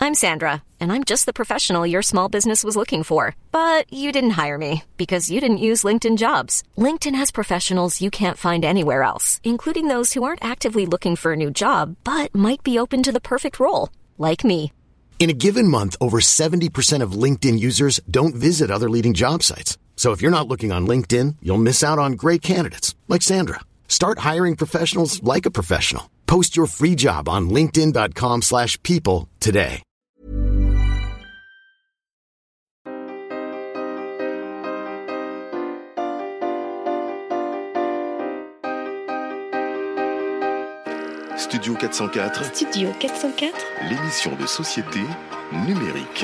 I'm Sandra, and I'm just the professional your small business was looking for. But you didn't hire me because you didn't use LinkedIn Jobs. LinkedIn has professionals you can't find anywhere else, including those who aren't actively looking for a new job, but might be open to the perfect role, like me. In a given month, over 70% of LinkedIn users don't visit other leading job sites. So if you're not looking on LinkedIn, you'll miss out on great candidates like Sandra. Start hiring professionals like a professional. Post your free job on linkedin.com/people today. Studio 404. Studio 404. L'émission de société numérique.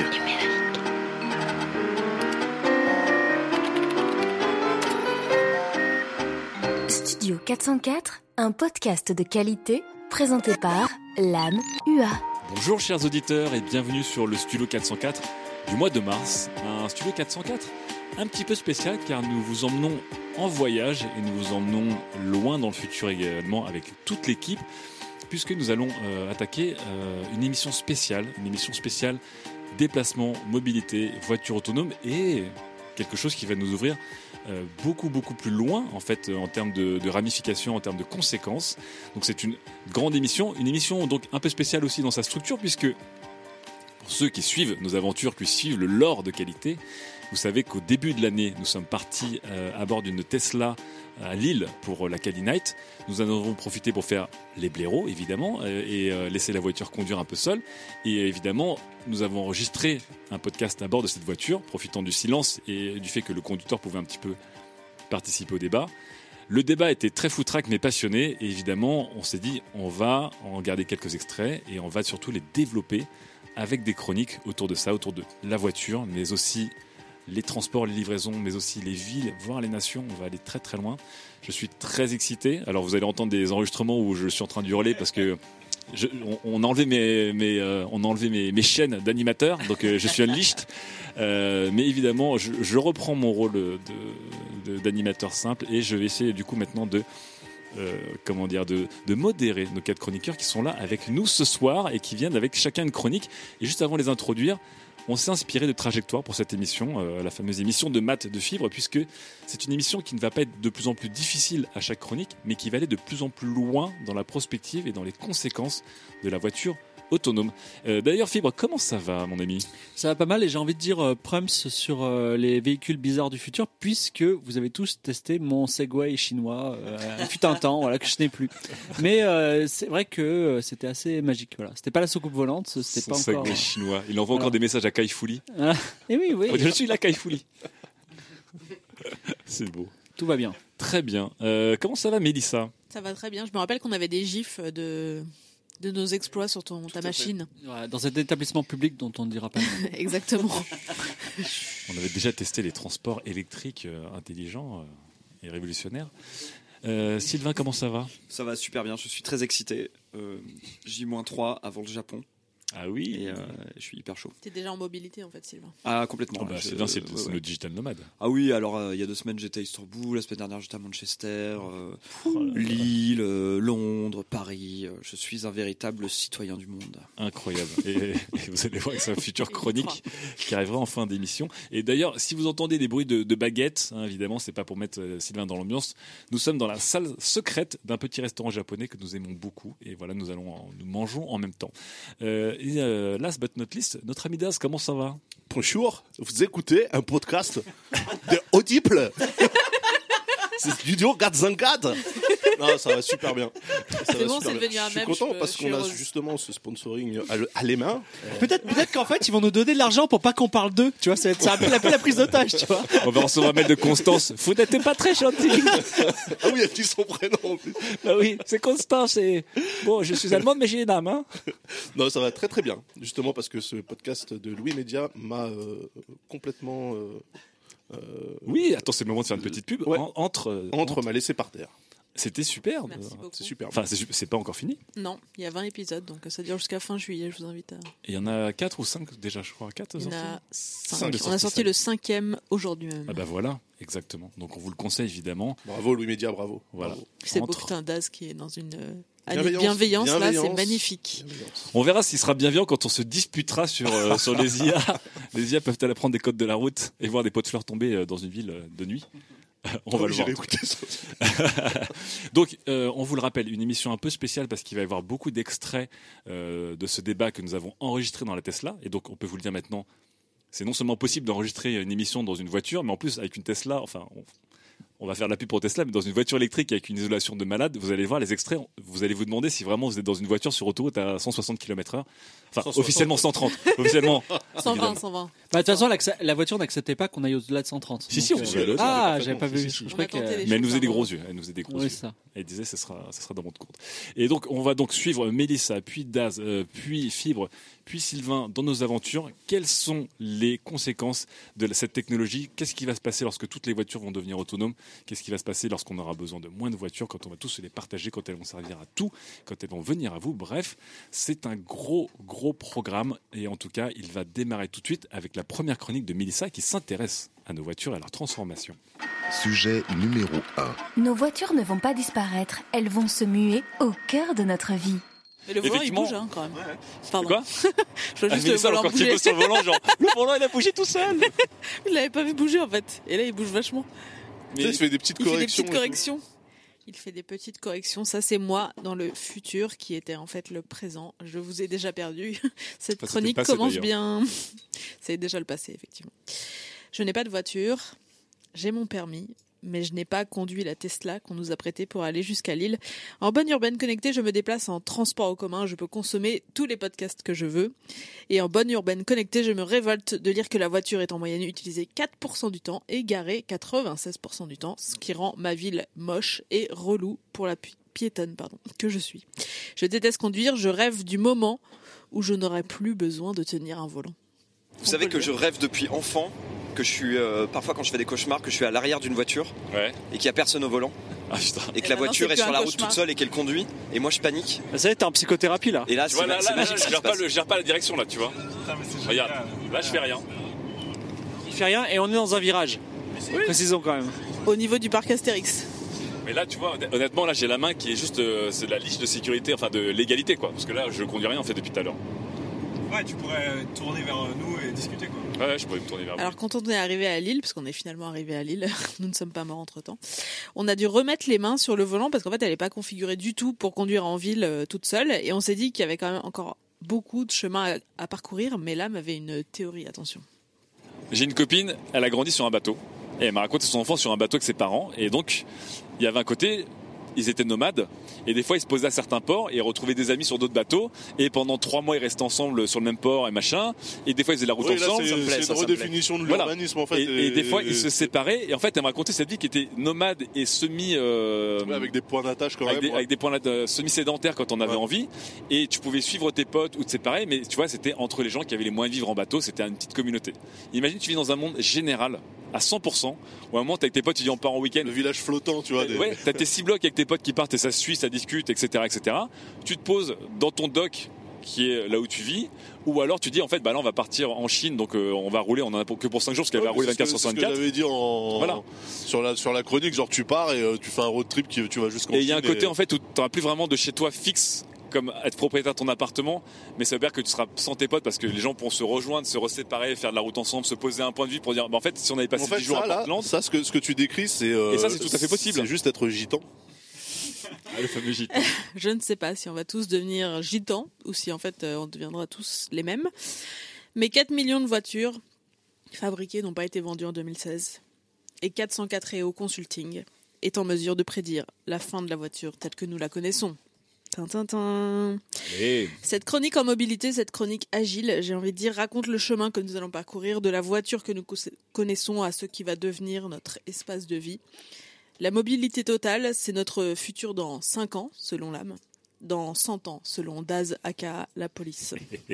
Studio 404, un podcast de qualité présenté par l'âme UA. Bonjour chers auditeurs et bienvenue sur le Studio 404 du mois de mars. Un Studio 404 un petit peu spécial car nous vous emmenons en voyage et nous vous emmenons loin dans le futur également avec toute l'équipe puisque nous allons attaquer une émission spéciale déplacement, mobilité, voiture autonome et quelque chose qui va nous ouvrir beaucoup plus loin en fait en termes de ramifications, en termes de conséquences. Donc c'est une grande émission, une émission donc un peu spéciale aussi dans sa structure puisque pour ceux qui suivent nos aventures, qui suivent le lore de qualité, vous savez qu'au début de l'année, nous sommes partis à bord d'une Tesla à Lille pour la Cali Night. Nous en avons profité pour faire les blaireaux, évidemment, et laisser la voiture conduire un peu seule. Et évidemment, nous avons enregistré un podcast à bord de cette voiture, profitant du silence et du fait que le conducteur pouvait un petit peu participer au débat. Le débat était très foutraque mais passionné. Et évidemment, on s'est dit, on va en garder quelques extraits et on va surtout les développer avec des chroniques autour de ça, autour de la voiture, mais aussi les transports, les livraisons, mais aussi les villes, voire les nations. On va aller très loin. Je suis très excité. Alors vous allez entendre des enregistrements où je suis en train de hurler parce que on a enlevé mes chaînes d'animateur, donc je suis unleashed. Mais évidemment, je reprends mon rôle d'animateur simple et je vais essayer du coup maintenant de modérer nos 4 chroniqueurs qui sont là avec nous ce soir et qui viennent avec chacun une chronique. Et juste avant de les introduire, on s'est inspiré de Trajectoire pour cette émission, la fameuse émission de maths de fibre, puisque c'est une émission qui ne va pas être de plus en plus difficile à chaque chronique, mais qui va aller de plus en plus loin dans la prospective et dans les conséquences de la voiture autonome. D'ailleurs, Fibre, comment ça va, mon ami ? Ça va pas mal et j'ai envie de dire Prums sur les véhicules bizarres du futur, puisque vous avez tous testé mon Segway chinois. Fut un temps, voilà, que je n'ai plus. Mais c'est vrai que c'était assez magique. Voilà, c'était pas la soucoupe volante, c'était son pas encore. Segway chinois. Il envoie encore des messages à Kai Fouli. Et oui. Je suis là, Kai Fouli. C'est beau. Tout va bien. Très bien. Comment ça va, Mélissa ? Ça va très bien. Je me rappelle qu'on avait des gifs de nos exploits sur ta machine. Ouais, dans cet établissement public dont on ne dira pas le nom. Exactement. On avait déjà testé les transports électriques intelligents et révolutionnaires. Sylvain, comment ça va ? Ça va super bien, je suis très excité. J-3 avant le Japon. Ah oui. Et je suis hyper chaud. T'es déjà en mobilité en fait, Sylvain. Ah complètement. Sylvain, c'est le digital nomade. Ah oui, alors il y a 2 semaines j'étais à Istanbul, la semaine dernière j'étais à Manchester, Lille, Londres, Paris. Je suis un véritable citoyen du monde. Incroyable. Et vous allez voir que c'est un futur chronique qui arrivera en fin d'émission. Et d'ailleurs, si vous entendez des bruits de baguettes, évidemment, c'est pas pour mettre Sylvain dans l'ambiance. Nous sommes dans la salle secrète d'un petit restaurant japonais que nous aimons beaucoup. Et voilà, nous mangeons en même temps. Et last but not least, notre ami Daz, comment ça va ? Bonjour, vous écoutez un podcast de Audible. C'est Studio 404. Non, ça va super bien. C'est bon, c'est devenu un mème. Je suis content parce qu'on a justement ce sponsoring à les mains. Peut-être qu'en fait, ils vont nous donner de l'argent pour pas qu'on parle d'eux. Tu vois, c'est un peu la prise d'otage, tu vois. On va recevoir un mail de Constance. Vous n'êtes pas très gentil. Ah oui, elle dit son prénom en plus. Ah oui, c'est Constance. Bon, je suis allemande, mais j'ai une âme. Non, ça va très bien. Justement parce que ce podcast de Louis Média m'a complètement... Oui, attends, c'est le moment de faire une petite pub. Ouais. Entre m'a laissé par terre. C'était super. Merci beaucoup. C'est super. Enfin, c'est pas encore fini. Non, il y a 20 épisodes, donc ça dure jusqu'à fin juillet. Je vous invite à. Et il y en a 4 ou 5 déjà, je crois. 4 Il y en a 5. On On a sorti le 5e aujourd'hui même. Ah bah voilà, exactement. Donc on vous le conseille évidemment. Bravo Louis Média, bravo. Voilà. C'est Beauputin Daz qui est dans une année de bienveillance, là, c'est Bienveillance. magnifique. On verra s'il sera bienveillant quand on se disputera sur les IA. Les IA peuvent-elles apprendre des codes de la route et voir des pots de fleurs tomber dans une ville de nuit? On va le voir. J'irai écouter ça. Donc, on vous le rappelle, une émission un peu spéciale parce qu'il va y avoir beaucoup d'extraits de ce débat que nous avons enregistré dans la Tesla. Et donc, on peut vous le dire maintenant, c'est non seulement possible d'enregistrer une émission dans une voiture, mais en plus, avec une Tesla, enfin, on va faire de la pub pour Tesla, mais dans une voiture électrique avec une isolation de malade, vous allez voir les extraits, vous allez vous demander si vraiment vous êtes dans une voiture sur autoroute à 160 km/h. Enfin, 160. officiellement 130. Officiellement. 120, 120. Bah, de toute façon, la voiture n'acceptait pas qu'on aille au-delà de 130. Si, Donc, on faisait le- Ah, parfaitement. j'avais pas vu. Si, si. Je On crois a que. tenté les Mais elle nous faisait des choses, gros hein. yeux. Elle nous faisait des gros Oui, yeux. c'est ça. Elle disait, ça sera dans votre compte. Et donc, on va donc suivre Mélissa, puis Daz, puis Fibre, puis Sylvain dans nos aventures. Quelles sont les conséquences de cette technologie? Qu'est-ce qui va se passer lorsque toutes les voitures vont devenir autonomes? Qu'est-ce qui va se passer lorsqu'on aura besoin de moins de voitures, quand on va tous se les partager, quand elles vont servir à tout, quand elles vont venir à vous? Bref, c'est un gros programme. Et en tout cas, il va démarrer tout de suite avec la première chronique de Mélissa qui s'intéresse à nos voitures et à leur transformation. Sujet numéro 1. Nos voitures ne vont pas disparaître, elles vont se muer au cœur de notre vie. Mais le volant, il Effectivement. bouge, hein, quand même. Pardon. Quoi? Je vois juste le Mélissa, volant quand il bouger. est sur le volant, genre, le volant, il a bougé tout seul. Il l'avait pas vu bouger, en fait. Et là, il bouge vachement. Tu sais, il fait des petites Il fait des corrections. petites corrections. Il fait des petites corrections. Ça, c'est moi dans le futur qui était en fait le présent. Je vous ai déjà perdu. Cette Enfin, c'était chronique le passé, commence d'ailleurs. bien. C'est déjà le passé, effectivement. Je n'ai pas de voiture. J'ai mon permis. Mais je n'ai pas conduit la Tesla qu'on nous a prêtée pour aller jusqu'à Lille. En bonne urbaine connectée, je me déplace en transport en commun. Je peux consommer tous les podcasts que je veux. Et en bonne urbaine connectée, je me révolte de lire que la voiture est en moyenne utilisée 4% du temps et garée 96% du temps, ce qui rend ma ville moche et relou pour la piétonne que je suis. Je déteste conduire, je rêve du moment où je n'aurai plus besoin de tenir un volant. Vous savez que je rêve depuis enfant, que je suis parfois quand je fais des cauchemars, que je suis à l'arrière d'une voiture Ouais. et qu'il n'y a personne au volant Ah putain. et que Et la maintenant, voiture c'est est plus sur un la route cauchemar. toute seule et qu'elle conduit et moi je panique. Ça y est, t'es en psychothérapie là. Et là, Tu vois, là, c'est là, magique je ce qui se gère passe. je gère pas la direction, là, tu vois. Regarde, là, je fais rien. Il fait rien et on est dans un virage. Précisons quand même. Au niveau du parc Astérix. Mais là, tu vois, honnêtement, là, j'ai la main qui est juste, c'est la liche de sécurité, enfin de légalité, quoi. Parce que là, je conduis rien, en fait, depuis tout à l'heure. Ouais, tu pourrais tourner vers nous et discuter quoi. Ouais, je pourrais me tourner vers vous. Alors quand on est arrivé à Lille, parce qu'on est finalement arrivé à Lille, nous ne sommes pas morts entre-temps, on a dû remettre les mains sur le volant parce qu'en fait elle n'est pas configurée du tout pour conduire en ville toute seule et on s'est dit qu'il y avait quand même encore beaucoup de chemin à parcourir, mais là m'avait une théorie, attention. J'ai une copine, elle a grandi sur un bateau. Et elle m'a raconté son enfance sur un bateau avec ses parents. Et donc, il y avait un côté, ils étaient nomades. Et des fois, ils se posaient à certains ports et ils retrouvaient des amis sur d'autres bateaux. Et pendant 3 mois, ils restaient ensemble sur le même port et machin. Et des fois, ils faisaient la route Oui, là, ensemble. Ça me plaît, c'est ça une me plaît. redéfinition de Voilà. l'urbanisme en fait. Et des fois, ils se séparaient. Et en fait, elle m'a raconté cette vie qui était nomade et semi... Ouais, avec des points d'attache quand avec même. des points semi-sédentaires quand on avait Ouais. envie, et tu pouvais suivre tes potes ou te séparer, mais tu vois, c'était entre les gens qui avaient les moyens de vivre en bateau, c'était une petite communauté. Imagine, tu vis dans un monde général à 100%, où à un moment t'es avec tes potes, tu dis on part en week-end. Le village flottant, tu vois. Ouais, t'as tes 6 blocs avec tes potes qui partent et ça se suit, ça discute, etc., etc. Tu te poses dans ton dock qui est là où tu vis, ou alors tu dis en fait bah là on va partir en Chine, donc on va rouler, on en a que pour 5 jours parce qu'elle va rouler 24 sur C'est ce que 24. j'avais dit Voilà. sur la chronique, genre tu pars et tu fais un road trip tu vas jusqu'en Et il y a un Chine côté en fait où tu n'auras plus vraiment de chez toi fixe comme être propriétaire de ton appartement, mais ça veut dire que tu seras sans tes potes parce que les gens pourront se rejoindre, se reséparer, faire de la route ensemble, se poser un point de vue pour dire bah en fait si on avait passé En fait, 10 jours ça, à là, Portland, ça, ce que tu décris, c'est. Et ça, c'est tout à fait possible. C'est juste être gitan. le fameux gîte. Je ne sais pas si on va tous devenir gitans ou si en fait on deviendra tous les mêmes. Mais 4 millions de voitures fabriquées n'ont pas été vendues en 2016. Et 404 EO Consulting est en mesure de prédire la fin de la voiture telle que nous la connaissons. Tintintin. Et Cette chronique en mobilité, cette chronique agile, j'ai envie de dire, raconte le chemin que nous allons parcourir de la voiture que nous connaissons à ce qui va devenir notre espace de vie. La mobilité totale, c'est notre futur dans 5 ans, selon l'âme. Dans 100 ans, selon Daz aka la police.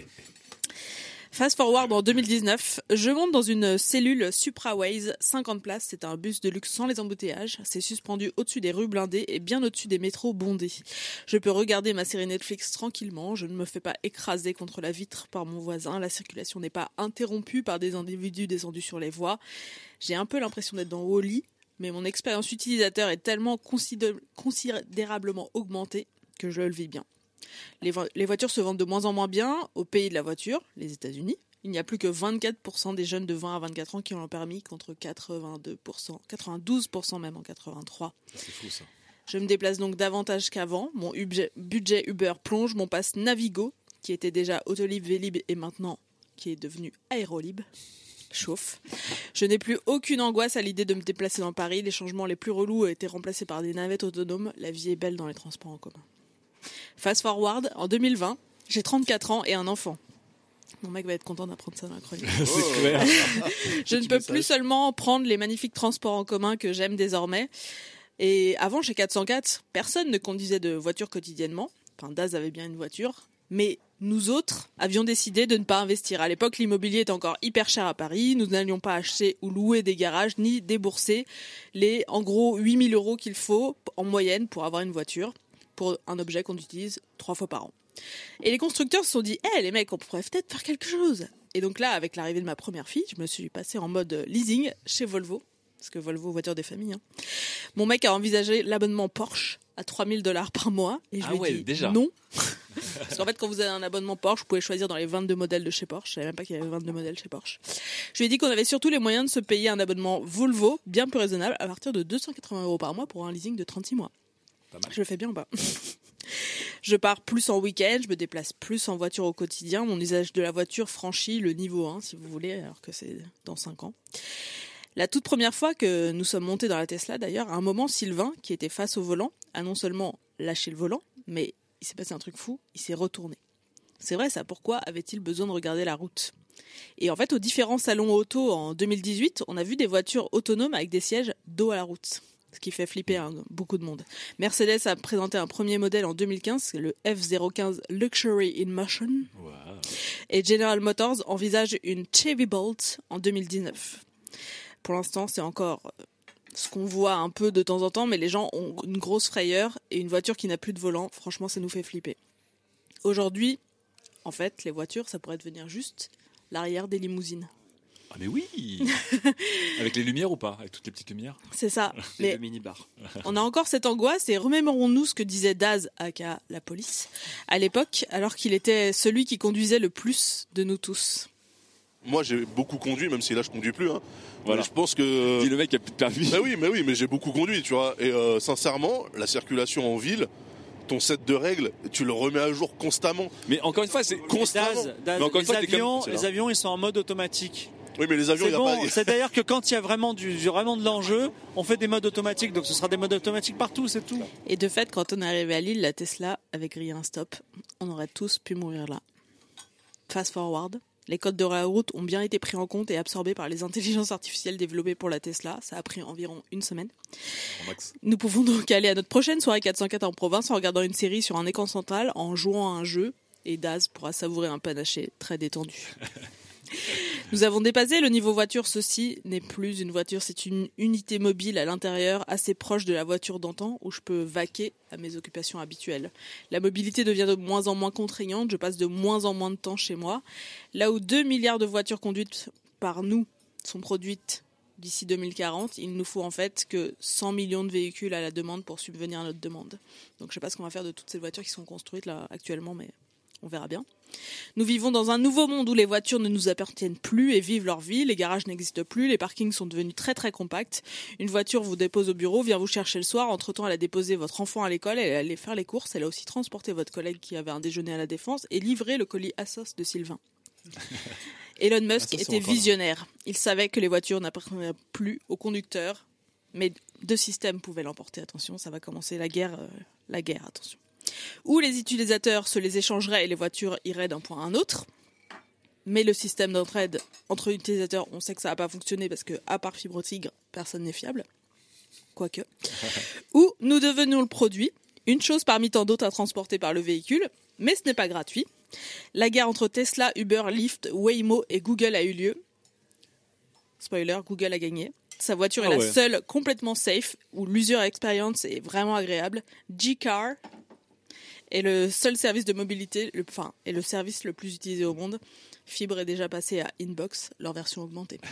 Fast forward en 2019, je monte dans une cellule Supraways, 50 places, c'est un bus de luxe sans les embouteillages, c'est suspendu au-dessus des rues blindées et bien au-dessus des métros bondés. Je peux regarder ma série Netflix tranquillement, je ne me fais pas écraser contre la vitre par mon voisin, la circulation n'est pas interrompue par des individus descendus sur les voies. J'ai un peu l'impression d'être dans Wall-E, mais mon expérience utilisateur est tellement considérablement augmentée que je le vis bien. Les voitures se vendent de moins en moins bien au pays de la voiture, les États-Unis. Il n'y a plus que 24% des jeunes de 20 à 24 ans qui ont un permis contre 92% même en 83. C'est fou ça. Je me déplace donc davantage qu'avant. Mon budget Uber plonge. Mon pass Navigo, qui était déjà Autolib, Vélib et maintenant qui est devenu Aérolib, chauffe. Je n'ai plus aucune angoisse à l'idée de me déplacer dans Paris. Les changements les plus relous ont été remplacés par des navettes autonomes. La vie est belle dans les transports en commun. Fast forward, en 2020, j'ai 34 ans et un enfant. Mon mec va être content d'apprendre ça dans la chronique. C'est clair. Je ne peux plus seulement prendre les magnifiques transports en commun que j'aime désormais. Et avant, chez 404, personne ne conduisait de voiture quotidiennement. Enfin, Daz avait bien une voiture. Mais nous autres avions décidé de ne pas investir. À l'époque, l'immobilier était encore hyper cher à Paris. Nous n'allions pas acheter ou louer des garages, ni débourser les, en gros, 8 000 € qu'il faut en moyenne pour avoir une voiture, pour un objet qu'on utilise 3 fois par an. Et les constructeurs se sont dit « les mecs, on pourrait peut-être faire quelque chose !» Et donc là, avec l'arrivée de ma première fille, je me suis passée en mode leasing chez Volvo. Parce que Volvo, voiture des familles. Hein. Mon mec a envisagé l'abonnement Porsche à 3 000 $ par mois. Et je lui ai dit déjà. non. Parce qu'en fait, quand vous avez un abonnement Porsche, vous pouvez choisir dans les 22 modèles de chez Porsche. Je savais même pas qu'il y avait 22 modèles chez Porsche. Je lui ai dit qu'on avait surtout les moyens de se payer un abonnement Volvo bien plus raisonnable à partir de 280 € par mois pour un leasing de 36 mois. Je le fais bien ou pas? Je pars plus en week-end, je me déplace plus en voiture au quotidien. Mon usage de la voiture franchit le niveau 1, si vous voulez, alors que c'est dans 5 ans. La toute première fois que nous sommes montés dans la Tesla, d'ailleurs, à un moment, Sylvain, qui était face au volant, a non seulement lâché le volant, mais il s'est passé un truc fou, il s'est retourné. C'est vrai, ça, pourquoi avait-il besoin de regarder la route? Et en fait, aux différents salons auto en 2018, on a vu des voitures autonomes avec des sièges dos à la route. Ce qui fait flipper beaucoup de monde. Mercedes a présenté un premier modèle en 2015, c'est le F015 Luxury in Motion. Wow. Et General Motors envisage une Chevy Bolt en 2019. Pour l'instant, c'est encore ce qu'on voit un peu de temps en temps, mais les gens ont une grosse frayeur et une voiture qui n'a plus de volant. Franchement, ça nous fait flipper. Aujourd'hui, en fait, les voitures, ça pourrait devenir juste l'arrière des limousines. Ah mais oui. Avec les lumières ou pas? Avec toutes les petites lumières? C'est ça. Les deux mini-bars. On a encore cette angoisse et remémorons-nous ce que disait Daz, aka la police, à l'époque, alors qu'il était celui qui conduisait le plus de nous tous. Moi, j'ai beaucoup conduit, même si là, je conduis plus. Hein. Voilà. Mais je pense que... Dis le mec qui a plus de permis. Mais j'ai beaucoup conduit, tu vois. Et sincèrement, la circulation en ville, ton set de règles, tu le remets à jour constamment. Mais encore une fois, c'est constamment. Daz, Mais encore une fois, les avions, ils sont en mode automatique. Oui, mais les avions, il n'y a pas... C'est d'ailleurs que quand il y a vraiment de l'enjeu, on fait des modes automatiques, donc ce sera des modes automatiques partout, c'est tout. Et de fait, quand on est arrivé à Lille, la Tesla avait grillé un stop. On aurait tous pu mourir là. Fast forward. Les codes de la route ont bien été pris en compte et absorbés par les intelligences artificielles développées pour la Tesla. Ça a pris environ une semaine. Nous pouvons donc aller à notre prochaine soirée 404 en province en regardant une série sur un écran central, en jouant à un jeu. Et Daz pourra savourer un panaché très détendu. Nous avons dépassé le niveau voiture. Ceci n'est plus une voiture, c'est une unité mobile à l'intérieur, assez proche de la voiture d'antan, où je peux vaquer à mes occupations habituelles. La mobilité devient de moins en moins contraignante, je passe de moins en moins de temps chez moi. Là où 2 milliards de voitures conduites par nous sont produites d'ici 2040, il nous faut en fait que 100 millions de véhicules à la demande pour subvenir à notre demande. Donc je ne sais pas ce qu'on va faire de toutes ces voitures qui sont construites là actuellement, mais on verra bien. Nous vivons dans un nouveau monde où les voitures ne nous appartiennent plus et vivent leur vie. Les garages n'existent plus, les parkings sont devenus très très compacts. Une voiture vous dépose au bureau, vient vous chercher le soir. Entre-temps, elle a déposé votre enfant à l'école, elle est allée faire les courses. Elle a aussi transporté votre collègue qui avait un déjeuner à la Défense et livré le colis Asos de Sylvain. Elon Musk était visionnaire. Il savait que les voitures n'appartenaient plus aux conducteurs, mais 2 systèmes pouvaient l'emporter. Attention, ça va commencer la guerre, attention. Où les utilisateurs se les échangeraient et les voitures iraient d'un point à un autre. Mais le système d'entraide entre utilisateurs, on sait que ça va pas fonctionner parce que, à part Fibre Tigre, personne n'est fiable. Quoique. Ou nous devenons le produit, une chose parmi tant d'autres à transporter par le véhicule, mais ce n'est pas gratuit. La guerre entre Tesla, Uber, Lyft, Waymo et Google a eu lieu. Spoiler, Google a gagné. Sa voiture est la seule complètement safe, où l'user experience est vraiment agréable. G-Car est le seul service de mobilité, est le service le plus utilisé au monde. Fibre est déjà passé à Inbox, leur version augmentée.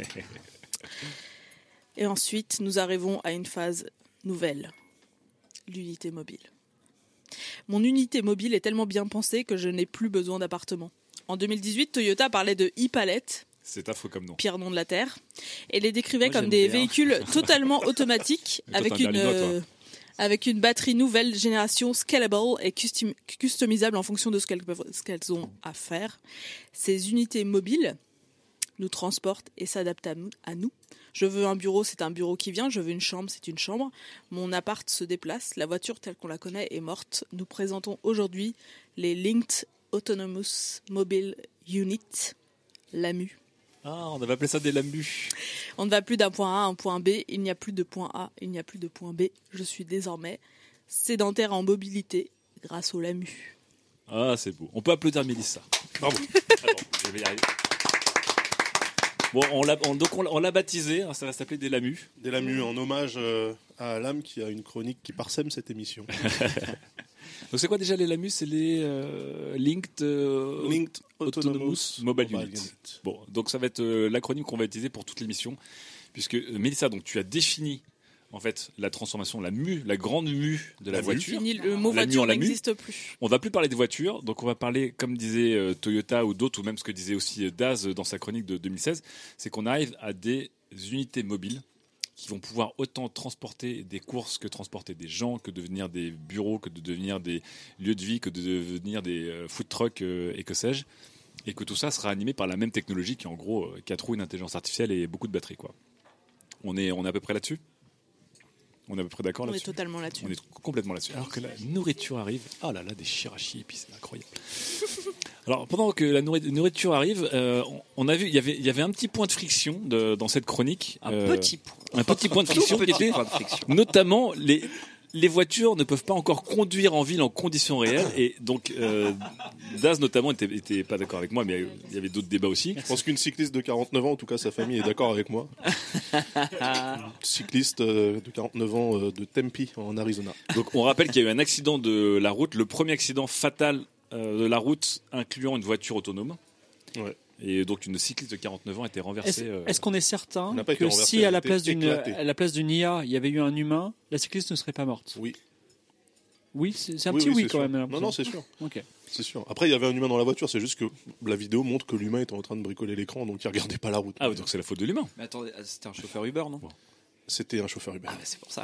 Et ensuite, nous arrivons à une phase nouvelle, l'unité mobile. Mon unité mobile est tellement bien pensée que je n'ai plus besoin d'appartement. En 2018, Toyota parlait de e-palette, C'est affreux comme nom. pire nom de la Terre, et les décrivait Moi, comme j'aime des bien. véhicules véhicules totalement automatiques Mais toi, t'es un Berlinois, toi. avec une batterie nouvelle génération scalable et customisable en fonction de ce qu'elles ont à faire. Ces unités mobiles nous transportent et s'adaptent à nous. Je veux un bureau, c'est un bureau qui vient. Je veux une chambre, c'est une chambre. Mon appart se déplace. La voiture telle qu'on la connaît est morte. Nous présentons aujourd'hui les Linked Autonomous Mobile Unit, l'AMU. Ah, on avait appelé ça des lamus. On ne va plus d'un point A à un point B. Il n'y a plus de point A, il n'y a plus de point B. Je suis désormais sédentaire en mobilité grâce au LAMU. Ah, c'est beau. On peut applaudir Mélissa. Bravo. Attends, je vais y arriver. Bon, on l'a baptisé, hein, ça va s'appeler des lamus. Des Lamus en hommage à Lame qui a une chronique qui parsème cette émission. Donc c'est quoi déjà les lamus? C'est les Linked, Linked Autonomous Mobile Unit. Unit. Bon, donc ça va être l'acronyme qu'on va utiliser pour toute l'émission, puisque Mélissa, donc tu as défini en fait la transformation, la grande mue de la voiture. Fini, le mot La mue voiture en LAMU. n'existe plus. On va plus parler des voitures, donc on va parler, comme disait Toyota ou d'autres, ou même ce que disait aussi Daz dans sa chronique de 2016, c'est qu'on arrive à des unités mobiles qui vont pouvoir autant transporter des courses que transporter des gens, que devenir des bureaux, que de devenir des lieux de vie, que de devenir des food trucks et que sais-je. Et que tout ça sera animé par la même technologie qui, en gros, 4 roues, une intelligence artificielle et beaucoup de batteries, quoi. On est à peu près là-dessus? On est à peu près d'accord On est là-dessus? totalement là-dessus. On est complètement là-dessus. Alors que la nourriture arrive, oh là là, des chirachi, et puis c'est incroyable. Alors pendant que la nourriture arrive, on a vu, il y avait un petit point de friction dans cette chronique. Un petit point. Un petit point de friction qui était notamment les voitures ne peuvent pas encore conduire en ville en conditions réelles, et donc Daz notamment était pas d'accord avec moi, mais il y avait d'autres débats aussi. Je pense qu'une cycliste de 49 ans, en tout cas sa famille, est d'accord avec moi. Une cycliste de 49 ans de Tempe, en Arizona. Donc on rappelle qu'il y a eu un accident de la route, le premier accident fatal de la route incluant une voiture autonome. Ouais. Et donc une cycliste de 49 ans a été renversée. Est-ce qu'on est certain Elle n'a pas été que renversée, si elle à a la été place d'une éclatée. IA, il y avait eu un humain, la cycliste ne serait pas morte? Oui. Oui, c'est un petit oui c'est quand sûr. même. Non, c'est sûr. Ok. C'est sûr. Après, il y avait un humain dans la voiture, c'est juste que la vidéo montre que l'humain était en train de bricoler l'écran, donc il regardait pas la route. Ah oui, donc c'est la faute de l'humain. Mais attendez, c'était un chauffeur Uber, non? C'était un chauffeur Uber. Ah, bah, c'est pour ça.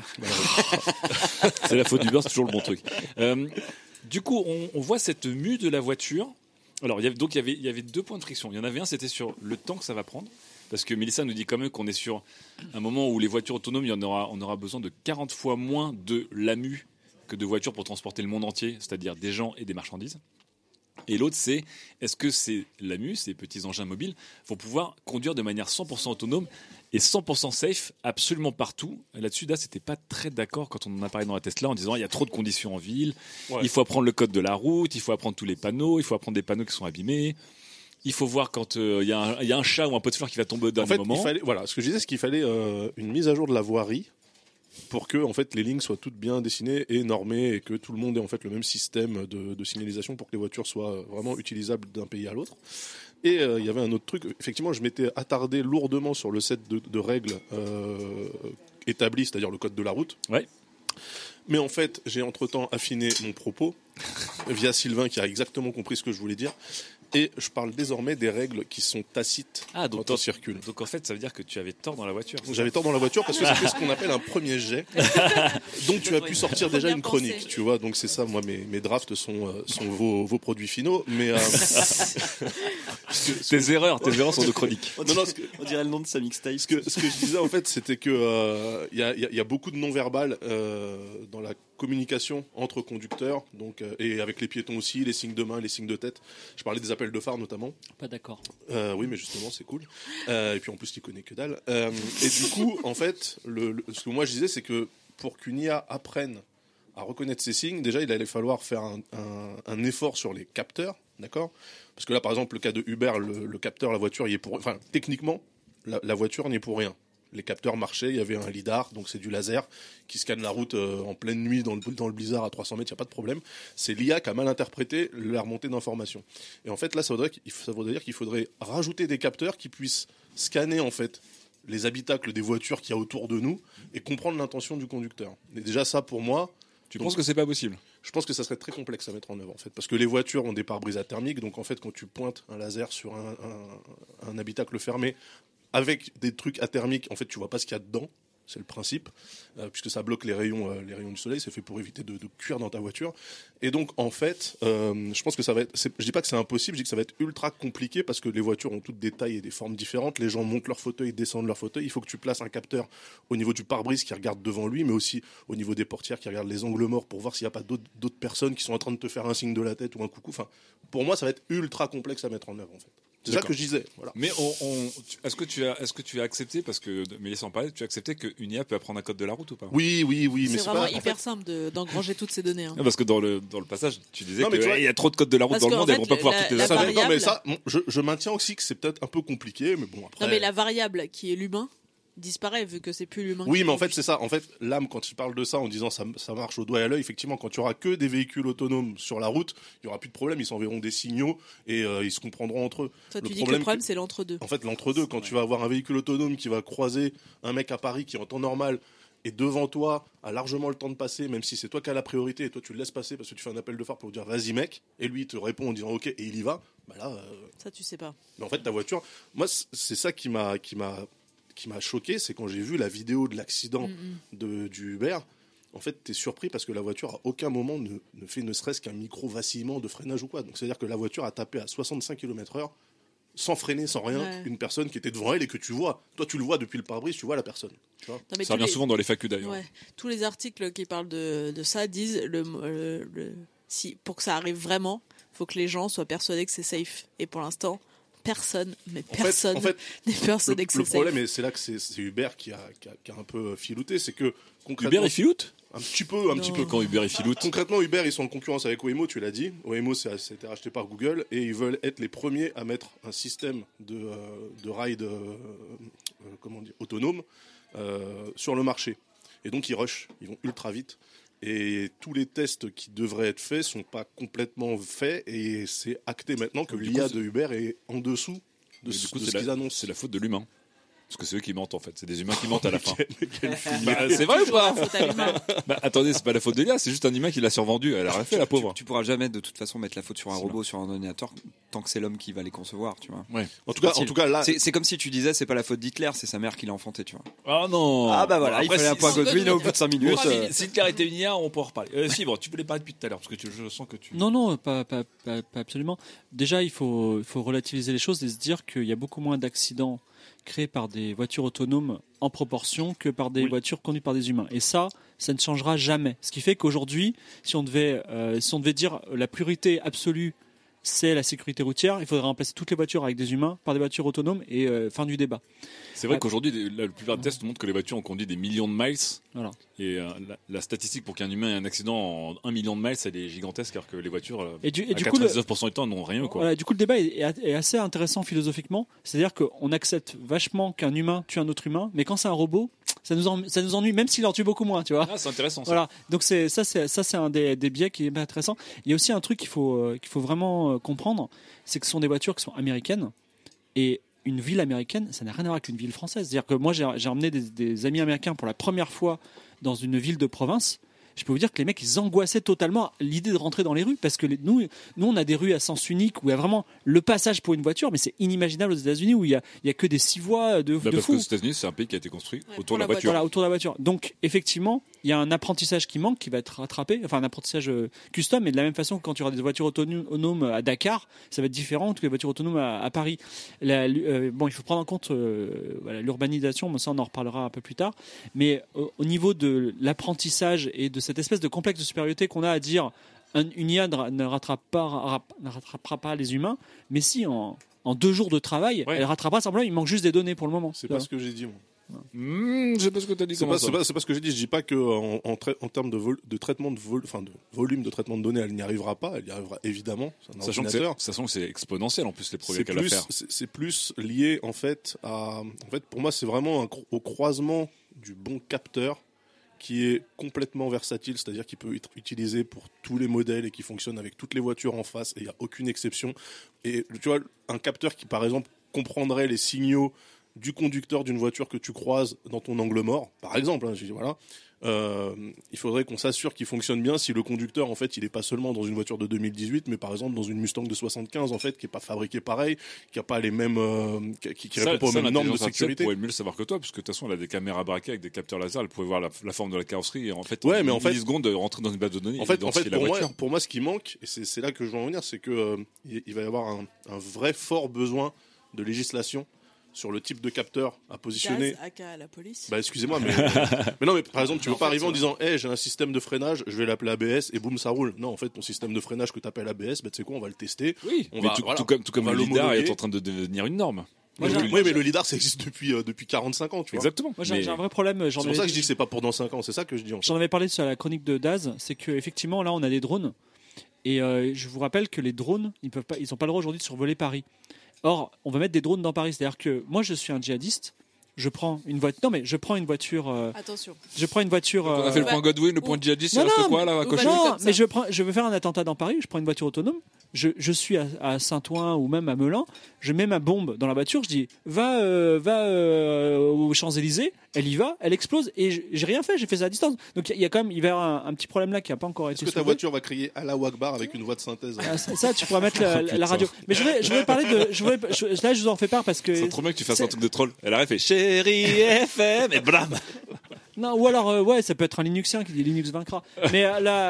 C'est la faute du beurre, c'est toujours le bon truc. Du coup, on voit cette mue de la voiture. Alors, il y avait 2 points de friction. Il y en avait un, c'était sur le temps que ça va prendre. Parce que Mélissa nous dit quand même qu'on est sur un moment où les voitures autonomes, on aura besoin de 40 fois moins de LAMU que de voitures pour transporter le monde entier, c'est-à-dire des gens et des marchandises. Et l'autre, c'est est-ce que ces LAMU, ces petits engins mobiles, vont pouvoir conduire de manière 100% autonome et 100% safe absolument partout. Là-dessus, DAS n'était pas très d'accord quand on en a parlé dans la Tesla en disant il y a trop de conditions en ville, il faut apprendre le code de la route, il faut apprendre tous les panneaux, il faut apprendre des panneaux qui sont abîmés. Il faut voir quand il y a un chat ou un pot de fleurs qui va tomber au dernier moment. Ce que je disais, c'est qu'il fallait une mise à jour de la voirie pour que en fait, les lignes soient toutes bien dessinées et normées et que tout le monde ait en fait, le même système de signalisation pour que les voitures soient vraiment utilisables d'un pays à l'autre. Et il y avait un autre truc. Effectivement, je m'étais attardé lourdement sur le set de règles établies, c'est-à-dire le code de la route. Ouais. Mais en fait, j'ai entre-temps affiné mon propos via Sylvain qui a exactement compris ce que je voulais dire. Et je parle désormais des règles qui sont tacites quand on circule. Donc en fait, ça veut dire que tu avais tort dans la voiture. J'avais tort dans la voiture parce que c'était ce qu'on appelle un premier jet. Donc tu as pu sortir déjà une chronique, tu vois. Donc c'est ça, moi mes drafts sont vos produits finaux. Mais tes erreurs sont de chroniques. On dirait le nom de sa mixtape. Ce que je disais en fait, c'était que il y a beaucoup de non-verbal dans la communication entre conducteurs, donc et avec les piétons aussi, les signes de main, les signes de tête. Je parlais des appels de phare notamment. Pas d'accord. Oui, mais justement, c'est cool. Et puis en plus, tu connais que dalle. Et du coup, en fait, ce que moi je disais, c'est que pour qu'une IA apprenne à reconnaître ces signes, déjà, il allait falloir faire un effort sur les capteurs, d'accord ? Parce que là, par exemple, le cas de Uber, le capteur, la voiture, il est pour. Enfin, techniquement, la voiture n'y est pour rien. Les capteurs marchaient, il y avait un lidar, donc c'est du laser qui scanne la route en pleine nuit dans le blizzard à 300 mètres, il n'y a pas de problème. C'est l'IA qui a mal interprété la remontée d'informations. Et en fait, là, ça voudrait dire qu'il faudrait rajouter des capteurs qui puissent scanner en fait les habitacles des voitures qu'il y a autour de nous et comprendre l'intention du conducteur. Et déjà ça, pour moi... Tu penses que c'est pas possible ? Je pense que ça serait très complexe à mettre en œuvre, en fait, parce que les voitures ont des pare-brises thermiques, donc en fait, quand tu pointes un laser sur un habitacle fermé avec des trucs athermiques, en fait, tu vois pas ce qu'il y a dedans. C'est le principe, puisque ça bloque les rayons du soleil. C'est fait pour éviter de cuire dans ta voiture. Et donc, en fait, je pense que ça va être. Je dis pas que c'est impossible, je dis que ça va être ultra compliqué parce que les voitures ont toutes des tailles et des formes différentes. Les gens montent leur fauteuil, descendent leur fauteuil. Il faut que tu places un capteur au niveau du pare-brise qui regarde devant lui, mais aussi au niveau des portières qui regardent les angles morts pour voir s'il n'y a pas d'autres personnes qui sont en train de te faire un signe de la tête ou un coucou. Enfin, pour moi, ça va être ultra complexe à mettre en œuvre, en fait. C'est ça que je disais. Voilà. Mais est-ce que tu as accepté, parce que Mélissa en parlait, tu as accepté qu'une IA peut apprendre un code de la route ou pas? Oui. Mais c'est vraiment hyper simple d'engranger toutes ces données. Hein. Parce que dans le passage, tu disais qu'il y a trop de codes de la route dans le monde, elles vont pas pouvoir toutes les apprendre. Non, mais ça, je maintiens aussi que c'est peut-être un peu compliqué, mais bon après. Non, mais la variable qui est l'humain disparaît vu que c'est plus l'humain. Oui, mais en fait, c'est ça. En fait, l'âme, quand tu parles de ça en disant ça marche au doigt et à l'œil, effectivement, quand tu auras que des véhicules autonomes sur la route, il y aura plus de problème. Ils s'enverront des signaux et ils se comprendront entre eux. Toi, tu dis que le problème, c'est l'entre-deux. En fait, l'entre-deux, quand tu vas avoir un véhicule autonome qui va croiser un mec à Paris qui est en temps normal et devant toi a largement le temps de passer, même si c'est toi qui as la priorité et toi tu le laisses passer parce que tu fais un appel de phare pour lui dire vas-y mec, et lui il te répond en disant ok et il y va. Bah là. Ça, tu sais pas. Mais en fait, ta voiture, moi, c'est ça qui m'a choqué, c'est quand j'ai vu la vidéo de l'accident du Uber. En fait, t'es surpris parce que la voiture à aucun moment ne fait ne serait-ce qu'un micro vacillement de freinage ou quoi. Donc c'est-à-dire que la voiture a tapé à 65 km/h sans freiner, sans rien, une personne qui était devant elle et que tu vois. Toi, tu le vois depuis le pare-brise, tu vois la personne. Tu vois. Non, ça revient souvent dans les FAQ d'ailleurs. Ouais. Tous les articles qui parlent de ça disent si pour que ça arrive vraiment, il faut que les gens soient persuadés que c'est safe. Et pour l'instant, personne n'est persuadé que c'est safe. Le problème, et c'est là que c'est Uber qui a un peu filouté, c'est que concrètement... Uber, il filoute un petit peu. Quand Uber, il filoute. Concrètement, Uber, ils sont en concurrence avec Waymo, tu l'as dit. Waymo, ça a été racheté par Google et ils veulent être les premiers à mettre un système de ride autonome sur le marché. Et donc, ils rushent, ils vont ultra vite. Et tous les tests qui devraient être faits sont pas complètement faits et c'est acté maintenant que l'IA de Uber est en dessous de ce qu'ils annoncent. C'est la faute de l'humain. Parce que c'est eux qui mentent en fait, c'est des humains qui mentent à la fin. C'est vrai ou pas? Attendez, c'est pas la faute de l'IA, c'est juste un humain qui l'a survendu, elle a rien fait la pauvre. Tu pourras jamais de toute façon mettre la faute sur un robot, sur un ordinateur, tant que c'est l'homme qui va les concevoir, tu vois. Ouais. En tout cas là, c'est comme si tu disais c'est pas la faute d'Hitler, c'est sa mère qui l'a enfanté, tu vois. Ah non. Ah bah voilà, après, il fallait un point Godwin au bout de 5 minutes. Si Hitler était une IA, on peut en reparler. Si bon, tu voulais parler depuis tout à l'heure parce que je sens que tu. Non, pas absolument. Déjà, il faut relativiser les choses et se dire qu'il y a beaucoup moins d'accidents créés par des voitures autonomes en proportion que par des voitures conduites par des humains. Et ça ne changera jamais. Ce qui fait qu'aujourd'hui, si on devait dire la priorité absolue, c'est la sécurité routière, il faudrait remplacer toutes les voitures avec des humains par des voitures autonomes et fin du débat. C'est vrai qu'aujourd'hui, la plupart des tests montrent que les voitures ont conduit des millions de miles. Voilà. Et la statistique pour qu'un humain ait un accident en 1 million de miles, elle est gigantesque, alors que les voitures, à 99% du temps, n'ont rien. Quoi. Voilà, du coup, le débat est assez intéressant philosophiquement. C'est-à-dire qu'on accepte vachement qu'un humain tue un autre humain, mais quand c'est un robot, ça nous ennuie, même s'il en tue beaucoup moins, tu vois. Ah, c'est intéressant. Ça. Voilà. Donc c'est un des biais qui est intéressant. Il y a aussi un truc qu'il faut vraiment comprendre, c'est que ce sont des voitures qui sont américaines et une ville américaine, ça n'a rien à voir avec une ville française. C'est-à-dire que moi, j'ai emmené des amis américains pour la première fois dans une ville de province. Je peux vous dire que les mecs, ils angoissaient totalement l'idée de rentrer dans les rues parce que nous, on a des rues à sens unique où il y a vraiment le passage pour une voiture, mais c'est inimaginable aux États-Unis où il y a que des 6 voies de parce fou. que aux États-Unis, c'est un pays qui a été construit autour de la voiture. Voilà, autour de la voiture. Donc, effectivement, il y a un apprentissage qui manque, qui va être rattrapé, enfin un apprentissage custom, mais de la même façon que quand tu auras des voitures autonomes à Dakar, ça va être différent que les voitures autonomes à Paris. Il faut prendre en compte l'urbanisation, mais ça on en reparlera un peu plus tard. Mais au niveau de l'apprentissage et de cette espèce de complexe de supériorité qu'on a à dire une IA ne rattrapera pas les humains, mais si en 2 jours de travail, elle rattrapera simplement, il manque juste des données pour le moment. C'est pas ce que j'ai dit, moi. Je sais pas ce que tu as dit. C'est pas ce que j'ai dit. Je dis pas que en termes de traitement de volume de traitement de données, elle n'y arrivera pas. Elle y arrivera évidemment. Sachant que c'est exponentiel en plus les progrès qu'elle va faire. C'est plus lié en fait pour moi c'est vraiment au croisement du bon capteur qui est complètement versatile, c'est-à-dire qu'il peut être utilisé pour tous les modèles et qui fonctionne avec toutes les voitures en face et il n'y a aucune exception. Et tu vois, un capteur qui par exemple comprendrait les signaux du conducteur d'une voiture que tu croises dans ton angle mort, par exemple, hein, je dis, voilà. Il faudrait qu'on s'assure qu'il fonctionne bien si le conducteur en fait il est pas seulement dans une voiture de 2018 mais par exemple dans une Mustang de 75 en fait qui est pas fabriquée pareil, qui a pas les mêmes qui répond pas aux mêmes normes de sécurité. Elle pourrait mieux le savoir que toi puisque de toute façon elle a des caméras braquées avec des capteurs laser, elle pouvait voir la forme de la carrosserie et en fait ouais, mais en fait, 10 secondes rentrer dans une base de données. En fait pour moi ce qui manque et c'est là que je veux en venir, c'est que il va y avoir un vrai fort besoin de législation sur le type de capteur à positionner. Gaz, aka la police. Bah excusez-moi, mais non, mais par exemple, tu veux pas arriver en disant, j'ai un système de freinage, je vais l'appeler ABS et boum, ça roule. Non, en fait, ton système de freinage que t'appelles ABS, bah tu sais quoi, on va le tester. Oui, tout comme le lidar est en train de devenir une norme. Oui, mais le lidar, ça existe depuis 45 ans, tu vois. Exactement. Moi, j'ai un vrai problème. C'est pour ça que je dis que c'est pas pour dans 5 ans, c'est ça que je dis. J'en avais parlé sur la chronique de Daz, c'est que effectivement là, on a des drones et je vous rappelle que les drones, ils ont pas le droit aujourd'hui de survoler Paris. Or, on va mettre des drones dans Paris. C'est-à-dire que moi, je suis un djihadiste. Je prends une voiture. Non, mais je prends une voiture. Attention. Je prends une voiture. On a fait le point Godwin, le point djihadiste, il reste quoi là à cocher? Non, mais je veux faire un attentat dans Paris. Je prends une voiture autonome. Je suis à Saint-Ouen ou même à Melun. Je mets ma bombe dans la voiture. Je dis va aux Champs-Élysées. Elle y va, elle explose et j'ai rien fait. J'ai fait ça à distance. Donc il y va y avoir un petit problème là qui n'a pas encore été. Est-ce que ta voiture va crier Allahu Akbar avec une voix de synthèse? Ça, tu pourras mettre la radio. Mais je voulais parler de. Là, je vous en fais part parce que. C'est trop bien que tu fasses un truc de troll. Elle a fait Chérie FM et blam. Non, ou alors, ça peut être un Linuxien qui dit Linux vaincra. Mais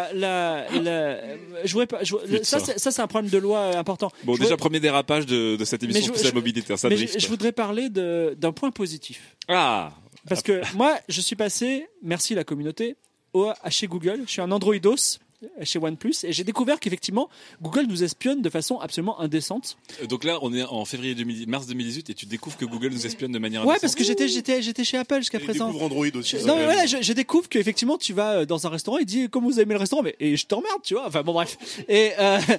je voudrais pas. Ça, c'est un problème de loi important. Bon, déjà, premier dérapage de cette émission spéciale mobilité. Ça drift. Je voudrais parler d'un point positif. Ah. Parce que moi, je suis passé, merci la communauté, chez Google. Je suis un Androidos chez OnePlus et j'ai découvert qu'effectivement Google nous espionne de façon absolument indécente. Donc là on est en mars 2018 et tu découvres que Google nous espionne de manière indécente. Ouais, parce que j'étais chez Apple jusqu'à présent. Je découvre Android aussi. Je découvre qu'effectivement tu vas dans un restaurant et dis comment vous aimez le restaurant et je t'emmerde, tu vois. Enfin bon bref. Et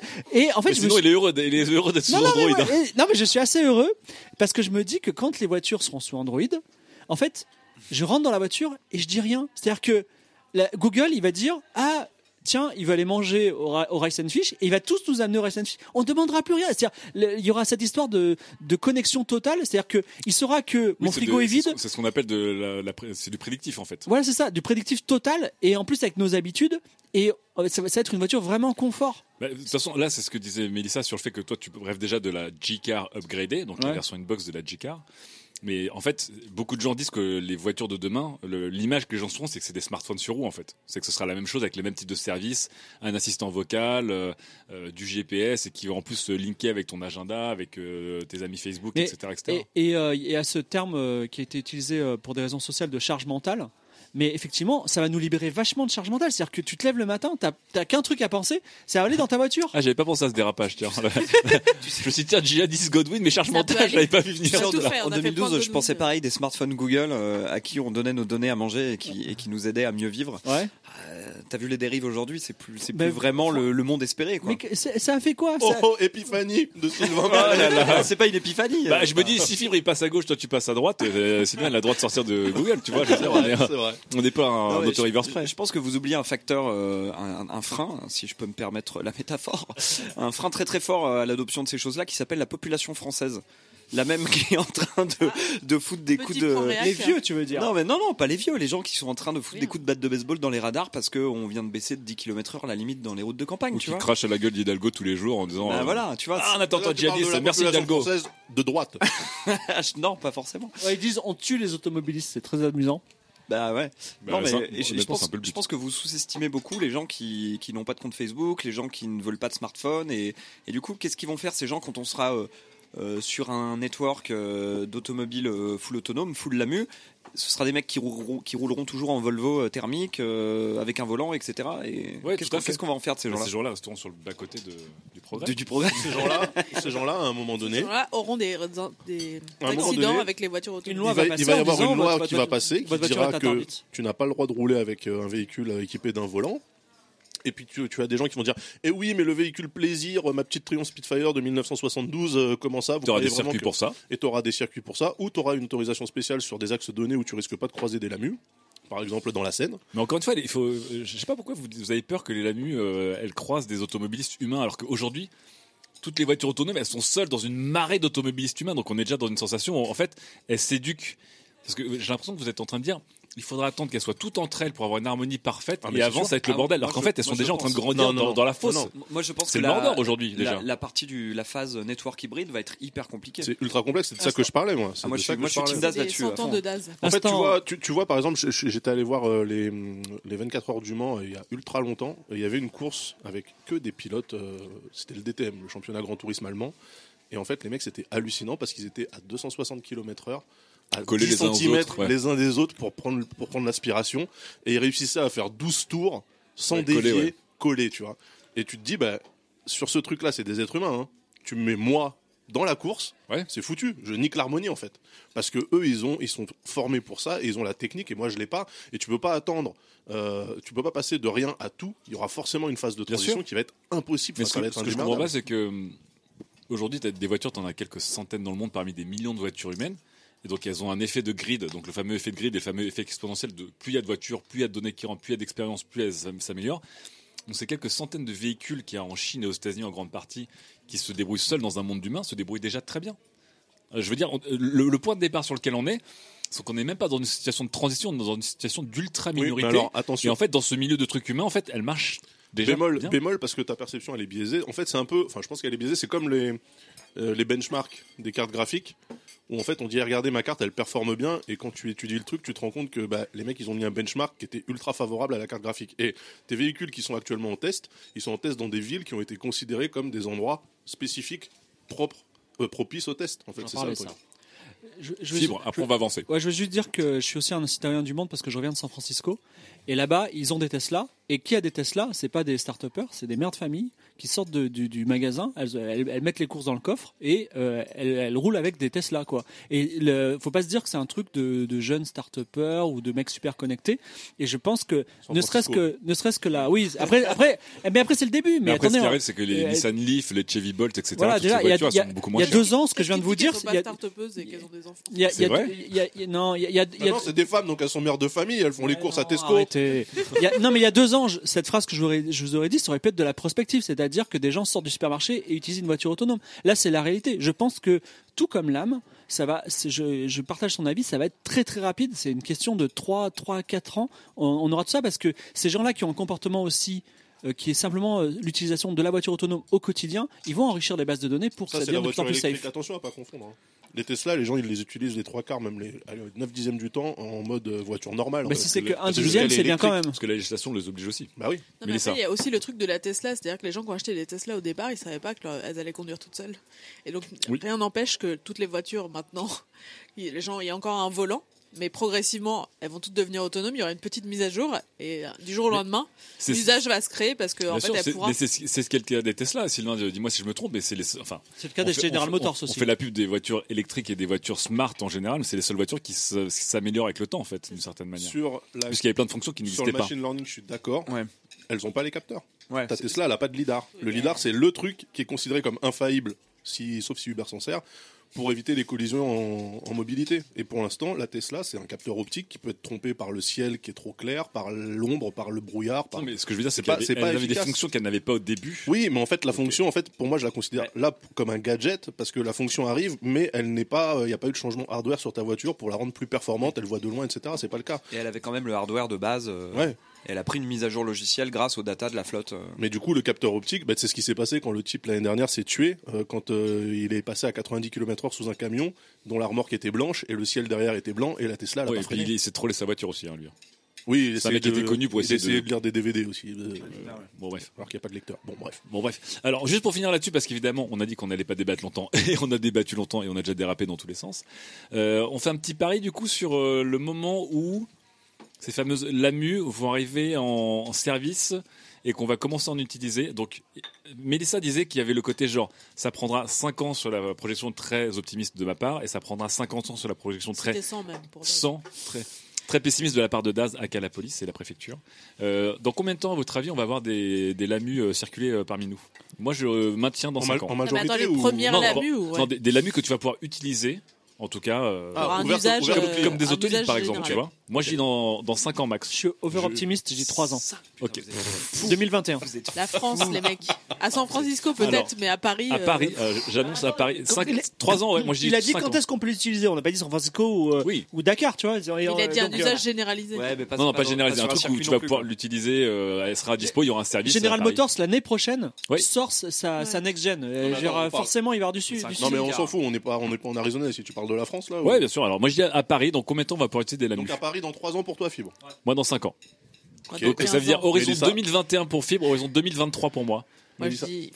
en fait sinon il est heureux d'être sous Android. Non mais je suis assez heureux parce que je me dis que quand les voitures seront sous Android, en fait, je rentre dans la voiture et je dis rien. C'est-à-dire que Google il va dire tiens, il va aller manger au Rice and Fish et il va tous nous amener au Rice and Fish. On ne demandera plus rien. C'est-à-dire, il y aura cette histoire de connexion totale. C'est-à-dire que il saura que mon frigo est vide. C'est ce qu'on appelle c'est du prédictif en fait. Voilà, c'est ça, du prédictif total et en plus avec nos habitudes. Et ça va être une voiture vraiment confort. De toute façon, là, c'est ce que disait Mélissa sur le fait que toi, tu rêves déjà de la G-Car upgradée, donc la version inbox de la G-Car. Mais en fait, beaucoup de gens disent que les voitures de demain, l'image que les gens se font, c'est que c'est des smartphones sur roues en fait. C'est que ce sera la même chose avec les mêmes types de services, un assistant vocal, du GPS et qui va en plus se linker avec ton agenda, avec tes amis Facebook, etc. Et à ce terme qui a été utilisé pour des raisons sociales de charge mentale. Mais effectivement, ça va nous libérer vachement de charge mentale. C'est-à-dire que tu te lèves le matin, t'as qu'un truc à penser, c'est à aller dans ta voiture. Ah, j'avais pas pensé à ce dérapage, tiens. Je me suis dit, djihadiste Godwin, mais charge mentale, je l'avais pas vu venir. En 2012, je pensais pareil des smartphones Google à qui on donnait nos données à manger et qui nous aidaient à mieux vivre. Ouais. T'as vu les dérives aujourd'hui, c'est plus vraiment le monde espéré, quoi. Mais ça a fait quoi Épiphanie de Sylvain. C'est pas une épiphanie. Bah, je me dis, si Fibre il passe à gauche, toi tu passes à droite, c'est bien, elle a le droit de sortir de Google, tu vois. C'est vrai. On n'est pas un auto-reverse près. Je pense que vous oubliez un facteur, un frein, si je peux me permettre la métaphore, un frein très très fort à l'adoption de ces choses-là qui s'appelle la population française. La même qui est en train de foutre des coups de... Les vieux, tu veux dire? Non, pas les vieux, les gens qui sont en train de foutre des coups de batte de baseball dans les radars parce qu'on vient de baisser de 10 km/h la limite dans les routes de campagne. Ou qui crachent à la gueule d'Hidalgo tous les jours en disant... voilà, tu vois. Un attentat djihadiste, merci Hidalgo. De droite. Non, pas forcément. Ils disent on tue les automobilistes, c'est très amusant. Bah ouais. Non, mais je pense que vous sous-estimez beaucoup les gens qui n'ont pas de compte Facebook, les gens qui ne veulent pas de smartphone et du coup, qu'est-ce qu'ils vont faire ces gens quand on sera sur un network d'automobiles full autonome, full LAMU? Ce sera des mecs qui rouleront toujours en Volvo thermique avec un volant, etc. Et qu'est-ce qu'on va en faire de ces gens-là? Ces gens-là resteront sur le bas-côté du progrès. Du progrès. Ces gens-là, à un moment donné, auront des accidents avec les voitures autonomes. Il va y avoir une loi qui va passer qui dira que tu n'as pas le droit de rouler avec un véhicule équipé d'un volant. Et puis tu as des gens qui vont dire oui mais le véhicule plaisir, ma petite Triumph Spitfire de 1972, comment ça? Tu auras des circuits pour ça. Et tu auras des circuits pour ça, ou tu auras une autorisation spéciale sur des axes donnés où tu risques pas de croiser des LAMU, par exemple dans la Seine. Mais encore une fois, je sais pas pourquoi vous avez peur que les LAMU elles croisent des automobilistes humains alors qu'aujourd'hui toutes les voitures autonomes, elles sont seules dans une marée d'automobilistes humains. Donc on est déjà dans une sensation où, en fait, elles s'éduquent. Parce que j'ai l'impression que vous êtes en train de dire, il faudra attendre qu'elles soient toutes entre elles pour avoir une harmonie parfaite. Et avant, ça va être le bordel. Alors qu'en fait, elles sont déjà en train de grandir dans la fosse. Moi, je pense c'est que le Mordor aujourd'hui, déjà. La partie la phase network hybride va être hyper compliquée. C'est ultra complexe, c'est de ça que je parlais, moi. Moi, je suis Team Daz là-dessus. 100 ans de Daz. En fait, tu vois, par exemple, j'étais allé voir les 24 heures du Mans il y a ultra longtemps. Il y avait une course avec que des pilotes. C'était le DTM, le championnat Grand Tourisme allemand. Et en fait, les mecs, c'était hallucinant parce qu'ils étaient à 260 km/h. À coller 10 les uns aux cm autres, les uns des autres pour prendre l'aspiration. Et ils réussissaient à faire 12 tours sans dévier, coller, tu vois. Et tu te dis, sur ce truc-là, c'est des êtres humains. Hein. Tu me mets moi dans la course, c'est foutu. Je nique l'harmonie, en fait. Parce que eux, ils sont formés pour ça et ils ont la technique et moi, je l'ai pas. Et tu peux pas attendre. Tu peux pas passer de rien à tout. Il y aura forcément une phase de transition qui va être impossible. Mais ce que je comprends pas, c'est que aujourd'hui, tu as des voitures, tu en as quelques centaines dans le monde parmi des millions de voitures humaines. Et donc elles ont un effet de grid, donc le fameux effet de grid et le fameux effet exponentiel de plus il y a de voitures, plus il y a de données qui rentrent, plus il y a d'expérience, plus elles s'améliorent. Donc c'est quelques centaines de véhicules qu'il y a en Chine et aux États-Unis en grande partie qui se débrouillent seuls dans un monde d'humains, se débrouillent déjà très bien. Je veux dire, le point de départ sur lequel on est, c'est qu'on n'est même pas dans une situation de transition, on est dans une situation d'ultra minorité. Oui, alors, attention. Et en fait, dans ce milieu de trucs humains, en fait, elle marche déjà bien. Bémol parce que ta perception elle est biaisée. En fait, c'est un peu, je pense qu'elle est biaisée. C'est comme les benchmarks des cartes graphiques. Où en fait on dit regardez ma carte elle performe bien et quand tu étudies le truc tu te rends compte que les mecs ils ont mis un benchmark qui était ultra favorable à la carte graphique et tes véhicules qui sont actuellement en test ils sont en test dans des villes qui ont été considérées comme des endroits spécifiques propices au test en fait c'est ça le truc. Après on va avancer. Ouais, je veux juste dire que je suis aussi un citoyen du monde parce que je reviens de San Francisco et là-bas ils ont des Tesla et qui a des Tesla c'est pas des start-upers c'est des mères de famille qui sortent du magasin, elles mettent les courses dans le coffre et elles roulent avec des Tesla quoi. Et faut pas se dire que c'est un truc de jeunes start-upers ou de mecs super connectés. Et je pense que ne serait-ce que là, oui. Après c'est le début. Mais après, attendez, ce qui arrive, c'est que les Nissan Leaf, les Chevy Bolt, etc. Voilà, déjà il y a beaucoup moins 2 ans, ce que je viens de vous dire, il y a start-upeuses et qu'elles ont des enfants. C'est vrai. Non, c'est des femmes donc elles sont mères de famille, elles font les courses à Tesco. Non mais il y a 2 ans, cette phrase que je vous aurais dit, ça aurait pu être de la prospective, c'est-à-dire que des gens sortent du supermarché et utilisent une voiture autonome. Là, c'est la réalité. Je pense que tout comme l'âme, ça va. Je partage son avis. Ça va être très très rapide. C'est une question de 3 à 4 ans. On aura tout ça parce que ces gens-là qui ont un comportement aussi qui est simplement l'utilisation de la voiture autonome au quotidien, ils vont enrichir les bases de données pour que ça devienne de plus en plus safe. Attention à pas confondre. Les Tesla, les gens ils les utilisent les 3/4, même les 9/10 du temps en mode voiture normale. Mais si c'est que 1/10, c'est bien quand même. Parce que la législation les oblige aussi. Bah oui. Non, mais après, il y a aussi le truc de la Tesla, c'est-à-dire que les gens qui ont acheté les Tesla au départ, ils savaient pas qu'elles allaient conduire toutes seules. Et donc rien n'empêche que toutes les voitures maintenant, il y a encore un volant. Mais progressivement, elles vont toutes devenir autonomes. Il y aura une petite mise à jour et du jour au lendemain, l'usage va se créer parce que en fait, elle pourra. Mais c'est ce qu'est le cas des Tesla. Sylvain, dis-moi si je me trompe, mais c'est le cas des General Motors aussi. On fait la pub des voitures électriques et des voitures smart en général, mais c'est les seules voitures qui s'améliorent avec le temps en fait, d'une certaine manière. Puisqu'il y avait plein de fonctions qui n'existaient pas. Sur le machine learning, je suis d'accord. Ouais. Elles n'ont pas les capteurs. Ta Tesla, elle n'a pas de lidar. Le lidar, c'est le truc qui est considéré comme infaillible, sauf si Uber s'en sert, pour éviter les collisions en mobilité. Et pour l'instant, la Tesla, c'est un capteur optique qui peut être trompé par le ciel qui est trop clair, par l'ombre, par le brouillard. Non, mais ce que je veux dire, c'est qu'elle avait des fonctions qu'elle n'avait pas au début. Oui, mais en fait, la fonction, pour moi, je la considère là comme un gadget parce que la fonction arrive, mais elle n'est pas. Il n'y a pas eu de changement hardware sur ta voiture pour la rendre plus performante. Elle voit de loin, etc. C'est pas le cas. Et elle avait quand même le hardware de base. Elle a pris une mise à jour logicielle grâce aux data de la flotte. Mais du coup, le capteur optique, c'est ce qui s'est passé quand le type l'année dernière s'est tué, quand il est passé à 90 km/h sous un camion dont la remorque était blanche et le ciel derrière était blanc et la Tesla elle a pas freiné. Il s'est trollé sa voiture aussi, lui. Oui, c'est un mec qui était connu pour essayer de lire des DVD aussi. Bon bref. Alors qu'il n'y a pas de lecteur. Bon bref. Alors juste pour finir là-dessus, parce qu'évidemment on a dit qu'on n'allait pas débattre longtemps et on a débattu longtemps et on a déjà dérapé dans tous les sens. On fait un petit pari du coup sur le moment où ces fameuses LAMU vont arriver en service et qu'on va commencer à en utiliser. Donc, Mélissa disait qu'il y avait le côté genre, ça prendra 5 ans sur la projection très optimiste de ma part et ça prendra 50 ans sur la projection très 100, très pessimiste de la part de Daz à la police et la préfecture. Dans combien de temps, à votre avis, on va avoir des LAMU circuler parmi nous ? Moi, je maintiens dans 5 ans. En majorité, les premières LAMU des LAMU que tu vas pouvoir utiliser. En tout cas, un usage comme des autolibres par exemple, tu vois. Moi, je dis dans 5 ans max. Je suis over-optimiste, j'ai 3 ans. Ok. 2021. La France, les mecs. À San Francisco peut-être, Alors, mais à Paris. À Paris, j'annonce à Paris. 3 ans, ouais. Moi, je dis Il a dit 5 quand ans. est-ce qu'on peut l'utiliser. On n'a pas dit San Francisco ou Dakar, tu vois. Il a dit un usage généralisé. Ouais, mais Non, pas généralisé. Un sur truc où circuit tu non vas plus, pouvoir quoi. l'utiliser. Elle sera à dispo. Il y aura un service. General à Paris. Motors l'année prochaine Oui. sort sa next gen. mais attends, on parle- Forcément, il va y avoir du C'est dessus. un Non mais on car. s'en fout, on n'est pas en Arizona si tu parles de la France là. Ouais, bien sûr. Alors, moi, je dis à Paris. Donc, combien de temps on va pouvoir utiliser des Lamus? Donc à Paris dans 3 ans pour toi Fibre. Moi, dans 5 ans. Ouais, Donc, dans ça veut dire 15 ans. horizon Mélissa 2021 pour Fibre, horizon 2023 pour moi. Moi, je Mélissa. dis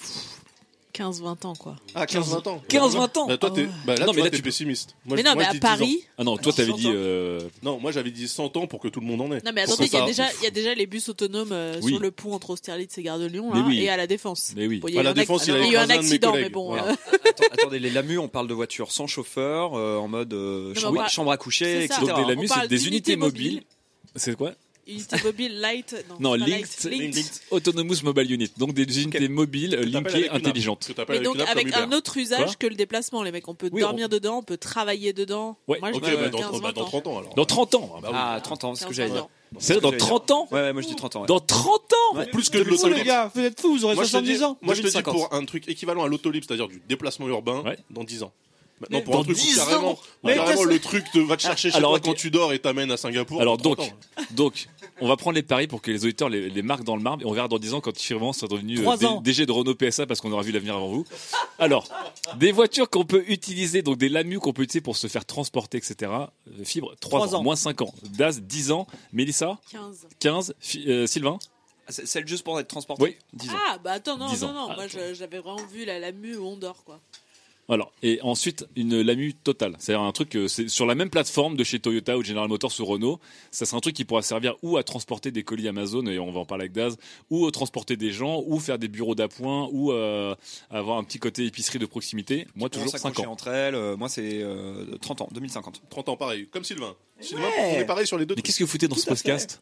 15-20 ans, quoi. Ah 15-20 ans. 15-20 ans. Bah, toi t'es là, Non, mais là, t'es tu- pessimiste. Moi, Mais non, mais je à dis 10 ans. Paris. Ah non, toi, t'avais dit. 100 Non, moi j'avais dit 100 ans pour que tout le monde en ait. Non, mais Pour attendez, que ça- il y a déjà les bus autonomes Oui. sur le pont entre Austerlitz et Gare de Lyon, Mais là, oui. et à la Défense. Mais oui. Bon, il y À a eu la un Défense, il a il y a eu écrasé un un de mes accident, collègues. mais bon. Voilà. Attendez, les Lamus, on parle de voitures sans chauffeur, en mode mais chambre, on parle- chambre à coucher, c'est ça. etc. Donc, des Lamus, On parle c'est des d'unités unités mobiles. mobiles. C'est quoi? Unité mobile light. Non, c'est pas Linked light. Autonomous Mobile Unit. Donc des unités mobiles Que t'appelles linkées avec une app. intelligentes. Que t'appelles Mais donc une app avec comme un Uber. autre usage Quoi que le déplacement, les mecs. On peut Oui, dormir dedans, on peut travailler dedans. Ouais. Moi, je Ok, dis bah, 15-20 dans ans. 30 ans alors. Dans 30 ans. Ah bah oui. Ah, 30 ans, c'est ce que j'allais dire. C'est dans 30 ans? Ouais, moi je dis 30 ans. Ouais. Dans 30 ans? Plus que de Oh, l'autolib. les gars, vous êtes fous, vous aurez Moi je te 70 dis, ans. moi je te dis 2050. pour un truc équivalent à l'autolib, c'est-à-dire du déplacement urbain, Ouais. dans 10 ans. Maintenant Mais pour un dans truc où 10 carrément, ans où Mais carrément qu'est-ce- le truc va te chercher chez Alors, toi ok. quand tu dors et t'amène à Singapour. Alors dans donc, 30 ans. donc, on va prendre les paris pour que les auditeurs les marquent dans le marbre et on verra dans 10 ans quand Firman sera devenu 3 ans. DG de Renault PSA parce qu'on aura vu l'avenir avant vous. Alors, des voitures qu'on peut utiliser, donc des Lamus qu'on peut utiliser pour se faire transporter, etc. Fibre, 3 3 ans, ans. moins 5 ans. Daz, 10 ans. Mélissa, 15. 15. Sylvain, C'est celle juste pour être transporté. Oui. 10 ans. Ah, bah attends, non, 10 non, ans. non. Moi, Attends. j'avais vraiment vu la mue où on dort, quoi. Alors, et ensuite, une Lamu totale. C'est-à-dire un truc, c'est sur la même plateforme de chez Toyota ou General Motors ou Renault. Ça, c'est un truc qui pourra servir ou à transporter des colis Amazon, et on va en parler avec Daz, ou à transporter des gens, ou faire des bureaux d'appoint, ou avoir un petit côté épicerie de proximité. Moi, toujours 5 ans. entre elles. Moi, c'est 30 ans, 2050. 30 ans pareil, comme Sylvain. Sylvain, on est pareil sur les deux. Mais qu'est-ce que vous foutez dans ce podcast?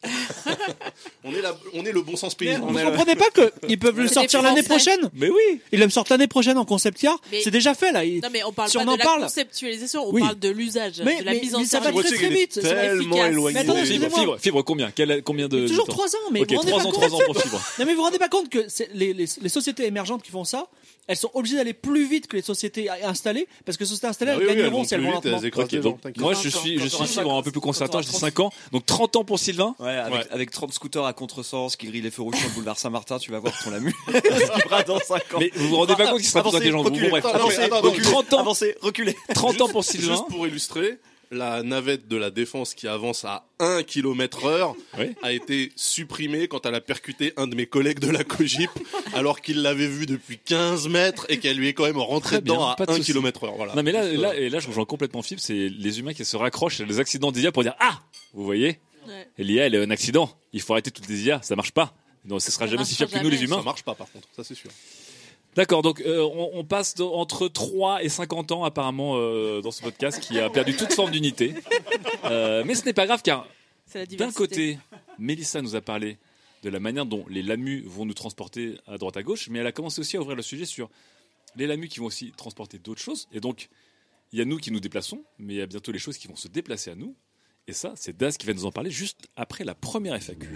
On est le bon sens Mais paysan. vous comprenez pas qu'ils peuvent le C'est sortir des l'année Français. prochaine? Mais oui! Ils le sortent l'année prochaine en concept car. Mais- C'est déjà fait là. Non, mais on parle Si pas on de en la parle. conceptualisation, on Oui. parle de l'usage, Mais- de la mais- mise en mais ça va service. très très vite. Tellement efficace. éloigné. Mais attendez, Fibre, excusez-moi. fibre, combien? Combien de Toujours temps 3 ans, mais Ok, vous vous rendez 3 pas ans, compte 3 ans pour fibre. Non mais vous vous rendez pas compte que les sociétés émergentes qui font ça, elles sont obligées d'aller plus vite que les sociétés installées parce que les sociétés installées Ah elles oui, oui, elles gagneront vont si elles plus vont vite, elles lentement. écrasent Ok, les gens, donc t'inquiète. moi Quand je on- suis quand on fibre un peu plus conservateur, je dis 5 ans. Donc 30 ans pour Sylvain. Ouais, avec, Ouais. avec 30 scooters à contresens qui grillent les feux rouges sur le boulevard Saint-Martin, tu vas voir ton Lamu. Ce qui fera dans 5 ans. Mais vous vous rendez pas compte qu'il sera plus Avancez, intelligent. Bon, reculez. bref. Attends, mais attends, Donc 30 ans, Avancez, reculez. 30 ans pour Sylvain. Juste pour illustrer, la navette de la Défense qui avance à 1 km/h Oui. a été supprimée quand elle a percuté un de mes collègues de la Cogip alors qu'il l'avait vu depuis 15 mètres et qu'elle lui est quand même rentrée Très bien, dedans à pas de 1 souci. km/h. Voilà. Non mais là je rejoins complètement Fibre, c'est les humains qui se raccrochent à des accidents d'IA pour dire ah, vous voyez, Ouais. l'IA elle est un accident, il faut arrêter toutes les IA, ça marche pas. Non, ce sera Ça jamais aussi marchera fiable que nous les jamais. humains. Ça marche pas par contre, ça c'est sûr. D'accord, donc on passe entre 3 et 50 ans apparemment dans ce podcast qui a perdu toute forme d'unité. Mais ce n'est pas grave car C'est la d'un diversité. côté, Mélissa nous a parlé de la manière dont les Lamus vont nous transporter à droite à gauche, mais elle a commencé aussi à ouvrir le sujet sur les Lamus qui vont aussi transporter d'autres choses. Et donc, il y a nous qui nous déplaçons, mais il y a bientôt les choses qui vont se déplacer à nous. Et ça, c'est Daz qui va nous en parler juste après la première FAQ.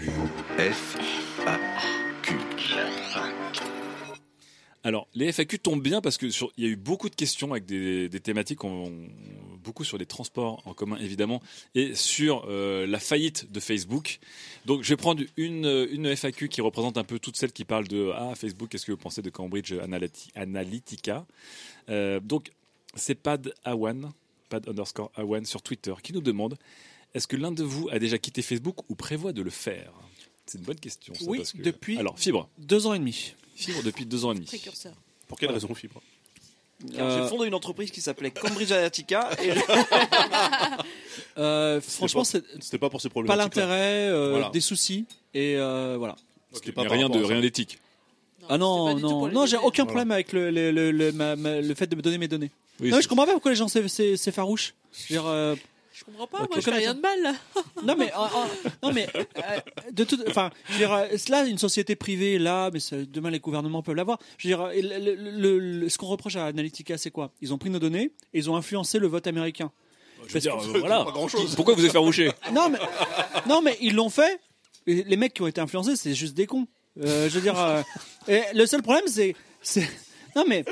Alors, les FAQ tombent bien parce que il y a eu beaucoup de questions avec des thématiques, beaucoup sur les transports en commun évidemment, et sur la faillite de Facebook. Donc, je vais prendre une FAQ qui représente un peu toutes celles qui parlent de Facebook. Qu'est-ce que vous pensez de Cambridge Analytica? Donc, c'est Pad _ Awan sur Twitter qui nous demande: est-ce que l'un de vous a déjà quitté Facebook ou prévoit de le faire? C'est une bonne question. Ça, Oui, parce que... depuis- Alors, Fibre 2 ans et demi. Fibre depuis 2 ans et demi. Précurseur. Pour quelle raison, Fibre? J'ai fondé une entreprise qui s'appelait Cambridge Analytica et Franchement, c'est C'était pas pour ces problèmes. pas l'intérêt, Voilà. des soucis et voilà. C'était pas Mais par rien rapport à ça. d'éthique. Ah non, c'est pas du tout pour non, les non, j'ai données. aucun Voilà. problème avec le fait de me donner mes données. Oui, non, c'est- je comprends pas pourquoi les gens c'est farouche. Je veux dire, Je comprends pas, Ok. moi je fais rien de mal. Là. non mais de toute, enfin, je veux dire, là une société privée là, mais demain les gouvernements peuvent l'avoir. Je veux dire, ce qu'on reproche à Analytica, c'est quoi? Ils ont pris nos données et ils ont influencé le vote américain. Je veux dire, Parce que voilà. pas grand-chose. Pourquoi vous êtes effarouché? Non, mais ils l'ont fait. Et les mecs qui ont été influencés, c'est juste des cons. Je veux dire, et le seul problème, c'est... Non, mais...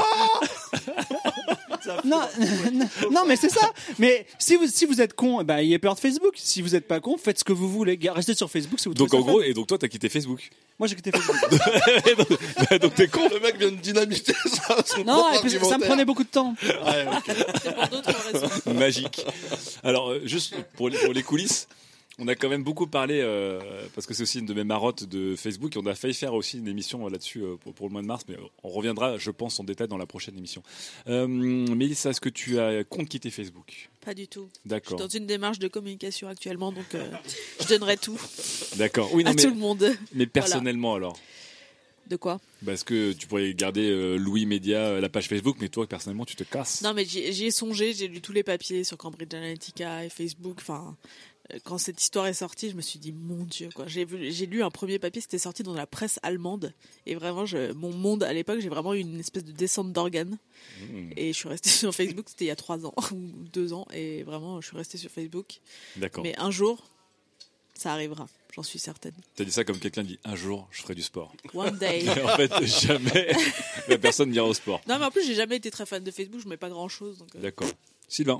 non, mais c'est ça. Mais si vous êtes con, ben, ayez peur de Facebook. Si vous êtes pas con, faites ce que vous voulez. Restez sur Facebook si vous Donc trouvez en ça gros, fun. et donc toi t'as quitté Facebook. Moi j'ai quitté Facebook. Donc t'es con. Le mec vient de dynamiter ça. Non, et puis ça me prenait beaucoup de temps. Ouais, ok. C'est pour d'autres raisons. Magique. Alors, juste pour les coulisses, on a quand même beaucoup parlé, parce que c'est aussi une de mes marottes de Facebook, et on a failli faire aussi une émission là-dessus pour le mois de mars, mais on reviendra, je pense, en détail dans la prochaine émission. Mélissa, est-ce que tu comptes quitter Facebook? Pas du tout. D'accord. Je suis dans une démarche de communication actuellement, donc je donnerai tout D'accord. Oui, non, à tout le monde. mais personnellement alors? De quoi? Parce que tu pourrais garder Louis Média, la page Facebook, mais toi, personnellement, tu te casses. Non, mais j'y ai songé, j'ai lu tous les papiers sur Cambridge Analytica et Facebook. Enfin, quand cette histoire est sortie, je me suis dit, mon Dieu, quoi. J'ai lu un premier papier, c'était sorti dans la presse allemande. Et vraiment, mon monde, à l'époque, j'ai vraiment eu une espèce de descente d'organes. Et je suis restée sur Facebook, c'était il y a 3 ans ou 2 ans. Et vraiment, je suis restée sur Facebook. D'accord. Mais un jour, ça arrivera, j'en suis certaine. T'as dit ça comme quelqu'un dit un jour, je ferai du sport. One day. Et en fait, jamais la personne n'ira au sport. Non, mais en plus, j'ai jamais été très fan de Facebook, je mets pas grand chose. D'accord. Sylvain.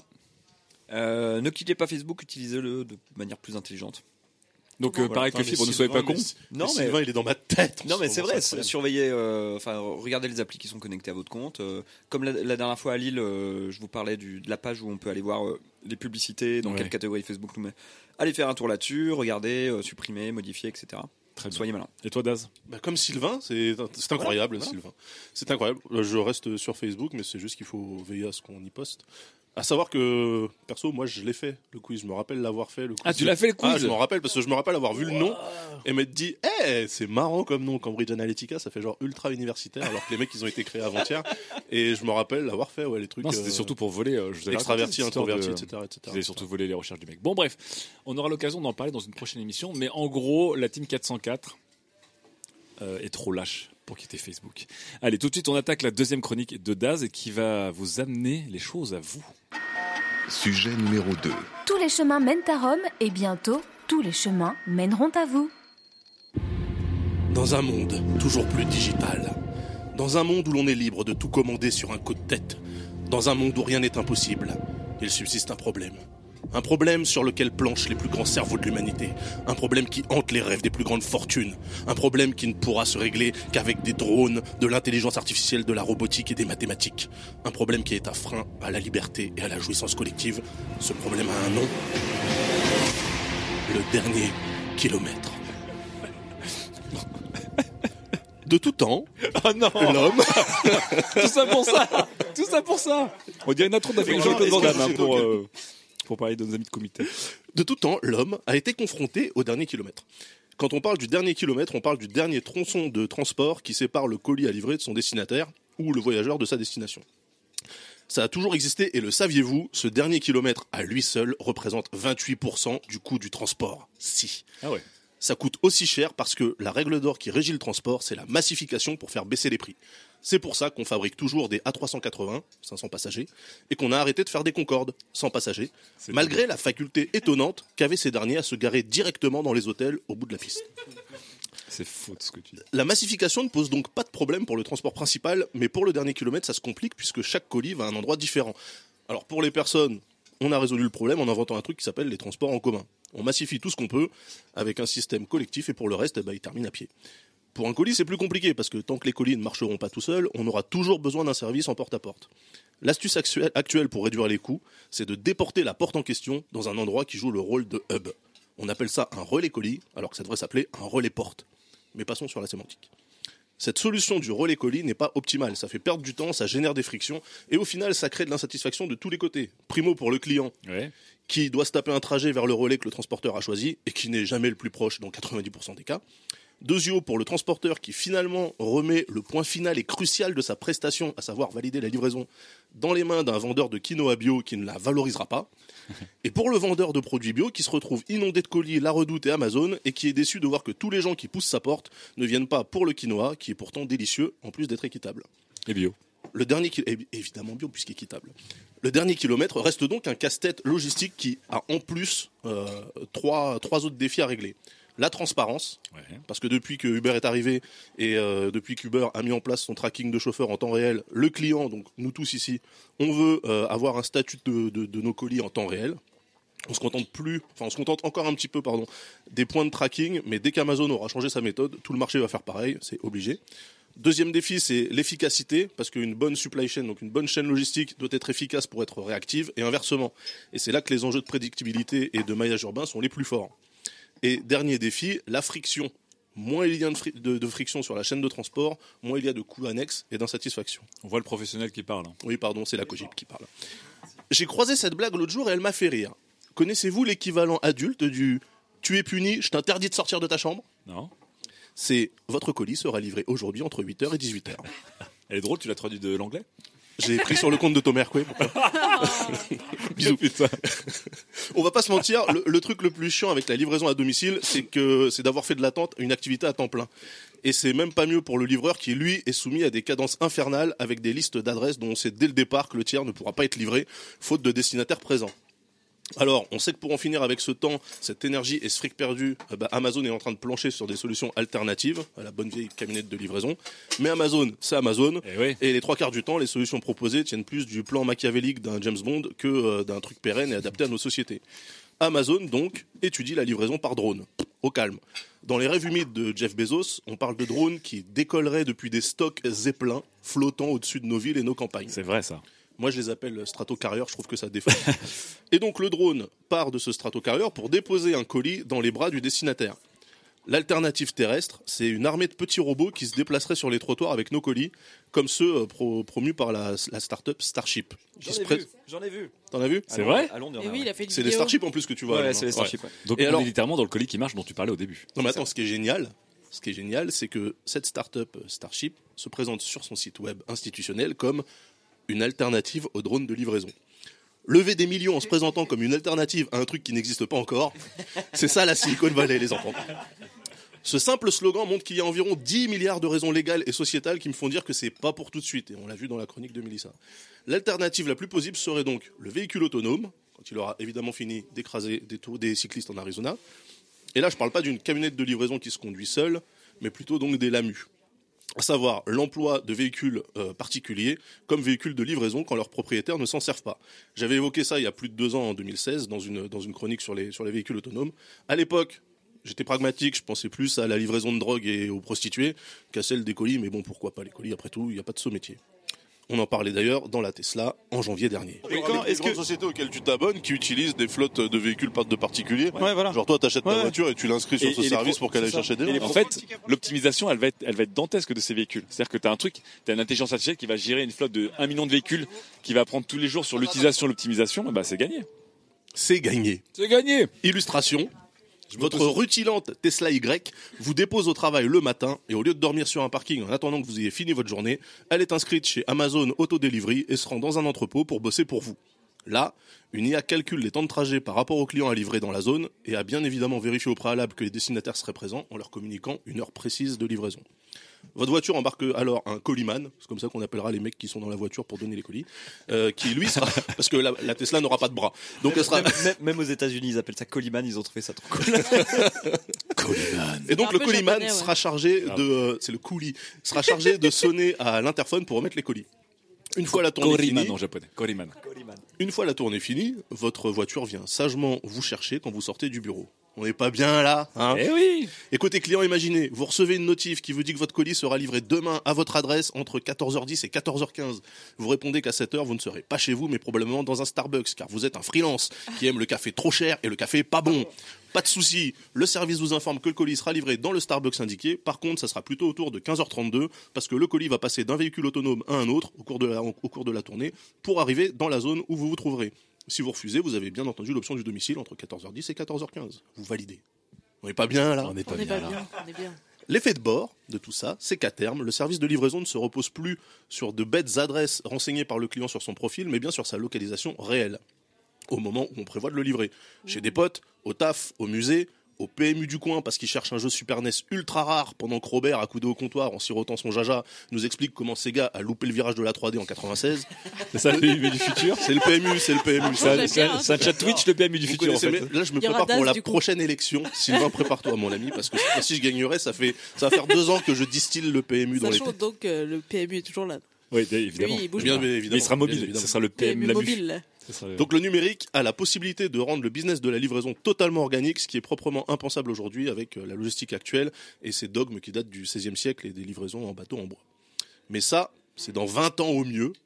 Ne quittez pas Facebook, utilisez-le de manière plus intelligente. Donc, Voilà. pareil que le mais film, ne soyez Sylvain, pas con. Non, mais Sylvain, il est dans ma tête. Non, mais c'est vrai, ça, surveillez, regardez les applis qui sont connectées à votre compte. Comme la dernière fois à Lille, je vous parlais de la page où on peut aller voir les publicités, dans quelle catégorie Facebook nous met. Allez faire un tour là-dessus, regardez, supprimer, modifier, etc. Très bien. Soyez malin. Et toi, Daz? Bah, comme Sylvain, c'est incroyable, Voilà. Sylvain. C'est incroyable. Je reste sur Facebook, mais c'est juste qu'il faut veiller à ce qu'on y poste. À savoir que, perso, moi, je l'ai fait, le quiz. Je me rappelle l'avoir fait, le quiz. Ah, tu l'as fait, le quiz? Ah, je m'en rappelle, parce que je me rappelle avoir vu le nom et m'être dit, c'est marrant comme nom, Cambridge Analytica, ça fait genre ultra universitaire, alors que les mecs, ils ont été créés avant-hier. Et je me rappelle l'avoir fait, les trucs. Non, c'était surtout pour voler. Je vous avais extraverti, raconté cette histoire introverti, de- etc. Vous avez surtout volé les recherches du mec. Bon, bref, on aura l'occasion d'en parler dans une prochaine émission. Mais en gros, la team 404 est trop lâche pour quitter Facebook. Allez, tout de suite, on attaque la deuxième chronique de Daz et qui va vous amener les choses à vous. Sujet numéro 2. Tous les chemins mènent à Rome et bientôt, tous les chemins mèneront à vous. Dans un monde toujours plus digital, dans un monde où l'on est libre de tout commander sur un coup de tête, dans un monde où rien n'est impossible, il subsiste un problème. Un problème sur lequel planchent les plus grands cerveaux de l'humanité. Un problème qui hante les rêves des plus grandes fortunes. Un problème qui ne pourra se régler qu'avec des drones, de l'intelligence artificielle, de la robotique et des mathématiques. Un problème qui est un frein à la liberté et à la jouissance collective. Ce problème a un nom. Le dernier kilomètre. De tout temps, Ah non, l'homme... tout ça pour ça. Tout ça pour ça. On dirait une intro d'Afrique Jean-Claude Van Damme, pour parler de nos amis de comité. De tout temps, l'homme a été confronté au dernier kilomètre. Quand on parle du dernier kilomètre, on parle du dernier tronçon de transport qui sépare le colis à livrer de son destinataire ou le voyageur de sa destination. Ça a toujours existé et le saviez-vous, ce dernier kilomètre à lui seul représente 28% du coût du transport. Si. Ah ouais. Ça coûte aussi cher parce que la règle d'or qui régit le transport, c'est la massification pour faire baisser les prix. C'est pour ça qu'on fabrique toujours des A380, 500 passagers, et qu'on a arrêté de faire des Concorde, 100 passagers, malgré la faculté étonnante qu'avaient ces derniers à se garer directement dans les hôtels au bout de la piste. C'est faux ce que tu dis. La massification ne pose donc pas de problème pour le transport principal, mais pour le dernier kilomètre, ça se complique puisque chaque colis va à un endroit différent. Alors pour les personnes, on a résolu le problème en inventant un truc qui s'appelle les transports en commun. On massifie tout ce qu'on peut avec un système collectif et pour le reste, ils terminent à pied. Pour un colis, c'est plus compliqué parce que tant que les colis ne marcheront pas tout seuls, on aura toujours besoin d'un service en porte-à-porte. L'astuce actuelle pour réduire les coûts, c'est de déporter la porte en question dans un endroit qui joue le rôle de hub. On appelle ça un relais colis, alors que ça devrait s'appeler un relais porte. Mais passons sur la sémantique. Cette solution du relais colis n'est pas optimale, ça fait perdre du temps, ça génère des frictions, et au final, ça crée de l'insatisfaction de tous les côtés. Primo pour le client, qui doit se taper un trajet vers le relais que le transporteur a choisi, et qui n'est jamais le plus proche dans 90% des cas. Deuxièmement, pour le transporteur qui finalement remet le point final et crucial de sa prestation, à savoir valider la livraison, dans les mains d'un vendeur de quinoa bio qui ne la valorisera pas. Et pour le vendeur de produits bio qui se retrouve inondé de colis La Redoute et Amazon et qui est déçu de voir que tous les gens qui poussent sa porte ne viennent pas pour le quinoa, qui est pourtant délicieux, en plus d'être équitable. Et bio. Le dernier évidemment bio puisqu'équitable. Le dernier kilomètre reste donc un casse-tête logistique qui a en plus trois autres défis à régler. La transparence, parce que depuis que Uber est arrivé et depuis qu'Uber a mis en place son tracking de chauffeurs en temps réel, le client, donc nous tous ici, on veut avoir un statut de nos colis en temps réel. On se contente encore un petit peu, des points de tracking, mais dès qu'Amazon aura changé sa méthode, tout le marché va faire pareil, c'est obligé. Deuxième défi, c'est l'efficacité, parce qu'une bonne supply chain, donc une bonne chaîne logistique, doit être efficace pour être réactive, et inversement. Et c'est là que les enjeux de prédictibilité et de maillage urbain sont les plus forts. Et dernier défi, la friction. Moins il y a de friction sur la chaîne de transport, moins il y a de coûts annexes et d'insatisfaction. On voit le professionnel qui parle. Oui, pardon, c'est la Cogip qui parle. J'ai croisé cette blague l'autre jour et elle m'a fait rire. Connaissez-vous l'équivalent adulte du « tu es puni, je t'interdis de sortir de ta chambre » ? Non. C'est « votre colis sera livré aujourd'hui entre 8h et 18h ». Elle est drôle, tu l'as traduit de l'anglais ? J'ai pris sur le compte de Tom Hercouet. Bisous. Putain. On va pas se mentir, le truc le plus chiant avec la livraison à domicile, c'est d'avoir fait de l'attente une activité à temps plein. Et c'est même pas mieux pour le livreur qui, lui, est soumis à des cadences infernales avec des listes d'adresses dont on sait dès le départ que le tiers ne pourra pas être livré, faute de destinataires présents. Alors, on sait que pour en finir avec ce temps, cette énergie et ce fric perdu, Amazon est en train de plancher sur des solutions alternatives à la bonne vieille camionnette de livraison. Mais Amazon, c'est Amazon. Et les 3/4 du temps, les solutions proposées tiennent plus du plan machiavélique d'un James Bond que d'un truc pérenne et adapté à nos sociétés. Amazon, donc, étudie la livraison par drone. Au calme. Dans les rêves humides de Jeff Bezos, on parle de drones qui décolleraient depuis des stocks Zeppelin flottant au-dessus de nos villes et nos campagnes. C'est vrai, ça. Moi, je les appelle Stratocarrier, je trouve que ça défend. Et donc, le drone part de ce Stratocarrier pour déposer un colis dans les bras du destinataire. L'alternative terrestre, c'est une armée de petits robots qui se déplaceraient sur les trottoirs avec nos colis, comme ceux promus par la start-up Starship. J'en ai vu. T'en as vu ? C'est vrai ? À Londres, Et oui, il a fait une C'est les vidéo. Starship en plus que tu vois. Ouais, c'est les Starship. Ouais. Donc, Et on alors- est littéralement dans le colis qui marche dont tu parlais au début. Non mais attends, ce qui est génial, c'est que cette start-up Starship se présente sur son site web institutionnel comme une alternative aux drones de livraison. Lever des millions en se présentant comme une alternative à un truc qui n'existe pas encore, c'est ça la Silicon Valley, les enfants. Ce simple slogan montre qu'il y a environ 10 milliards de raisons légales et sociétales qui me font dire que c'est pas pour tout de suite, et on l'a vu dans la chronique de Mélissa. L'alternative la plus plausible serait donc le véhicule autonome, quand il aura évidemment fini d'écraser des cyclistes en Arizona. Et là, je parle pas d'une camionnette de livraison qui se conduit seule, mais plutôt donc des LAMU. À savoir l'emploi de véhicules particuliers comme véhicules de livraison quand leurs propriétaires ne s'en servent pas. J'avais évoqué ça il y a plus de 2 ans, en 2016, dans une chronique sur les véhicules autonomes. À l'époque, j'étais pragmatique, je pensais plus à la livraison de drogue et aux prostituées qu'à celle des colis, mais bon, pourquoi pas les colis, après tout, il n'y a pas de saut métier. On en parlait d'ailleurs dans la Tesla en janvier dernier. Et quand est-ce que sociétés auxquelles tu t'abonnes qui utilisent des flottes de véhicules de particuliers, voilà. genre toi t'achètes ta Ouais. voiture et tu l'inscris sur ce service pour qu'elle aille chercher des gens. En fait, l'optimisation, elle va être dantesque de ces véhicules. C'est-à-dire que tu as une intelligence artificielle qui va gérer une flotte de 1 million de véhicules, qui va prendre tous les jours sur l'utilisation, l'optimisation, et bah c'est gagné. C'est gagné. C'est gagné. Illustration. Votre rutilante Tesla Y vous dépose au travail le matin et au lieu de dormir sur un parking en attendant que vous ayez fini votre journée, elle est inscrite chez Amazon Auto Delivery et se rend dans un entrepôt pour bosser pour vous. Là, une IA calcule les temps de trajet par rapport aux clients à livrer dans la zone et a bien évidemment vérifié au préalable que les destinataires seraient présents en leur communiquant une heure précise de livraison. Votre voiture embarque alors un colis-man, c'est comme ça qu'on appellera les mecs qui sont dans la voiture pour donner les colis, qui lui sera, parce que la Tesla n'aura pas de bras. Donc elle sera... Même aux États-Unis, ils appellent ça Coliman, ils ont trouvé ça trop cool. Colis-man. Et donc C'est le un peu colis-man japonais, ouais. sera chargé de, c'est le coulis, sera chargé de sonner à l'interphone pour remettre les colis. Une fois la tournée Koriman finie, en japonais. Koriman. une fois la tournée finie, votre voiture vient sagement vous chercher quand vous sortez du bureau. On n'est pas bien là, hein? Eh oui. Et côté client, imaginez, vous recevez une notif qui vous dit que votre colis sera livré demain à votre adresse entre 14h10 et 14h15. Vous répondez qu'à 7h, vous ne serez pas chez vous, mais probablement dans un Starbucks, car vous êtes un freelance qui aime le café trop cher et le café pas bon. Pas de souci, le service vous informe que le colis sera livré dans le Starbucks indiqué. Par contre, ça sera plutôt autour de 15h32, parce que le colis va passer d'un véhicule autonome à un autre au cours de la tournée, pour arriver dans la zone où vous vous trouverez. Si vous refusez, vous avez bien entendu l'option du domicile entre 14h10 et 14h15. Vous validez. On n'est pas bien là. On n'est pas On n'est bien pas là. bien, on est bien. L'effet de bord de tout ça, c'est qu'à terme, le service de livraison ne se repose plus sur de bêtes adresses renseignées par le client sur son profil, mais bien sur sa localisation réelle, au moment où on prévoit de le livrer. Chez des potes, au taf, au musée, au PMU du coin parce qu'il cherche un jeu Super NES ultra rare pendant que Robert, accoudé au comptoir en sirotant son jaja, nous explique comment Sega a loupé le virage de la 3D en 96. C'est ça le PMU du futur. C'est le PMU. C'est un chat Twitch, le PMU du futur. En fait. Là, je me prépare pour la prochaine élection. Sylvain, prépare-toi, mon ami, parce que si je gagnerais, ça va faire 2 ans que je distille le PMU dans les têtes. Donc le PMU est toujours là. Oui, évidemment. Oui, il bouge bien, pas. mais évidemment. Mais il sera mobile. Ce sera le PMU mobile. Là. Donc le numérique a la possibilité de rendre le business de la livraison totalement organique, ce qui est proprement impensable aujourd'hui avec la logistique actuelle et ces dogmes qui datent du XVIe siècle et des livraisons en bateau en bois. Mais ça, c'est dans 20 ans au mieux.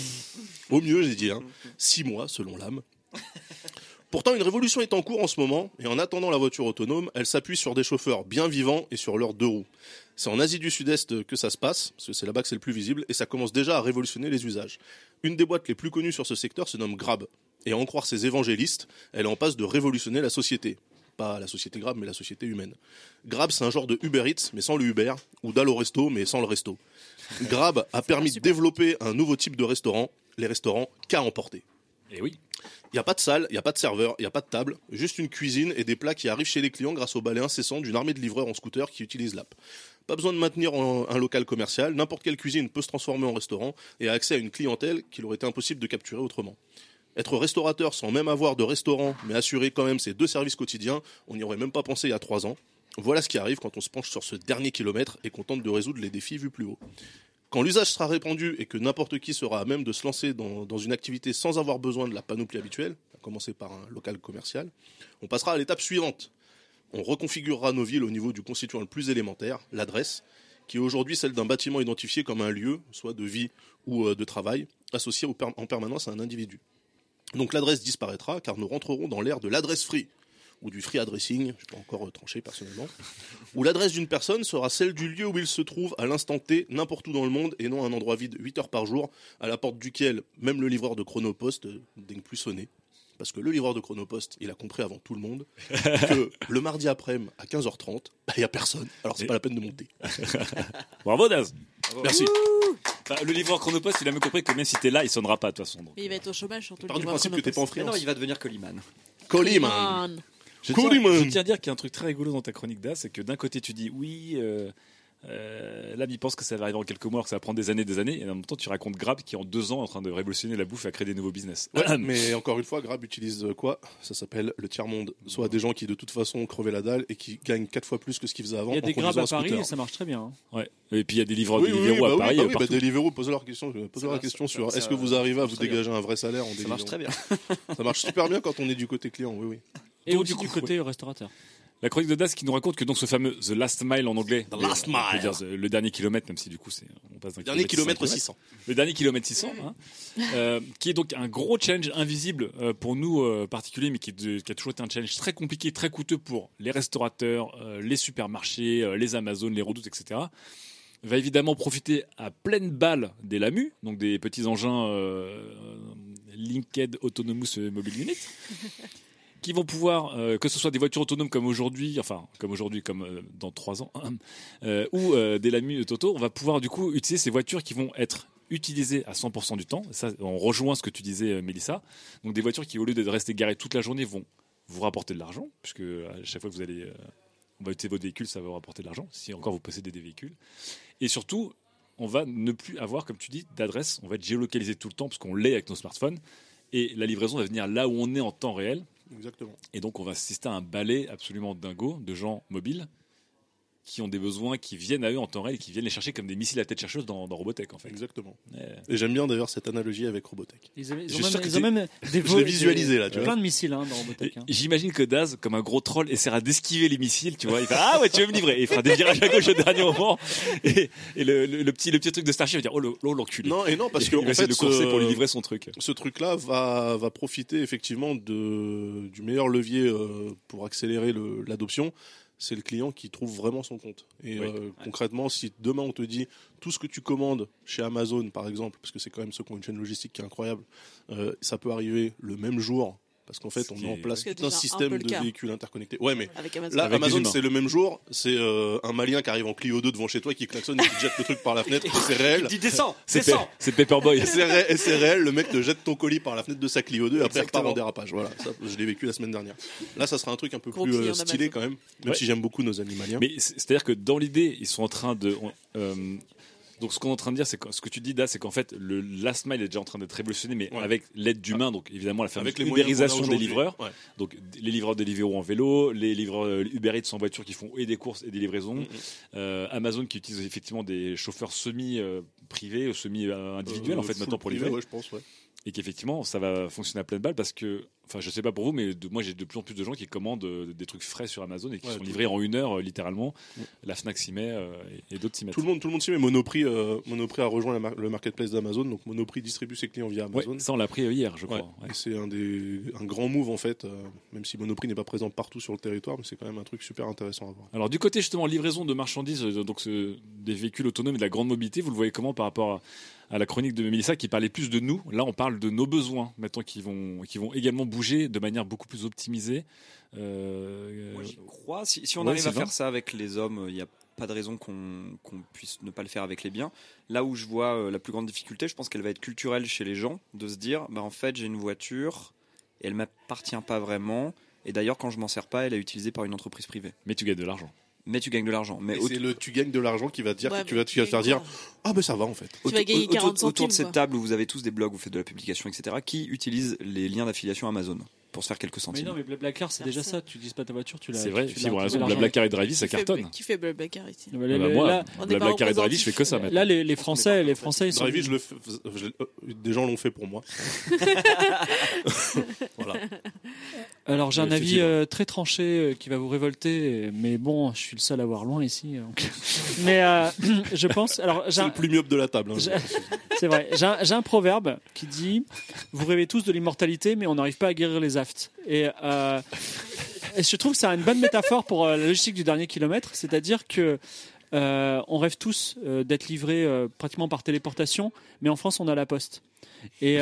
Au mieux, j'ai dit, 6 mois selon l'âme. Pourtant, une révolution est en cours en ce moment, et en attendant la voiture autonome, elle s'appuie sur des chauffeurs bien vivants et sur leurs 2 roues. C'est en Asie du Sud-Est que ça se passe, parce que c'est là-bas que c'est le plus visible, et ça commence déjà à révolutionner les usages. Une des boîtes les plus connues sur ce secteur se nomme Grab, et à en croire ses évangélistes, elle est en passe de révolutionner la société. Pas la société Grab, mais la société humaine. Grab, c'est un genre de Uber Eats, mais sans le Uber, ou d'Allo Resto, mais sans le resto. Grab a permis de développer un nouveau type de restaurant, les restaurants qu'à emporter. Et oui. Il n'y a pas de salle, il n'y a pas de serveur, il n'y a pas de table, juste une cuisine et des plats qui arrivent chez les clients grâce au balai incessant d'une armée de livreurs en scooter qui utilisent l'app. Pas besoin de maintenir un local commercial, n'importe quelle cuisine peut se transformer en restaurant et a accès à une clientèle qu'il aurait été impossible de capturer autrement. Être restaurateur sans même avoir de restaurant, mais assurer quand même ses 2 services quotidiens, on n'y aurait même pas pensé il y a 3 ans. Voilà ce qui arrive quand on se penche sur ce dernier kilomètre et qu'on tente de résoudre les défis vus plus haut. Quand l'usage sera répandu et que n'importe qui sera à même de se lancer dans une activité sans avoir besoin de la panoplie habituelle, à commencer par un local commercial, on passera à l'étape suivante. On reconfigurera nos villes au niveau du constituant le plus élémentaire, l'adresse, qui est aujourd'hui celle d'un bâtiment identifié comme un lieu, soit de vie ou de travail, associé en permanence à un individu. Donc l'adresse disparaîtra car nous rentrerons dans l'ère de l'adresse free, ou du free addressing, je ne peux pas encore trancher personnellement, où l'adresse d'une personne sera celle du lieu où il se trouve à l'instant T, n'importe où dans le monde, et non un endroit vide 8 heures par jour, à la porte duquel même le livreur de Chronopost n'aigne plus sonner. Parce que le livreur de Chronopost, il a compris avant tout le monde que le mardi après-midi à 15h30, il n'y a personne, alors c'est pas la peine de monter. Bravo Daz. Merci. Le livreur Chronopost, il a même compris que même si t'es là, il sonnera pas de toute façon. Donc. Et il va être au chômage surtout. Par du principe que t'es pas en freelance. Non, il va devenir Colliman. Colliman. Je tiens à dire qu'il y a un truc très rigolo dans ta chronique d'As, c'est que d'un côté tu dis oui, là il pense que ça va arriver en quelques mois, alors que ça va prendre des années, et en même temps tu racontes Grab qui en 2 ans est en train de révolutionner la bouffe et à créer des nouveaux business. Ouais, mais encore une fois, Grab utilise quoi ? Ça s'appelle le tiers-monde. Soit des gens qui de toute façon crevaient la dalle et qui gagnent 4 fois plus que ce qu'ils faisaient avant. Il y a des Grab à Paris scooter. et ça marche très bien. Hein. Ouais. Et puis il y a des livreurs Deliveroo à Paris. Oui, Deliveroo, posez-leur la question sur est-ce que vous arrivez à vous dégager un vrai salaire en Deliveroo ? Ça marche très bien. Ça marche super bien quand on est du côté client, oui. Et aussi du côté restaurateur. La chronique de Das qui nous raconte que donc ce fameux The Last Mile en anglais, The Last Mile, on peut dire le dernier kilomètre, même si du coup on passe d'un dernier kilomètre 600. Le dernier kilomètre 600, qui est donc un gros challenge invisible pour nous particuliers, mais qui a toujours été un challenge très compliqué, très coûteux pour les restaurateurs, les supermarchés, les Amazon, les Redoutes, etc. Va évidemment profiter à pleine balle des LAMU, donc des petits engins Linked Autonomous Mobile Unit. Qui vont pouvoir, que ce soit des voitures autonomes comme aujourd'hui, comme dans 3 ans, ou des LAMU Toto, on va pouvoir du coup utiliser ces voitures qui vont être utilisées à 100% du temps. Ça, on rejoint ce que tu disais, Mélissa. Donc des voitures qui, au lieu de rester garées toute la journée, vont vous rapporter de l'argent, puisque à chaque fois que vous allez, on va utiliser votre véhicule, ça va vous rapporter de l'argent, si encore vous possédez des véhicules. Et surtout, on va ne plus avoir, comme tu dis, d'adresse. On va être géolocalisé tout le temps, parce qu'on l'est avec nos smartphones. Et la livraison va venir là où on est en temps réel. Exactement. Et donc on va assister à un balai absolument dingo de gens mobiles qui ont des besoins qui viennent à eux en temps réel et qui viennent les chercher comme des missiles à tête chercheuse dans Robotech en fait. Exactement. Et j'aime bien d'ailleurs cette analogie avec Robotech. Ils ont même des je l'ai visualisé là, tu vois. Plein de missiles dans Robotech. J'imagine que Daz, comme un gros troll, essaiera d'esquiver les missiles, tu vois. Il fait ah ouais, tu veux me livrer. Et il fera des virages à gauche au dernier moment. Et le petit truc de Starship va dire oh l'enculé. Non, parce qu'en fait, de courser pour lui livrer son truc. Ce truc-là va profiter effectivement du meilleur levier pour accélérer l'adoption. C'est le client qui trouve vraiment son compte. Et concrètement, si demain on te dit tout ce que tu commandes chez Amazon, par exemple, parce que c'est quand même ceux qui ont une chaîne logistique qui est incroyable, ça peut arriver le même jour, parce qu'en fait, on met en Parce place que tout un déjà un système peu le de cas. véhicules interconnectés. Ouais, mais Avec Amazon. là, Avec des Amazon, humains. c'est le même jour. C'est un Malien qui arrive en Clio 2 devant chez toi, qui klaxonne et qui te jette le truc par la fenêtre. Et c'est réel. Il dit descends, C'est descends. c'est Paperboy. Et c'est réel, le mec te jette ton colis par la fenêtre de sa Clio 2 et après il repart Exactement. en dérapage. Voilà, ça, je l'ai vécu la semaine dernière. Là, ça sera un truc un peu Gros plus client stylé d'Amazon. quand même, même Ouais. si j'aime beaucoup nos amis maliens. Mais c'est-à-dire que dans l'idée, ils sont en train de. Donc ce qu'on est en train de dire, c'est que ce que tu dis là, c'est qu'en fait le last mile est déjà en train d'être révolutionné, mais Ouais. avec l'aide d'humains, donc évidemment la fameuse Avec les moyens qu'on a ubérisation des aujourd'hui. livreurs. Ouais. Donc les livreurs Deliveroo en vélo, les livreurs Uber Eats en voiture qui font et des courses et des livraisons, Amazon qui utilise effectivement des chauffeurs semi-privés ou semi-individuels en fait Full maintenant pour privé, livrer, ouais, je pense, ouais. et qu'effectivement ça va fonctionner à pleine balle parce que, enfin je sais pas pour vous, mais moi j'ai de plus en plus de gens qui commandent des trucs frais sur Amazon et qui Ouais, sont tout livrés en 1 heure littéralement. La Fnac s'y met et d'autres s'y mettent. Tout le monde s'y met. Monoprix a rejoint le marketplace d'Amazon, donc Monoprix distribue ses clients via Amazon. Ouais, ça on l'a appris hier, je crois. Ouais. Ouais. Et c'est un grand move en fait, même si Monoprix n'est pas présent partout sur le territoire, mais c'est quand même un truc super intéressant à voir. Alors du côté justement livraison de marchandises, donc des véhicules autonomes et de la grande mobilité, vous le voyez comment par rapport à la chronique de Mélissa qui parlait plus de nous? Là on parle de nos besoins maintenant qui vont également bouger de manière beaucoup plus optimisée. Moi, j'y crois. Si on Ouais, arrive à Sylvain. faire ça avec les hommes, il n'y a pas de raison qu'on puisse ne pas le faire avec les biens. Là où je vois la plus grande difficulté, je pense qu'elle va être culturelle chez les gens, de se dire, bah, en fait, j'ai une voiture et elle m'appartient pas vraiment. Et d'ailleurs, quand je m'en sers pas, elle est utilisée par une entreprise privée. Mais tu gagnes de l'argent. Mais tu gagnes de l'argent. Mais Et c'est tu gagnes de l'argent qui va te dire Ouais, que tu vas te faire dire ah ben ça va en fait. Tu vas gagner 40 autour de centimes, cette quoi. table où vous avez tous des blogs, vous faites de la publication, etc., qui utilisent les liens d'affiliation Amazon pour se faire quelques Mais centimes. non, mais Blablacar, c'est déjà ça. Tu utilises pas ta voiture, tu l'as. C'est vrai, tu l'as Fibre a activé raison, l'argent. Blablacar et Drive, ça cartonne. Qui fait Blablacar ici? Là, Ah bah moi, là, on est pas Blablacar et Drive, je représentatif. fais que ça maintenant. là, les Français, ils sont. Drive, des gens l'ont fait pour moi. Voilà. Alors j'ai un Mais avis effectivement. très tranché qui va vous révolter, mais bon, je suis le seul à voir loin ici. Donc. Mais je pense. Alors j'ai C'est un- le plus myope de la table. Hein. j'ai- c'est vrai. J'ai un proverbe qui dit vous rêvez tous de l'immortalité, mais on n'arrive pas à guérir les aftes. Et je trouve que c'est une bonne métaphore pour la logistique du dernier kilomètre, c'est-à-dire que on rêve tous d'être livrés pratiquement par téléportation, mais en France on a la poste. Et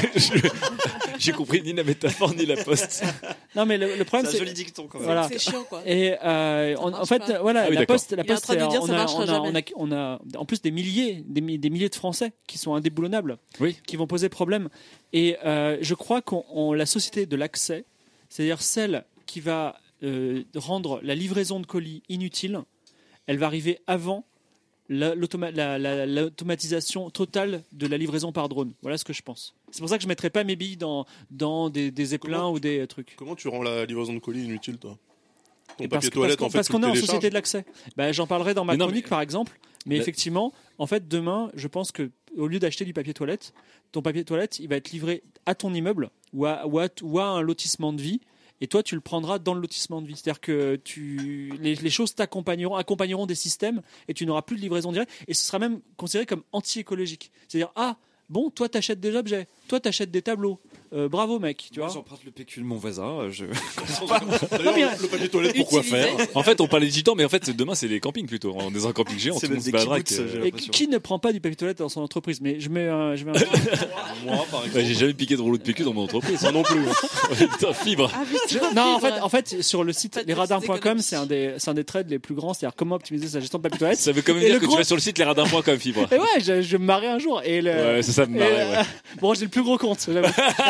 J'ai compris ni la métaphore ni la poste. non, mais le problème C'est un c'est joli dicton quand même. voilà. C'est chiant, quoi. Et en marche fait, pas. voilà, Ah oui, la d'accord. poste, Il est en train de dire, ça marchera jamais. on a en plus des milliers de Français qui sont indéboulonnables, Oui. qui vont poser problème. Et je crois qu'on la société de l'accès, c'est-à-dire celle qui va rendre la livraison de colis inutile, elle va arriver avant l'automatisation totale de la livraison par drone. Voilà ce que je pense. C'est pour ça que je ne mettrai pas mes billes dans des éplins ou des trucs. Comment tu rends la livraison de colis inutile, toi? Ton Et parce papier que- toilette, en fait, parce tu qu'on le est en télécharges. société de l'accès. Ben, j'en parlerai dans ma Mais non, chronique, mais- par exemple. Mais Mais- effectivement, en fait, demain, je pense que au lieu d'acheter du papier toilette, ton papier toilette, il va être livré à ton immeuble ou à un lotissement de vie. Et toi, tu le prendras dans le lotissement de vie. C'est-à-dire que les choses accompagneront des systèmes et tu n'auras plus de livraison directe. Et ce sera même considéré comme anti-écologique. C'est-à-dire, ah, bon, toi, t'achètes des objets, toi, t'achètes des tableaux. Bravo, mec. Tu Moi, vois. j'emprunte le PQ de mon voisin. D'ailleurs, le papier toilette, pourquoi Utilisé. faire? En fait, on parlait du temps, mais en fait, demain, c'est les campings plutôt. On est dans un camping géant, tout C'est le monde même se des baladera. kibbutz, j'ai Et l'impression. qui ne prend pas du papier toilette dans son entreprise? Mais je mets un. Moi, par exemple. Ouais, j'ai jamais piqué de rouleau de PQ dans mon entreprise. Moi non plus. Putain, Fibre. Ah, putain, Non, fibre. en fait, sur le site Pas de lesradars.com, économie. c'est un des trades les plus grands, c'est-à-dire comment optimiser sa gestion de papier toilette. Ça veut quand même Et dire le que gros- tu vas sur le site lesradins.com, Fibre. Et ouais, je me marrais un jour. Et Ouais, c'est ça, me marrer, ouais. Bon, j'ai le plus gros compte. j'avoue.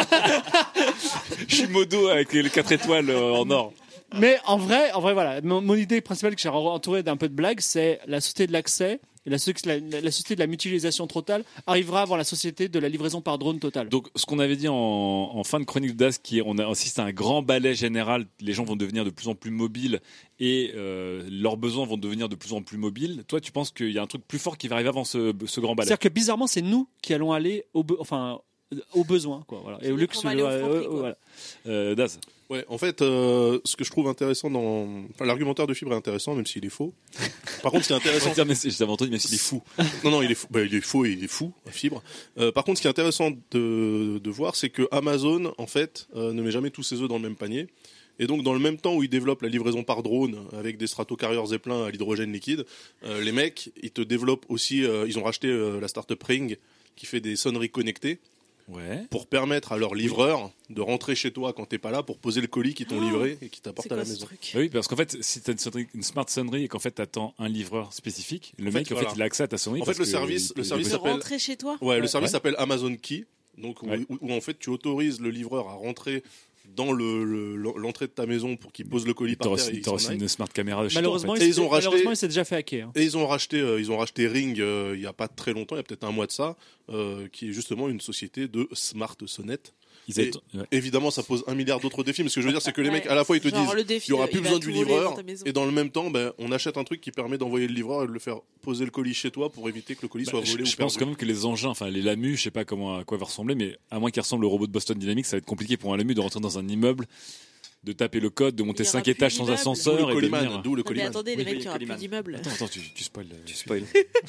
Je suis modo avec les 4 étoiles en or. Mais en vrai, voilà. Mon idée principale que j'ai entourée d'un peu de blague, c'est la société de l'accès. Et la société de la mutualisation totale arrivera avant la société de la livraison par drone totale. Donc, ce qu'on avait dit en fin de chronique d'As, on a assisté à un grand balai général. Les gens vont devenir de plus en plus mobiles et leurs besoins vont devenir de plus en plus mobiles. Toi, tu penses qu'il y a un truc plus fort qui va arriver avant ce grand balai? C'est-à-dire que bizarrement, c'est nous qui allons aller aux besoins, quoi. Voilà. Et au lieu que On va aller au Franprix, quoi. voilà. Daz. Ouais, en fait, ce que je trouve intéressant l'argumentaire de Fibre est intéressant, même s'il est faux. Par contre, ce qui est intéressant. Je t'avais entendu, même s'il est fou. Non, il est fou. Il est faux et il est fou, Fibre. Par contre, ce qui est intéressant de voir, c'est que Amazon, en fait, ne met jamais tous ses œufs dans le même panier. Et donc, dans le même temps où ils développent la livraison par drone avec des stratocarriers Zeppelin à l'hydrogène liquide, les mecs, ils te développent aussi. Ils ont racheté la startup Ring qui fait des sonneries connectées. Ouais. pour permettre à leurs livreurs de rentrer chez toi quand t'es pas là pour poser le colis qu'ils t'ont livré et qui t'apportent à la maison. Oui, parce qu'en fait, si tu as une smart sonnerie et qu'en fait tu attends un livreur spécifique, le mec voilà. il a accès à ta sonnerie. En fait, le service s'appelle rentrer chez toi. Ouais, le service s'appelle Amazon Key. Donc où en fait tu autorises le livreur à rentrer dans l'entrée de ta maison pour qu'il pose le colis par terre. Il t'aura aussi une smart caméra de chez toi. Malheureusement, En fait. malheureusement, il s'est déjà fait hacker. Et ils ont racheté Ring il y a pas très longtemps, il y a peut-être un mois de ça, qui est justement une société de smart sonnette. Évidemment, ça pose 1 milliard d'autres défis, mais ce que je veux dire, c'est que les mecs, à la fois, ils te disent, il y aura plus besoin du livreur, et dans le même temps, on achète un truc qui permet d'envoyer le livreur et de le faire poser le colis chez toi pour éviter que le colis soit volé ou perdu. Je pense quand même que les engins, enfin les LAMU, je sais pas à quoi va ressembler, mais à moins qu'ils ressemblent au robot de Boston Dynamics, ça va être compliqué pour un LAMU de rentrer dans un immeuble, de taper le code, de monter 5 étages sans ascenseur et de venir. Mais attendez, les mecs, il y aura plus d'immeubles. Attends, tu spoil. Tu spoil.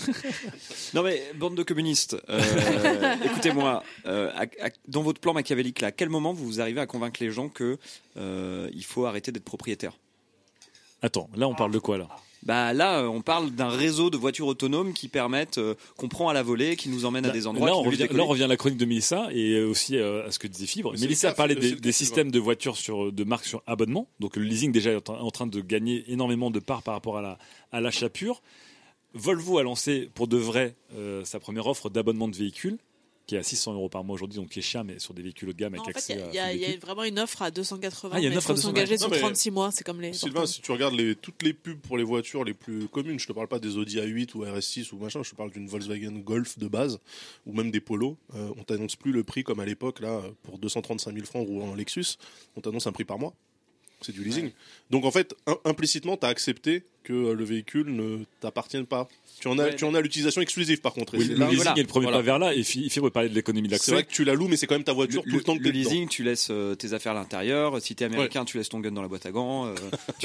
Non mais bande de communistes, écoutez-moi, dans votre plan machiavélique là, à quel moment vous arrivez à convaincre les gens que il faut arrêter d'être propriétaire? Attends, là on parle de quoi là? Bah là, on parle d'un réseau de voitures autonomes qui permettent, qu'on prend à la volée, qui nous emmènent à des endroits. Là, on revient à la chronique de Mélissa et aussi à ce que disait Fibre. Mélissa parlait des systèmes de voitures de marque sur abonnement. Donc le leasing déjà est en train de gagner énormément de parts par rapport à l'achat pur. Volvo a lancé pour de vrai sa première offre d'abonnement de véhicules, qui est à 600 € par mois aujourd'hui, donc qui est cher, mais sur des véhicules haut de gamme avec accès à. Il y a vraiment une offre à 280. Il y a une offre à 280. S'engager sur 36 mois, c'est comme les. Sylvain, si tu regardes toutes les pubs pour les voitures les plus communes, je te parle pas des Audi A8 ou RS6 ou machin, je te parle d'une Volkswagen Golf de base ou même des Polo. On t'annonce plus le prix comme à l'époque là pour 235 000 francs roulant en Lexus. On t'annonce un prix par mois. C'est du leasing. Ouais. Donc en fait, implicitement, tu as accepté que le véhicule ne t'appartienne pas. Tu en as l'utilisation exclusive par contre. Oui, le leasing est le premier pas vers là, et Fibre parlait de l'économie d'accès. C'est vrai que tu la loues, mais c'est quand même ta voiture tout le temps que tu es dedans. Le leasing, tu laisses tes affaires à l'intérieur. Si t'es américain, tu laisses ton gun dans la boîte à gants.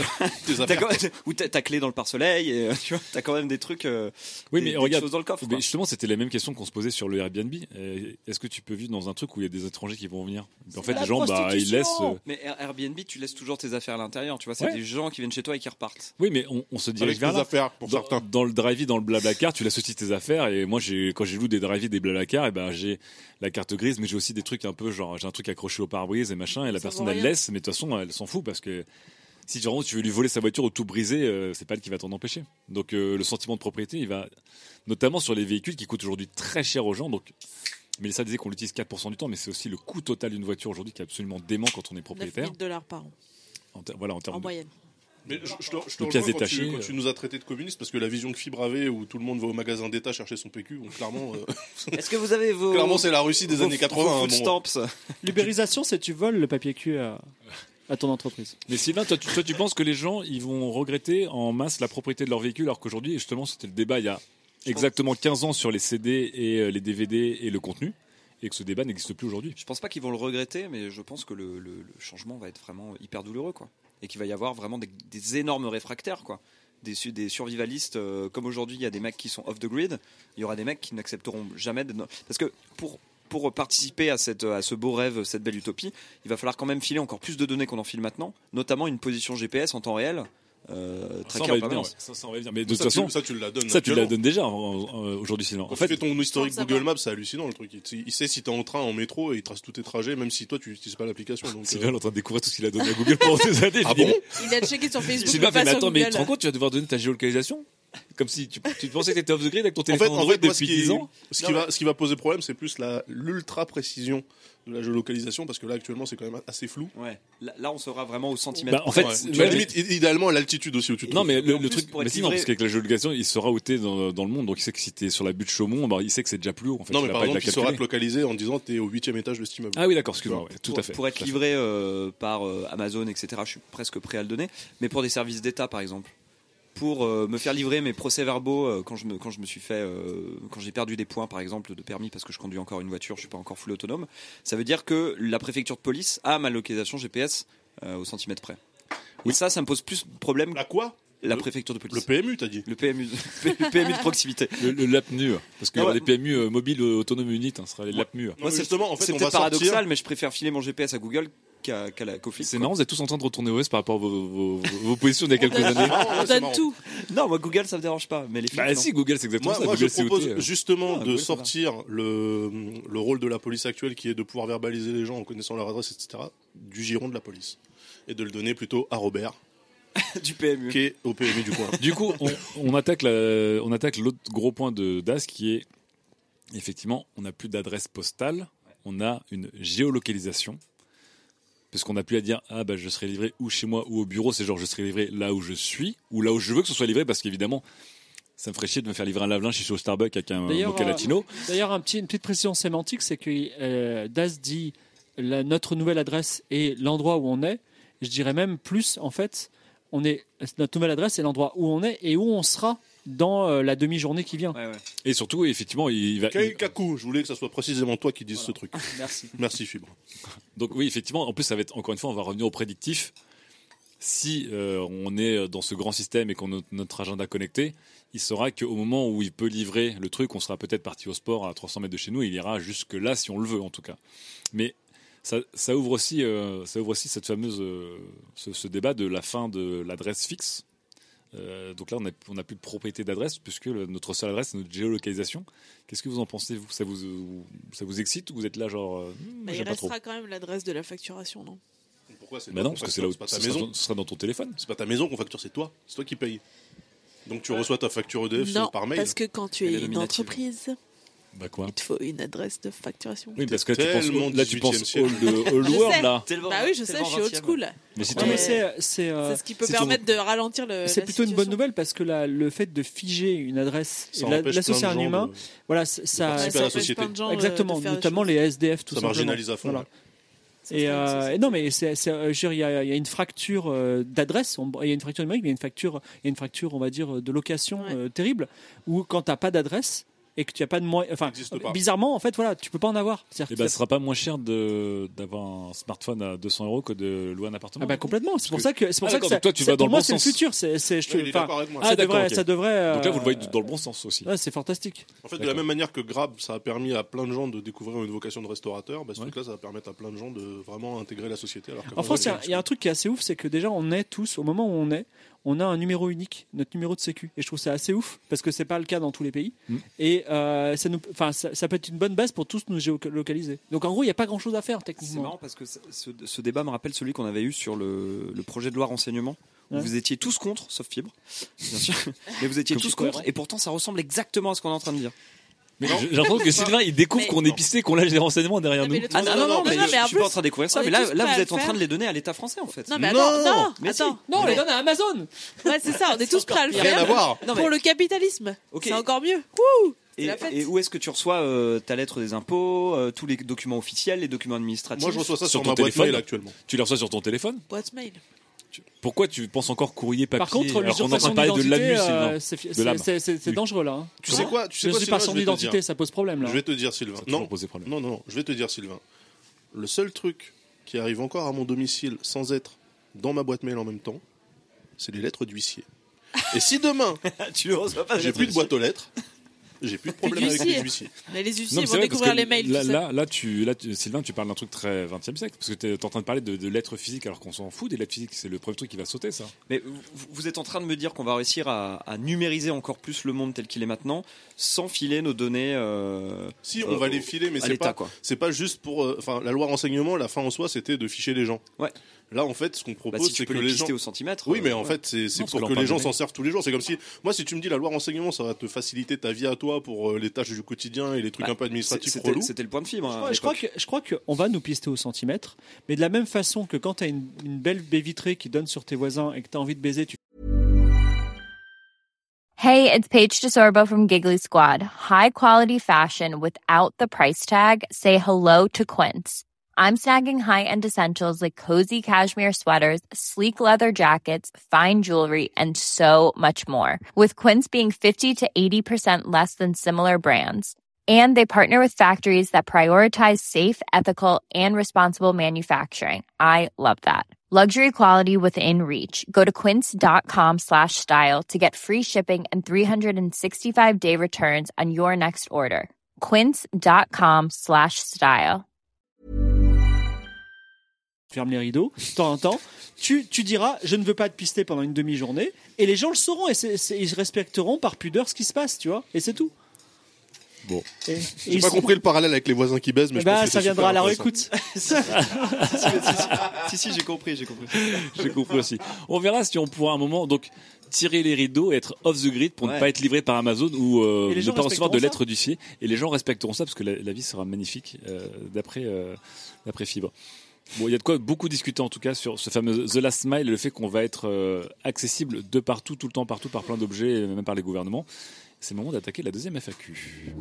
Ou ta clé dans le pare-soleil. Et, tu vois, t'as quand même des trucs. Oui, mais regarde, choses dans le coffre. Mais justement, c'était la même question qu'on se posait sur le Airbnb. Est-ce que tu peux vivre dans un truc où il y a des étrangers qui vont venir? En fait, les gens, ils laissent. Mais Airbnb, tu laisses toujours tes affaires à l'intérieur. Tu vois, c'est des gens qui viennent chez toi et qui repartent. Oui, mais on se dirige vers là. Dans le drive-in, dans le Blablacar, tu laisses aussi tes affaires. Et moi, quand j'ai loué des drive-in, des Blablacar, et ben j'ai la carte grise, mais j'ai aussi des trucs un peu genre j'ai un truc accroché au pare-brise et machin. Et la personne elle laisse, mais de toute façon elle s'en fout parce que si tu veux lui voler sa voiture ou tout briser, c'est pas elle qui va t'en empêcher. Donc le sentiment de propriété, il va notamment sur les véhicules qui coûtent aujourd'hui très cher aux gens. Donc Mélissa disait qu'on l'utilise 4% du temps, mais c'est aussi le coût total d'une voiture aujourd'hui qui est absolument dément quand on est propriétaire. $9 000 par an. En moyenne. Mais je te rejoins quand tu nous as traités de communistes parce que la vision que Fibre avait où tout le monde va au magasin d'État chercher son PQ, donc clairement. Est-ce que vous avez vos. Clairement, c'est la Russie des années 80. L'ubérisation, c'est tu voles le papier cul à ton entreprise. Mais Sylvain, toi, tu penses que les gens ils vont regretter en masse la propriété de leur véhicule alors qu'aujourd'hui, justement, c'était le débat il y a exactement 15 ans sur les CD et les DVD et le contenu. Et que ce débat n'existe plus aujourd'hui. Je pense pas qu'ils vont le regretter, mais je pense que le changement va être vraiment hyper douloureux, quoi. Et qu'il va y avoir vraiment des énormes réfractaires, quoi. Des survivalistes, comme aujourd'hui, il y a des mecs qui sont off the grid. Il y aura des mecs qui n'accepteront jamais parce que pour participer à ce beau rêve, cette belle utopie, il va falloir quand même filer encore plus de données qu'on en file maintenant, notamment une position GPS en temps réel. Ça, on va venir. Mais de toute façon, ça tu la donnes. Ça tu la donnes déjà aujourd'hui, sinon. En fait, tu fais ton historique Google Maps, c'est hallucinant le truc. Il sait si t'es en train, en métro, et il trace tous tes trajets, même si toi tu n'utilises pas l'application. C'est bien en train de découvrir tout ce qu'il a donné à Google pendant des années. Ah bon? Il a checké sur Facebook. Mais attends, mais tu te rends compte, tu vas devoir donner ta géolocalisation? Comme si tu pensais que t'étais off the grid avec ton téléphone en fait, depuis 10 ans. Ce qui va poser problème, c'est plus l'ultra précision de la géolocalisation, parce que là actuellement c'est quand même assez flou. Ouais. Là on sera vraiment au centimètre. En fait, limite idéalement à l'altitude aussi où tu te Non, mais le truc, parce qu'avec la géolocalisation, il sera outé dans le monde, donc il sait que si t'es sur la butte Chaumont, il sait que c'est déjà plus haut. En fait, non, mais par exemple, il sera localisé en disant t'es au 8e étage de cet immeuble. Ah oui, d'accord, excuse-moi, tout à fait. Pour être livré par Amazon, etc. Je suis presque prêt à le donner. Mais pour des services d'État, par exemple. Pour me faire livrer mes procès-verbaux quand j'ai perdu des points par exemple de permis parce que je conduis encore une voiture, je suis pas encore full autonome, ça veut dire que la préfecture de police a ma localisation GPS au centimètre près. Oui. Et ça me pose plus de problème. La quoi? La préfecture de police. Le PMU, t'as dit? Le PMU de proximité. Le LAPMU, parce qu'il y aura des PMU mobiles autonomes unit, ça sera les LAPMU. Moi, c'est peut-être paradoxal, mais je préfère filer mon GPS à Google qu'au flic. C'est marrant, vous êtes tous en train de retourner OS par rapport à vos positions d'il y a quelques années. On donne tout. Non, moi Google ça me dérange pas, mais les flics. Bah si, Google c'est exactement ça. Moi, Google, je propose COT, justement de Google, ça va. sortir le rôle de la police actuelle qui est de pouvoir verbaliser les gens en connaissant leur adresse, etc., du giron de la police. Et de le donner plutôt à Robert, du PMU. qui est au PMU du coin. Du coup, on attaque l'autre gros point de DAS qui est effectivement, on n'a plus d'adresse postale, on a une géolocalisation. Parce qu'on n'a plus à dire je serai livré ou chez moi ou au bureau, c'est genre je serai livré là où je suis ou là où je veux que ce soit livré, parce qu'évidemment ça me ferait chier de me faire livrer un lave-linge si je suis au Starbucks avec un mocha latino. D'ailleurs, une petite précision sémantique, c'est que DAS dit notre nouvelle adresse et l'endroit où on est. Je dirais même plus, en fait, notre nouvelle adresse est l'endroit où on est et où on sera dans la demi-journée qui vient. Ouais. Et surtout, effectivement, il va. Kaku, je voulais que ça soit précisément toi qui dises ce truc. Merci Fibre. Donc oui, effectivement, en plus ça va être, encore une fois, on va revenir au prédictif. Si on est dans ce grand système et qu'on a notre agenda connecté, il saura qu'au moment où il peut livrer le truc, on sera peut-être parti au sport à 300 mètres de chez nous, et il ira jusque là si on le veut en tout cas. Mais ça ouvre aussi cette fameuse ce débat de la fin de l'adresse fixe. Donc là, on n'a plus de propriété d'adresse puisque notre seule adresse, c'est notre géolocalisation. Qu'est-ce que vous en pensez, vous ? Ça vous excite ou vous êtes là genre Il j'aime pas trop. restera quand même l'adresse de la facturation, non ? Pourquoi c'est Non, parce que c'est là où pas ta maison. ce sera dans ton téléphone. C'est pas ta maison qu'on facture, c'est toi qui payes. Donc tu reçois ta facture EDF Non, par mail. parce que quand tu Elle est es une nominative. entreprise, Bah quoi ? il te faut une adresse de facturation. Oui, parce que Tellement là tu penses 18e siècle. Old Je World sais. là. Bah oui, je sais, je suis old school. Mais si Ouais, tu mais c'est c'est ce qui peut c'est permettre de ralentir c'est la plutôt une bonne situation. nouvelle parce que le fait de figer une adresse et Ça de empêche l'associer à un plein de gens humain, de- voilà, participer ça à la Ça empêche société. plein de gens, exactement, de faire des notamment choses. les SDF, tout Ça simplement. marginalise à fond. Voilà. C'est Et, ça. non, mais je veux dire, il y a une fracture d'adresse, il y a une fracture numérique, mais il y a une fracture, on va dire, de location terrible, où quand tu n'as pas d'adresse et que tu n'as pas de moyens, enfin, Existe pas. bizarrement, en fait, voilà, tu peux pas en avoir. Et bah, ce sera pas moins cher d'avoir un smartphone à 200 € que de louer un appartement. Ah bah complètement. C'est pour ça que d'accord, donc toi, tu vas dans pour le moi bon c'est le sens. futur. Oui, il est d'accord avec moi. Ça d'accord, devrait, ok. ça devrait. Donc là, vous le voyez dans le bon sens aussi. Ouais, c'est fantastique. En fait, de la même manière que Grab, ça a permis à plein de gens de découvrir une vocation de restaurateur, ce Ouais. truc-là, ça va permettre à plein de gens de vraiment intégrer la société. Alors En France, il y a un truc qui est assez ouf, c'est que déjà on est tous, au moment où on a un numéro unique, notre numéro de sécu. Et je trouve ça assez ouf parce que c'est pas le cas dans tous les pays. Et ça peut être une bonne base pour tous nous géolocaliser. Donc en gros, il n'y a pas grand-chose à faire C'est techniquement. marrant parce que ce débat me rappelle celui qu'on avait eu sur le projet de loi renseignement. Où Ouais. vous étiez tous contre, sauf Fibre, bien sûr. Mais vous étiez Comme tous c'est contre, cohérent. et pourtant ça ressemble exactement à ce qu'on est en train de dire. Mais j'ai l'impression que Sylvain, il découvre Mais- qu'on est pisté, qu'on lâche des renseignements derrière Non, mais nous. le truc, Ah c'est- non, mais mais en je suis plus, pas en train de découvrir ça. on Mais est là, tous là prêts à vous êtes le en train faire. de les donner à l'État français en fait. Non, mais Non. attends, non, Mais si. attends. Non, on les donne à Amazon. Ouais, c'est ça, on est tous prêts à le Rien faire. à voir. Non, mais- Pour le capitalisme. Ok. C'est encore mieux. Wouh, c'est Et, la fête. et où est-ce que tu reçois ta lettre des impôts, tous les documents officiels, les documents administratifs? Moi, je reçois ça Sur sur ton ma boîte téléphone. mail actuellement. Tu les reçois sur ton téléphone. Boîte mail. Pourquoi tu penses encore courrier papier Par contre, alors qu'on est en train l'usurpation de parler de d'identité, l'AMU, Sylvain c'est l'âme. c'est dangereux là. hein. Tu sais quoi L'usurpation Sylvain, je vais te d'identité, dire. ça pose problème là. Je vais te dire, Sylvain. Ça a toujours Non, posé problème. non, je vais te dire, Sylvain. Le seul truc qui arrive encore à mon domicile sans être dans ma boîte mail en même temps, c'est les lettres d'huissier. Et si demain, Tu le reçois pas. j'ai plus de boîte aux lettres, j'ai plus de problème avec les huissiers. Mais les Non, huissiers mais c'est vont vrai, parce découvrir que les mails. tu sais. là, Sylvain, tu parles d'un truc très 20e siècle, parce que tu es en train de parler de lettres physiques, alors qu'on s'en fout des lettres physiques, c'est le premier truc qui va sauter, ça. Mais vous êtes en train de me dire qu'on va réussir à numériser encore plus le monde tel qu'il est maintenant, sans filer nos données. Si, on va les filer, mais à l'État, quoi. c'est pas juste pour. Enfin, la loi renseignement, la fin en soi, c'était de ficher les gens. Ouais. Là, en fait, ce qu'on Bah, propose, si tu c'est peux que les les gens. pister au centimètre. Oui, mais en ouais. fait, c'est Non, parce que pour là, on que parle les gens de s'en servent tous les jours. C'est comme si, moi, si tu me dis la loi renseignement, ça va te faciliter ta vie à toi pour les tâches du quotidien et les trucs Bah, un peu administratifs C'était relous. c'était le point de fibre. hein, à Je crois l'époque. qu'on va nous pister au centimètre, mais de la même façon que quand tu as une belle baie vitrée qui donne sur tes voisins et que tu as envie de baiser, tu Hey, it's Paige DeSorbo from Giggly Squad. High quality fashion without the price tag. Say hello to Quince. I'm snagging high-end essentials like cozy cashmere sweaters, sleek leather jackets, fine jewelry, and so much more. With Quince being 50 to 80% less than similar brands. And they partner with factories that prioritize safe, ethical, and responsible manufacturing. I love that. Luxury quality within reach. Go to quince.com/style to get free shipping and 365-day returns on your next order. Quince.com/style. ferme les rideaux, de temps en temps, tu diras je ne veux pas être pisté pendant une demi-journée, et les gens le sauront, et ils respecteront par pudeur ce qui se passe, tu vois, et c'est tout. Bon. Et J'ai pas compris le parallèle avec les voisins qui baisent, mais je pense que ça viendra à la réécoute. Si, j'ai compris. J'ai compris aussi. On verra si on pourra à un moment donc tirer les rideaux et être off the grid pour ne pas être livré par Amazon ou ne pas recevoir de lettres du ciel. Et les gens respecteront ça parce que la vie sera magnifique d'après Fibre. Bon, il y a de quoi beaucoup discuter en tout cas sur ce fameux The Last Mile et le fait qu'on va être accessible de partout, tout le temps, partout, par plein d'objets, même par les gouvernements. C'est le moment d'attaquer la deuxième FAQ.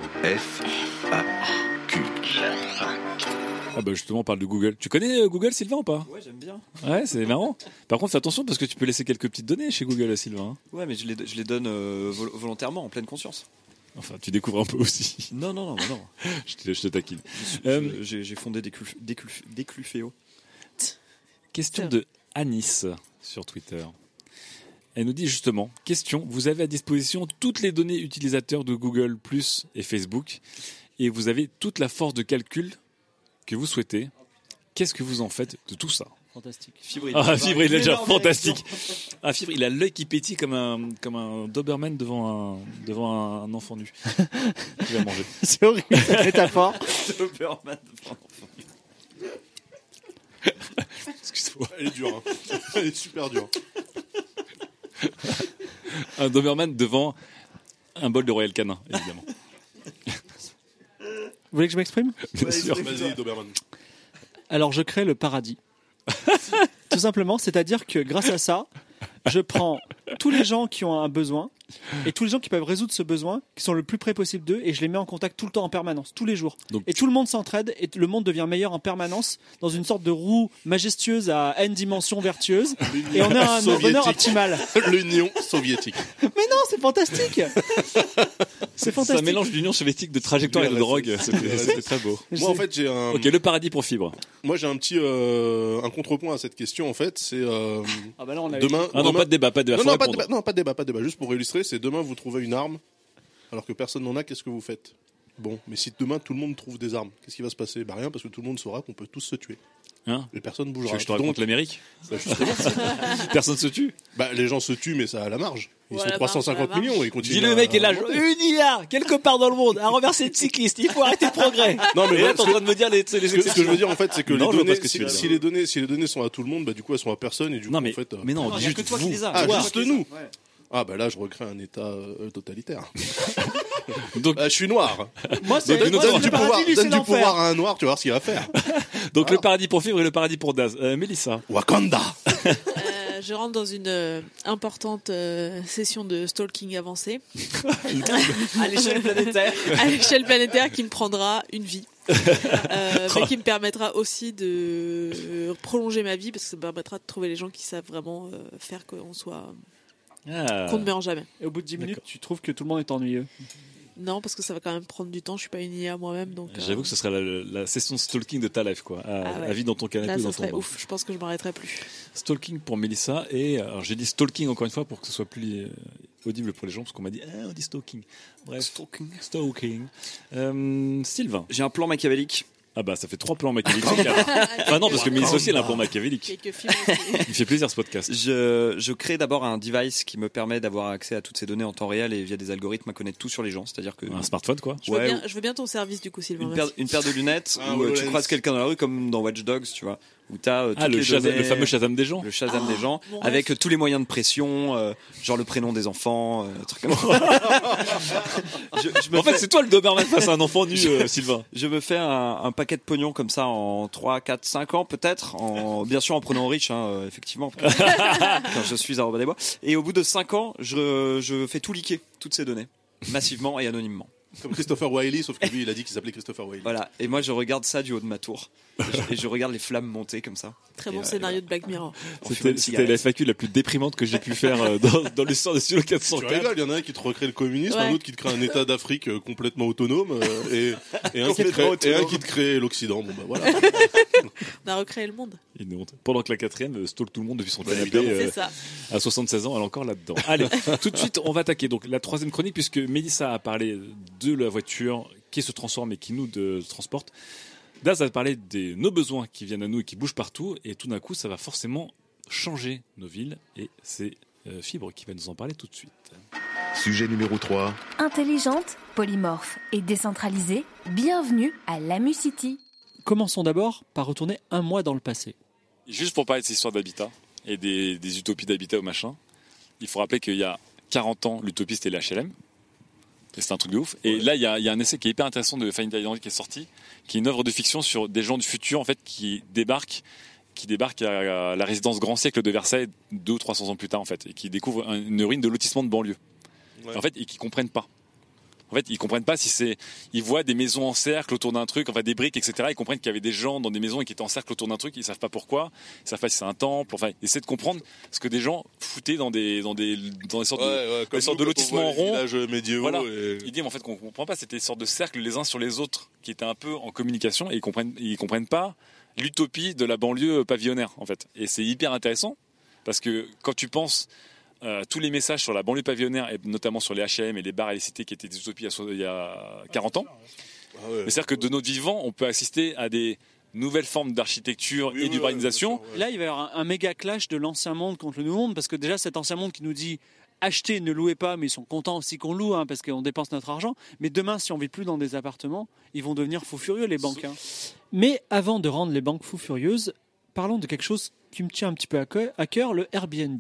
FAQ. Ah bah justement, on parle de Google. Tu connais Google, Sylvain, ou pas ? Ouais, j'aime bien. Ouais, c'est marrant. Par contre, fais attention parce que tu peux laisser quelques petites données chez Google, Sylvain. Ouais, mais je les donne volontairement, en pleine conscience. Enfin, tu découvres un peu aussi. Non. je te taquine. J'ai fondé Décluféo. Question de Anis sur Twitter. Elle nous dit justement, question, vous avez à disposition toutes les données utilisateurs de Google Plus et Facebook et vous avez toute la force de calcul que vous souhaitez. Qu'est-ce que vous en faites de tout ça ? Fantastique. Fibre, il est déjà fantastique. Fibre, il a l'œil qui pétille comme un Doberman devant un enfant nu. Qui va manger. C'est horrible cette métaphore. Doberman devant un enfant nu. Excuse-moi. Elle est dure. Elle est super dure. Un Doberman devant un bol de Royal Canin, évidemment. Vous voulez que je m'exprime ? Bien sûr. Vas-y, Doberman. Alors, je crée le paradis. Tout simplement, c'est-à-dire que grâce à ça, je prends tous les gens qui ont un besoin et tous les gens qui peuvent résoudre ce besoin, qui sont le plus près possible d'eux, et je les mets en contact tout le temps, en permanence, tous les jours. Et tout le monde s'entraide et le monde devient meilleur en permanence dans une sorte de roue majestueuse à n dimensions vertueuses. Et on a un bonheur optimal. L'Union soviétique. Mais non, c'est fantastique. C'est fantastique. C'est un mélange d'Union soviétique, de trajectoire et de drogue. C'était très beau. Moi, en fait, j'ai un. Ok, le paradis pour Fibre. Moi, j'ai un petit un contrepoint à cette question. En fait, c'est Ah bah là, on a demain. Ah non, pas de débat, pas de débat. Non, pas de débat. Juste pour illustrer, c'est demain vous trouvez une arme, alors que personne n'en a. Qu'est-ce que vous faites ? Bon, mais si demain tout le monde trouve des armes, qu'est-ce qui va se passer ? Bah rien, parce que tout le monde saura qu'on peut tous se tuer. Hein ? Et personne bougera. Je te raconte l'Amérique. Bah, justement. Personne se tue. Bah les gens se tuent, mais ça a la marge. Ils sont 350 millions et ils continuent. Dis le mec est là, une IA, quelque part dans le monde, a renversé une cycliste, il faut arrêter le progrès. Non mais et là, t'es en train de me dire les ce que je veux dire en fait, c'est que non, les données, si les données sont à tout le monde, bah du coup elles sont à personne et du coup mais, en fait. Mais non, il y a que toi qui les as. Ah, juste nous. Ah bah là je recrée un état totalitaire. Donc je suis noir. Moi c'est donne du pouvoir à un noir, tu vas voir ce qu'il va faire. Donc le paradis pour Fibre et le paradis pour Daz. Mélissa. Wakanda. Je rentre dans une importante session de stalking avancée. À l'échelle planétaire. À l'échelle planétaire qui me prendra une vie. Mais qui me permettra aussi de prolonger ma vie parce que ça me permettra de trouver les gens qui savent vraiment faire qu'on soit... qu'on ne meurt jamais. Et au bout de 10 minutes, tu trouves que tout le monde est ennuyeux ? Non, parce que ça va quand même prendre du temps. Je suis pas une IA moi-même, donc. J'avoue que ce serait la session stalking de ta life, quoi. À vie dans ton canapé là, ou dans ça ton serait bain. ouf. Je pense que je m'arrêterai plus. Stalking pour Mélissa et alors j'ai dit stalking encore une fois pour que ce soit plus audible pour les gens parce qu'on m'a dit on dit stalking. Bref, stalking. Sylvain. J'ai un plan machiavélique. Ah bah ça fait 3 plans machiavéliques. Enfin non parce que Mélissa aussi elle a un plan machiavélique. Il fait plaisir ce podcast. Je crée d'abord un device qui me permet d'avoir accès à toutes ces données en temps réel et via des algorithmes à connaître tout sur les gens. C'est-à-dire que un smartphone quoi. Je veux bien ton service du coup Sylvain. Une paire de lunettes où tu croises quelqu'un dans la rue comme dans Watch Dogs, tu vois. Où t'as le fameux Shazam des gens. Le Shazam des gens avec tous les moyens de pression, genre le prénom des enfants, trucs comme ça. En fait, c'est toi le Doberman face à un enfant nu, Sylvain. Je me fais un paquet de pognon comme ça en 3, 4, 5 ans peut-être, bien sûr en prenant riche, effectivement, quand je suis à Robin des Bois. Et au bout de 5 ans, je fais tout leaker, toutes ces données, massivement et anonymement. Comme Christopher Wiley, sauf que lui, il a dit qu'il s'appelait Christopher Wiley. Voilà, et moi je regarde ça du haut de ma tour. Et je regarde les flammes monter comme ça. Très bon scénario de Black Mirror. C'était la FAQ la plus déprimante que j'ai pu faire dans l'histoire de Studio 404. Tu rigoles, il y en a un qui te recrée le communisme, un autre qui te crée un état d'Afrique complètement autonome, et un qui te crée l'Occident. Bon bah voilà. On a recréé le monde. Une honte. Pendant que la quatrième stalk tout le monde depuis son canapé à 76 ans, elle est encore là-dedans. Allez, tout de suite, on va attaquer donc la troisième chronique puisque Mélissa a parlé de la voiture qui se transforme et qui nous transporte. Daz a parlé de nos besoins qui viennent à nous et qui bougent partout, et tout d'un coup, ça va forcément changer nos villes, et c'est Fibre qui va nous en parler tout de suite. Sujet numéro 3. Intelligente, polymorphe et décentralisée, bienvenue à Lamu City. Commençons d'abord par retourner un mois dans le passé. Juste pour parler de ces histoires d'habitat et des utopies d'habitat ou machin, il faut rappeler qu'il y a 40 ans, l'utopie c'était l'HLM. C'est un truc de ouf. Et là, il y a un essai qui est hyper intéressant de Fanny Taylor qui est sorti, qui est une œuvre de fiction sur des gens du futur en fait qui débarquent à la résidence Grand Siècle de Versailles 200 ou 300 ans plus tard en fait, et qui découvrent une ruine de lotissement de banlieue. Ouais. En fait, et qui comprennent pas. En fait, ils comprennent pas ils voient des maisons en cercle autour d'un truc, enfin des briques, etc. Ils comprennent qu'il y avait des gens dans des maisons et qui étaient en cercle autour d'un truc. Ils savent pas pourquoi. Ils savent pas si c'est un temple. Enfin, ils essaient de comprendre ce que des gens foutaient dans des sortes de lotissements ronds. Médiévaux. Voilà. Ils disent, mais en fait, qu'on comprend pas. C'était des sortes de cercles les uns sur les autres qui étaient un peu en communication et ils comprennent pas l'utopie de la banlieue pavillonnaire, en fait. Et c'est hyper intéressant parce que quand tu penses tous les messages sur la banlieue pavillonnaire et notamment sur les H&M et les bars et les cités qui étaient des utopies il y a 40 ans. C'est-à-dire que de notre vivant, on peut assister à des nouvelles formes d'architecture et d'urbanisation. Là, il va y avoir un méga clash de l'ancien monde contre le nouveau monde, parce que déjà cet ancien monde qui nous dit achetez, ne louez pas, mais ils sont contents aussi qu'on loue, parce qu'on dépense notre argent. Mais demain, si on ne vit plus dans des appartements, ils vont devenir fous furieux, les banques. Mais avant de rendre les banques fous furieuses, parlons de quelque chose qui me tient un petit peu à cœur, le Airbnb.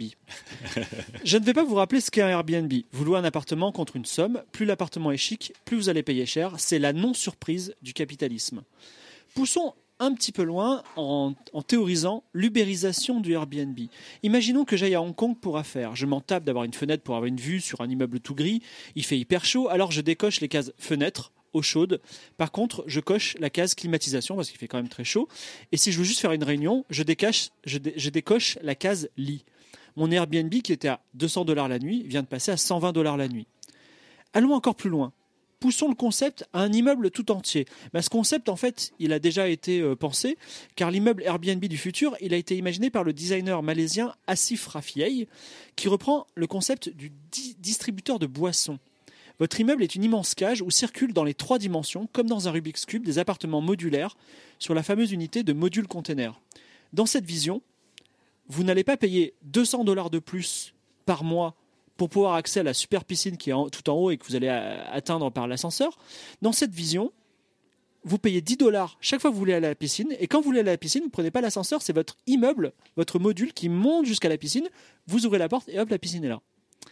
Je ne vais pas vous rappeler ce qu'est un Airbnb. Vous louez un appartement contre une somme. Plus l'appartement est chic, plus vous allez payer cher. C'est la non-surprise du capitalisme. Poussons un petit peu loin en théorisant l'ubérisation du Airbnb. Imaginons que j'aille à Hong Kong pour affaires. Je m'en tape d'avoir une fenêtre pour avoir une vue sur un immeuble tout gris. Il fait hyper chaud, alors je décoche les cases fenêtre, eau chaude. Par contre, je coche la case climatisation parce qu'il fait quand même très chaud. Et si je veux juste faire une réunion, je décoche la case lit. Mon Airbnb qui était à $200 la nuit vient de passer à $120 la nuit. Allons encore plus loin. Poussons le concept à un immeuble tout entier. Ce concept, en fait, il a déjà été pensé, car l'immeuble Airbnb du futur, il a été imaginé par le designer malaisien Asif Rafiei, qui reprend le concept du distributeur de boissons. Votre immeuble est une immense cage où circulent dans les 3 dimensions, comme dans un Rubik's Cube, des appartements modulaires sur la fameuse unité de module container. Dans cette vision, vous n'allez pas payer $200 de plus par mois pour pouvoir accéder à la super piscine qui est tout en haut et que vous allez atteindre par l'ascenseur. Dans cette vision, vous payez $10 chaque fois que vous voulez aller à la piscine. Et quand vous voulez aller à la piscine, vous ne prenez pas l'ascenseur, c'est votre immeuble, votre module qui monte jusqu'à la piscine. Vous ouvrez la porte et hop, la piscine est là.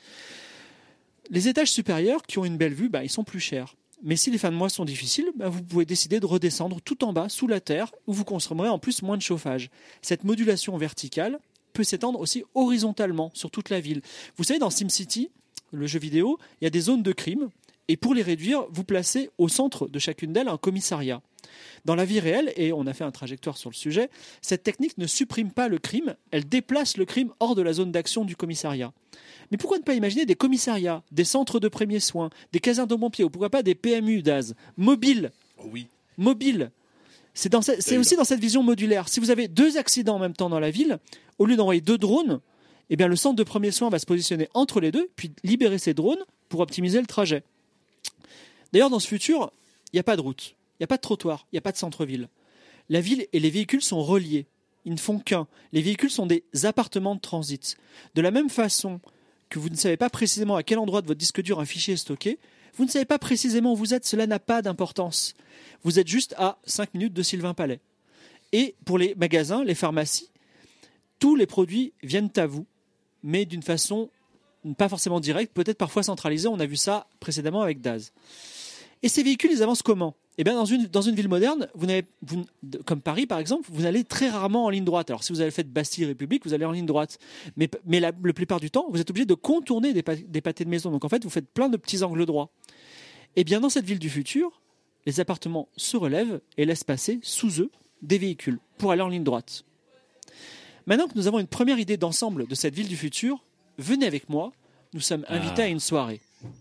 Les étages supérieurs qui ont une belle vue, ils sont plus chers. Mais si les fins de mois sont difficiles, vous pouvez décider de redescendre tout en bas, sous la terre, où vous consommerez en plus moins de chauffage. Cette modulation verticale peut s'étendre aussi horizontalement sur toute la ville. Vous savez, dans SimCity, le jeu vidéo, il y a des zones de crime. Et pour les réduire, vous placez au centre de chacune d'elles un commissariat. Dans la vie réelle, et on a fait un trajectoire sur le sujet, cette technique ne supprime pas le crime, elle déplace le crime hors de la zone d'action du commissariat. Mais pourquoi ne pas imaginer des commissariats, des centres de premiers soins, des casernes de pompiers, ou pourquoi pas des PMU d'AZ, mobiles. Oui. Mobiles. C'est aussi dans cette vision modulaire. Si vous avez 2 accidents en même temps dans la ville, au lieu d'envoyer 2 drones, le centre de premiers soins va se positionner entre les deux, puis libérer ces drones pour optimiser le trajet. D'ailleurs, dans ce futur, il n'y a pas de route, il n'y a pas de trottoir, il n'y a pas de centre-ville. La ville et les véhicules sont reliés. Ils ne font qu'un. Les véhicules sont des appartements de transit. De la même façon que vous ne savez pas précisément à quel endroit de votre disque dur un fichier est stocké, vous ne savez pas précisément où vous êtes, cela n'a pas d'importance. Vous êtes juste à 5 minutes de Sylvain Palais. Et pour les magasins, les pharmacies, tous les produits viennent à vous, mais d'une façon pas forcément directe, peut-être parfois centralisée. On a vu ça précédemment avec Daz. Et ces véhicules, ils avancent comment ? Dans une ville moderne, comme Paris par exemple, vous allez très rarement en ligne droite. Alors si vous avez fait de Bastille République, vous allez en ligne droite. Mais la plupart du temps, vous êtes obligé de contourner des pâtés de maison. Donc en fait, vous faites plein de petits angles droits. Dans cette ville du futur, les appartements se relèvent et laissent passer sous eux des véhicules pour aller en ligne droite. Maintenant que nous avons une première idée d'ensemble de cette ville du futur, venez avec moi, nous sommes invités à une soirée.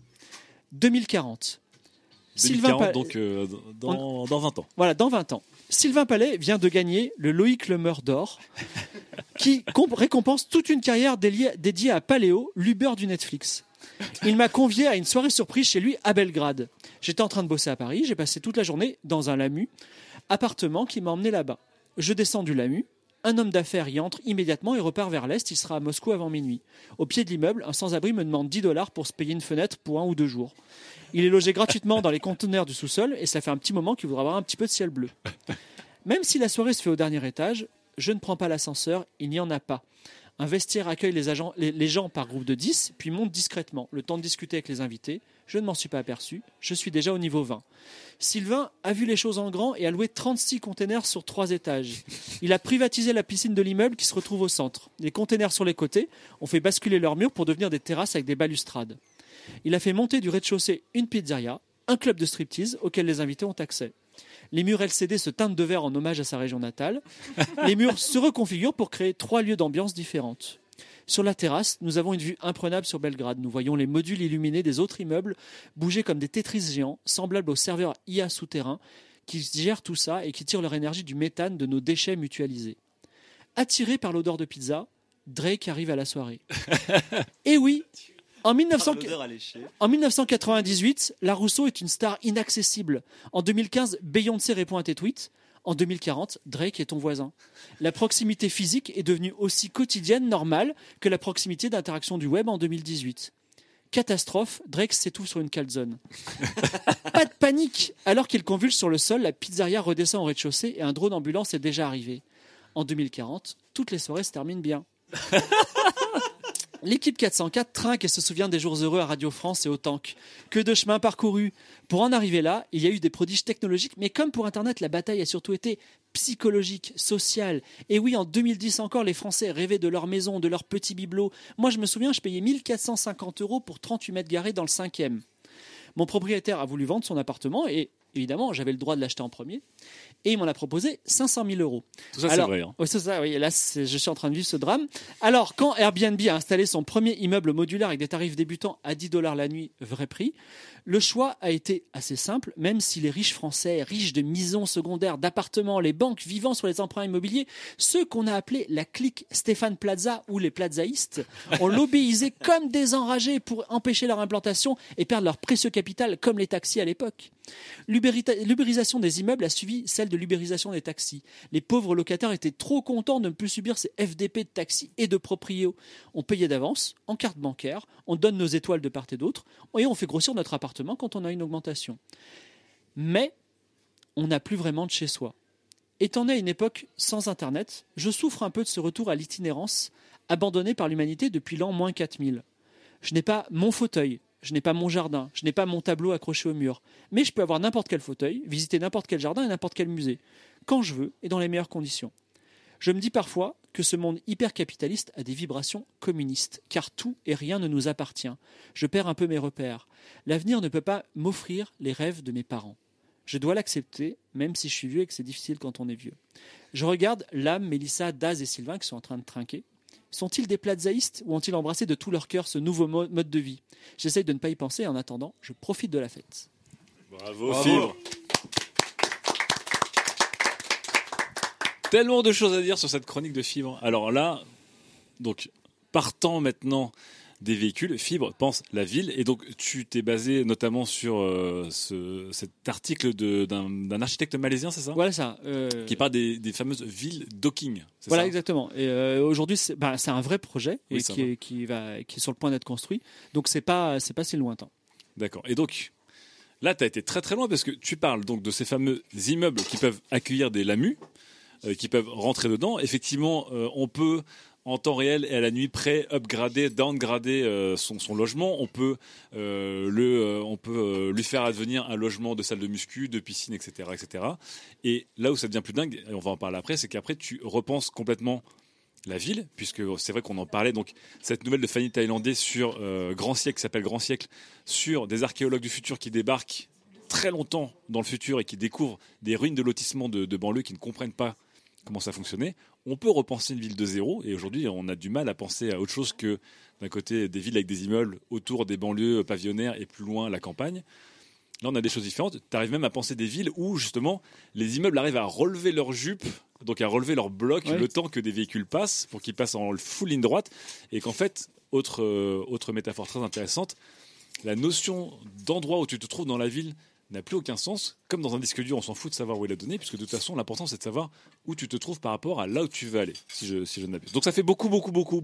2040. 2040, donc dans 20 ans. Voilà, dans 20 ans. Sylvain Palais vient de gagner le Loïc Lemeur d'or, qui récompense toute une carrière dédiée à Paléo, l'Uber du Netflix. Il m'a convié à une soirée surprise chez lui à Belgrade. J'étais en train de bosser à Paris, j'ai passé toute la journée dans un Lamu Appartement qui m'a emmené là-bas. Je descends du Lamu. Un homme d'affaires y entre immédiatement et repart vers l'est. Il sera à Moscou avant minuit. Au pied de l'immeuble, un sans-abri me demande $10 pour se payer une fenêtre pour 1 ou 2 jours. Il est logé gratuitement dans les conteneurs du sous-sol et ça fait un petit moment qu'il voudra avoir un petit peu de ciel bleu. Même si la soirée se fait au dernier étage, je ne prends pas l'ascenseur, il n'y en a pas. Un vestiaire accueille les gens par groupe de 10, puis monte discrètement. Le temps de discuter avec les invités, je ne m'en suis pas aperçu, je suis déjà au niveau 20. Sylvain a vu les choses en grand et a loué 36 containers sur 3 étages. Il a privatisé la piscine de l'immeuble qui se retrouve au centre. Les containers sur les côtés ont fait basculer leurs murs pour devenir des terrasses avec des balustrades. Il a fait monter du rez-de-chaussée une pizzeria, un club de striptease auquel les invités ont accès. Les murs LCD se teintent de vert en hommage à sa région natale. Les murs se reconfigurent pour créer 3 lieux d'ambiance différentes. Sur la terrasse, nous avons une vue imprenable sur Belgrade. Nous voyons les modules illuminés des autres immeubles bouger comme des Tetris géants, semblables aux serveurs IA souterrains qui gèrent tout ça et qui tirent leur énergie du méthane de nos déchets mutualisés. Attiré par l'odeur de pizza, Drake arrive à la soirée. Et oui, en 1998, La Rousseau est une star inaccessible. En 2015, Beyoncé répond à tes tweets. En 2040, Drake est ton voisin. La proximité physique est devenue aussi quotidienne, normale, que la proximité d'interaction du web en 2018. Catastrophe, Drake s'étouffe sur une calzone. Pas de panique. Alors qu'il convulse sur le sol, la pizzeria redescend au rez-de-chaussée et un drone d'ambulance est déjà arrivé. En 2040, toutes les soirées se terminent bien. L'équipe 404 trinque et se souvient des jours heureux à Radio France et au Tank. Que de chemin parcouru. Pour en arriver là, il y a eu des prodiges technologiques, mais comme pour Internet, la bataille a surtout été psychologique, sociale. Et oui, en 2010 encore, les Français rêvaient de leur maison, de leur petit bibelot. Moi, je me souviens, je payais 1450 € pour 38 mètres carrés dans le 5e. Mon propriétaire a voulu vendre son appartement et évidemment, j'avais le droit de l'acheter en premier. Et il m'en a proposé 500 000 €. Tout ça, c'est vrai. Hein. Oui, c'est ça, oui. Là, je suis en train de vivre ce drame. Alors, quand Airbnb a installé son premier immeuble modulaire avec des tarifs débutants à $10 la nuit, vrai prix, le choix a été assez simple, même si les riches Français, riches de maisons secondaires, d'appartements, les banques vivant sur les emprunts immobiliers, ceux qu'on a appelés la clique Stéphane Plaza ou les plazaïstes, ont lobbyisé comme des enragés pour empêcher leur implantation et perdre leur précieux capital comme les taxis à l'époque. L'ubérisation des immeubles a suivi celle de l'ubérisation des taxis. Les pauvres locataires étaient trop contents de ne plus subir ces FDP de taxis et de proprios. On payait d'avance, en carte bancaire, on donne nos étoiles de part et d'autre, et on fait grossir notre appartement quand on a une augmentation. Mais on n'a plus vraiment de chez soi. Étant né à une époque sans Internet, je souffre un peu de ce retour à l'itinérance abandonné par l'humanité depuis l'an -4000. Je n'ai pas mon fauteuil, je n'ai pas mon jardin, je n'ai pas mon tableau accroché au mur, mais je peux avoir n'importe quel fauteuil, visiter n'importe quel jardin et n'importe quel musée, quand je veux et dans les meilleures conditions. Je me dis parfois que ce monde hyper-capitaliste a des vibrations communistes, car tout et rien ne nous appartient. Je perds un peu mes repères. L'avenir ne peut pas m'offrir les rêves de mes parents. Je dois l'accepter, même si je suis vieux et que c'est difficile quand on est vieux. Je regarde Lame, Mélissa, Daz et Sylvain qui sont en train de trinquer. Sont-ils des plazaïstes ou ont-ils embrassé de tout leur cœur ce nouveau mode de vie ? J'essaye de ne pas y penser et en attendant, je profite de la fête. Bravo. Fibre. Tellement de choses à dire sur cette chronique de Fibre. Alors là, donc partant maintenant des véhicules, Fibre pense la ville. Et donc tu t'es basé notamment sur cet article d'un architecte malaisien, c'est ça ? Voilà ça. Qui parle des fameuses villes docking. Voilà, ça exactement. Et aujourd'hui, c'est un vrai projet et qui est sur le point d'être construit. Donc c'est pas si lointain. D'accord. Et donc là, tu as été très très loin parce que tu parles donc de ces fameux immeubles qui peuvent accueillir des LAMU, qui peuvent rentrer dedans. Effectivement, on peut en temps réel et à la nuit upgrader, downgrader son logement. On peut lui faire advenir un logement de salle de muscu, de piscine, etc., etc. Et là où ça devient plus dingue, et on va en parler après, c'est qu'après tu repenses complètement la ville, puisque c'est vrai qu'on en parlait. Donc cette nouvelle de Fanny Thaïlandais sur Grand Siècle, qui s'appelle Grand Siècle, sur des archéologues du futur qui débarquent très longtemps dans le futur et qui découvrent des ruines de lotissements de banlieue qui ne comprennent pas comment ça fonctionnait. On peut repenser une ville de zéro, et aujourd'hui on a du mal à penser à autre chose que d'un côté des villes avec des immeubles autour des banlieues pavillonnaires et plus loin la campagne. Là on a des choses différentes. Tu arrives même à penser des villes où justement les immeubles arrivent à relever leurs jupes, donc à relever leurs blocs, le temps que des véhicules passent, pour qu'ils passent en full ligne droite, et qu'en fait, autre métaphore très intéressante, la notion d'endroit où tu te trouves dans la ville n'a plus aucun sens. Comme dans un disque dur, on s'en fout de savoir où est la donnée, puisque de toute façon, l'important c'est de savoir où tu te trouves par rapport à là où tu veux aller, si je ne m'abuse. Donc ça fait beaucoup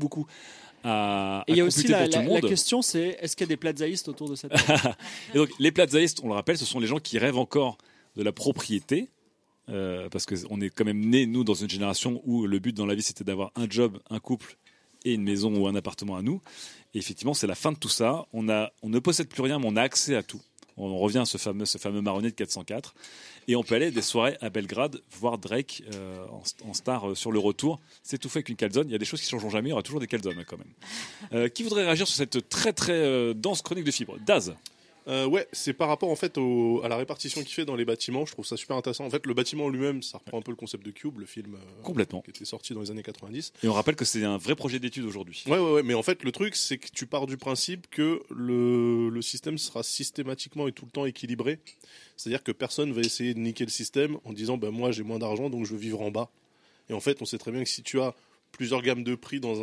à Et il y a aussi computer pour tout le la monde. question, c'est est-ce qu'il y a des plazaïstes autour de cette table? Et donc les plazaïstes, on le rappelle, ce sont les gens qui rêvent encore de la propriété. Parce qu'on est quand même né, nous, dans une génération où le but dans la vie, c'était d'avoir un job, un couple et une maison ou un appartement à nous. Et effectivement, c'est la fin de tout ça. On ne possède plus rien, mais on a accès à tout. On revient à ce fameux marronnier de 404. Et on peut aller à des soirées à Belgrade, voir Drake en star sur le retour. C'est tout fait avec une calzone. Il y a des choses qui ne changeront jamais. Il y aura toujours des calzones quand même. Qui voudrait réagir sur cette très très dense chronique de fibres? Daz. Ouais, c'est par rapport en fait à la répartition qu'il fait dans les bâtiments. Je trouve ça super intéressant. En fait, le bâtiment lui-même, ça reprend un peu le concept de Cube, le film complètement qui était sorti dans les années 90. Et on rappelle que c'est un vrai projet d'étude aujourd'hui. Ouais. Mais en fait, le truc, c'est que tu pars du principe que le système sera systématiquement et tout le temps équilibré. C'est-à-dire que personne va essayer de niquer le système en disant, ben moi j'ai moins d'argent, donc je veux vivre en bas. Et en fait, on sait très bien que si tu as plusieurs gammes de prix dans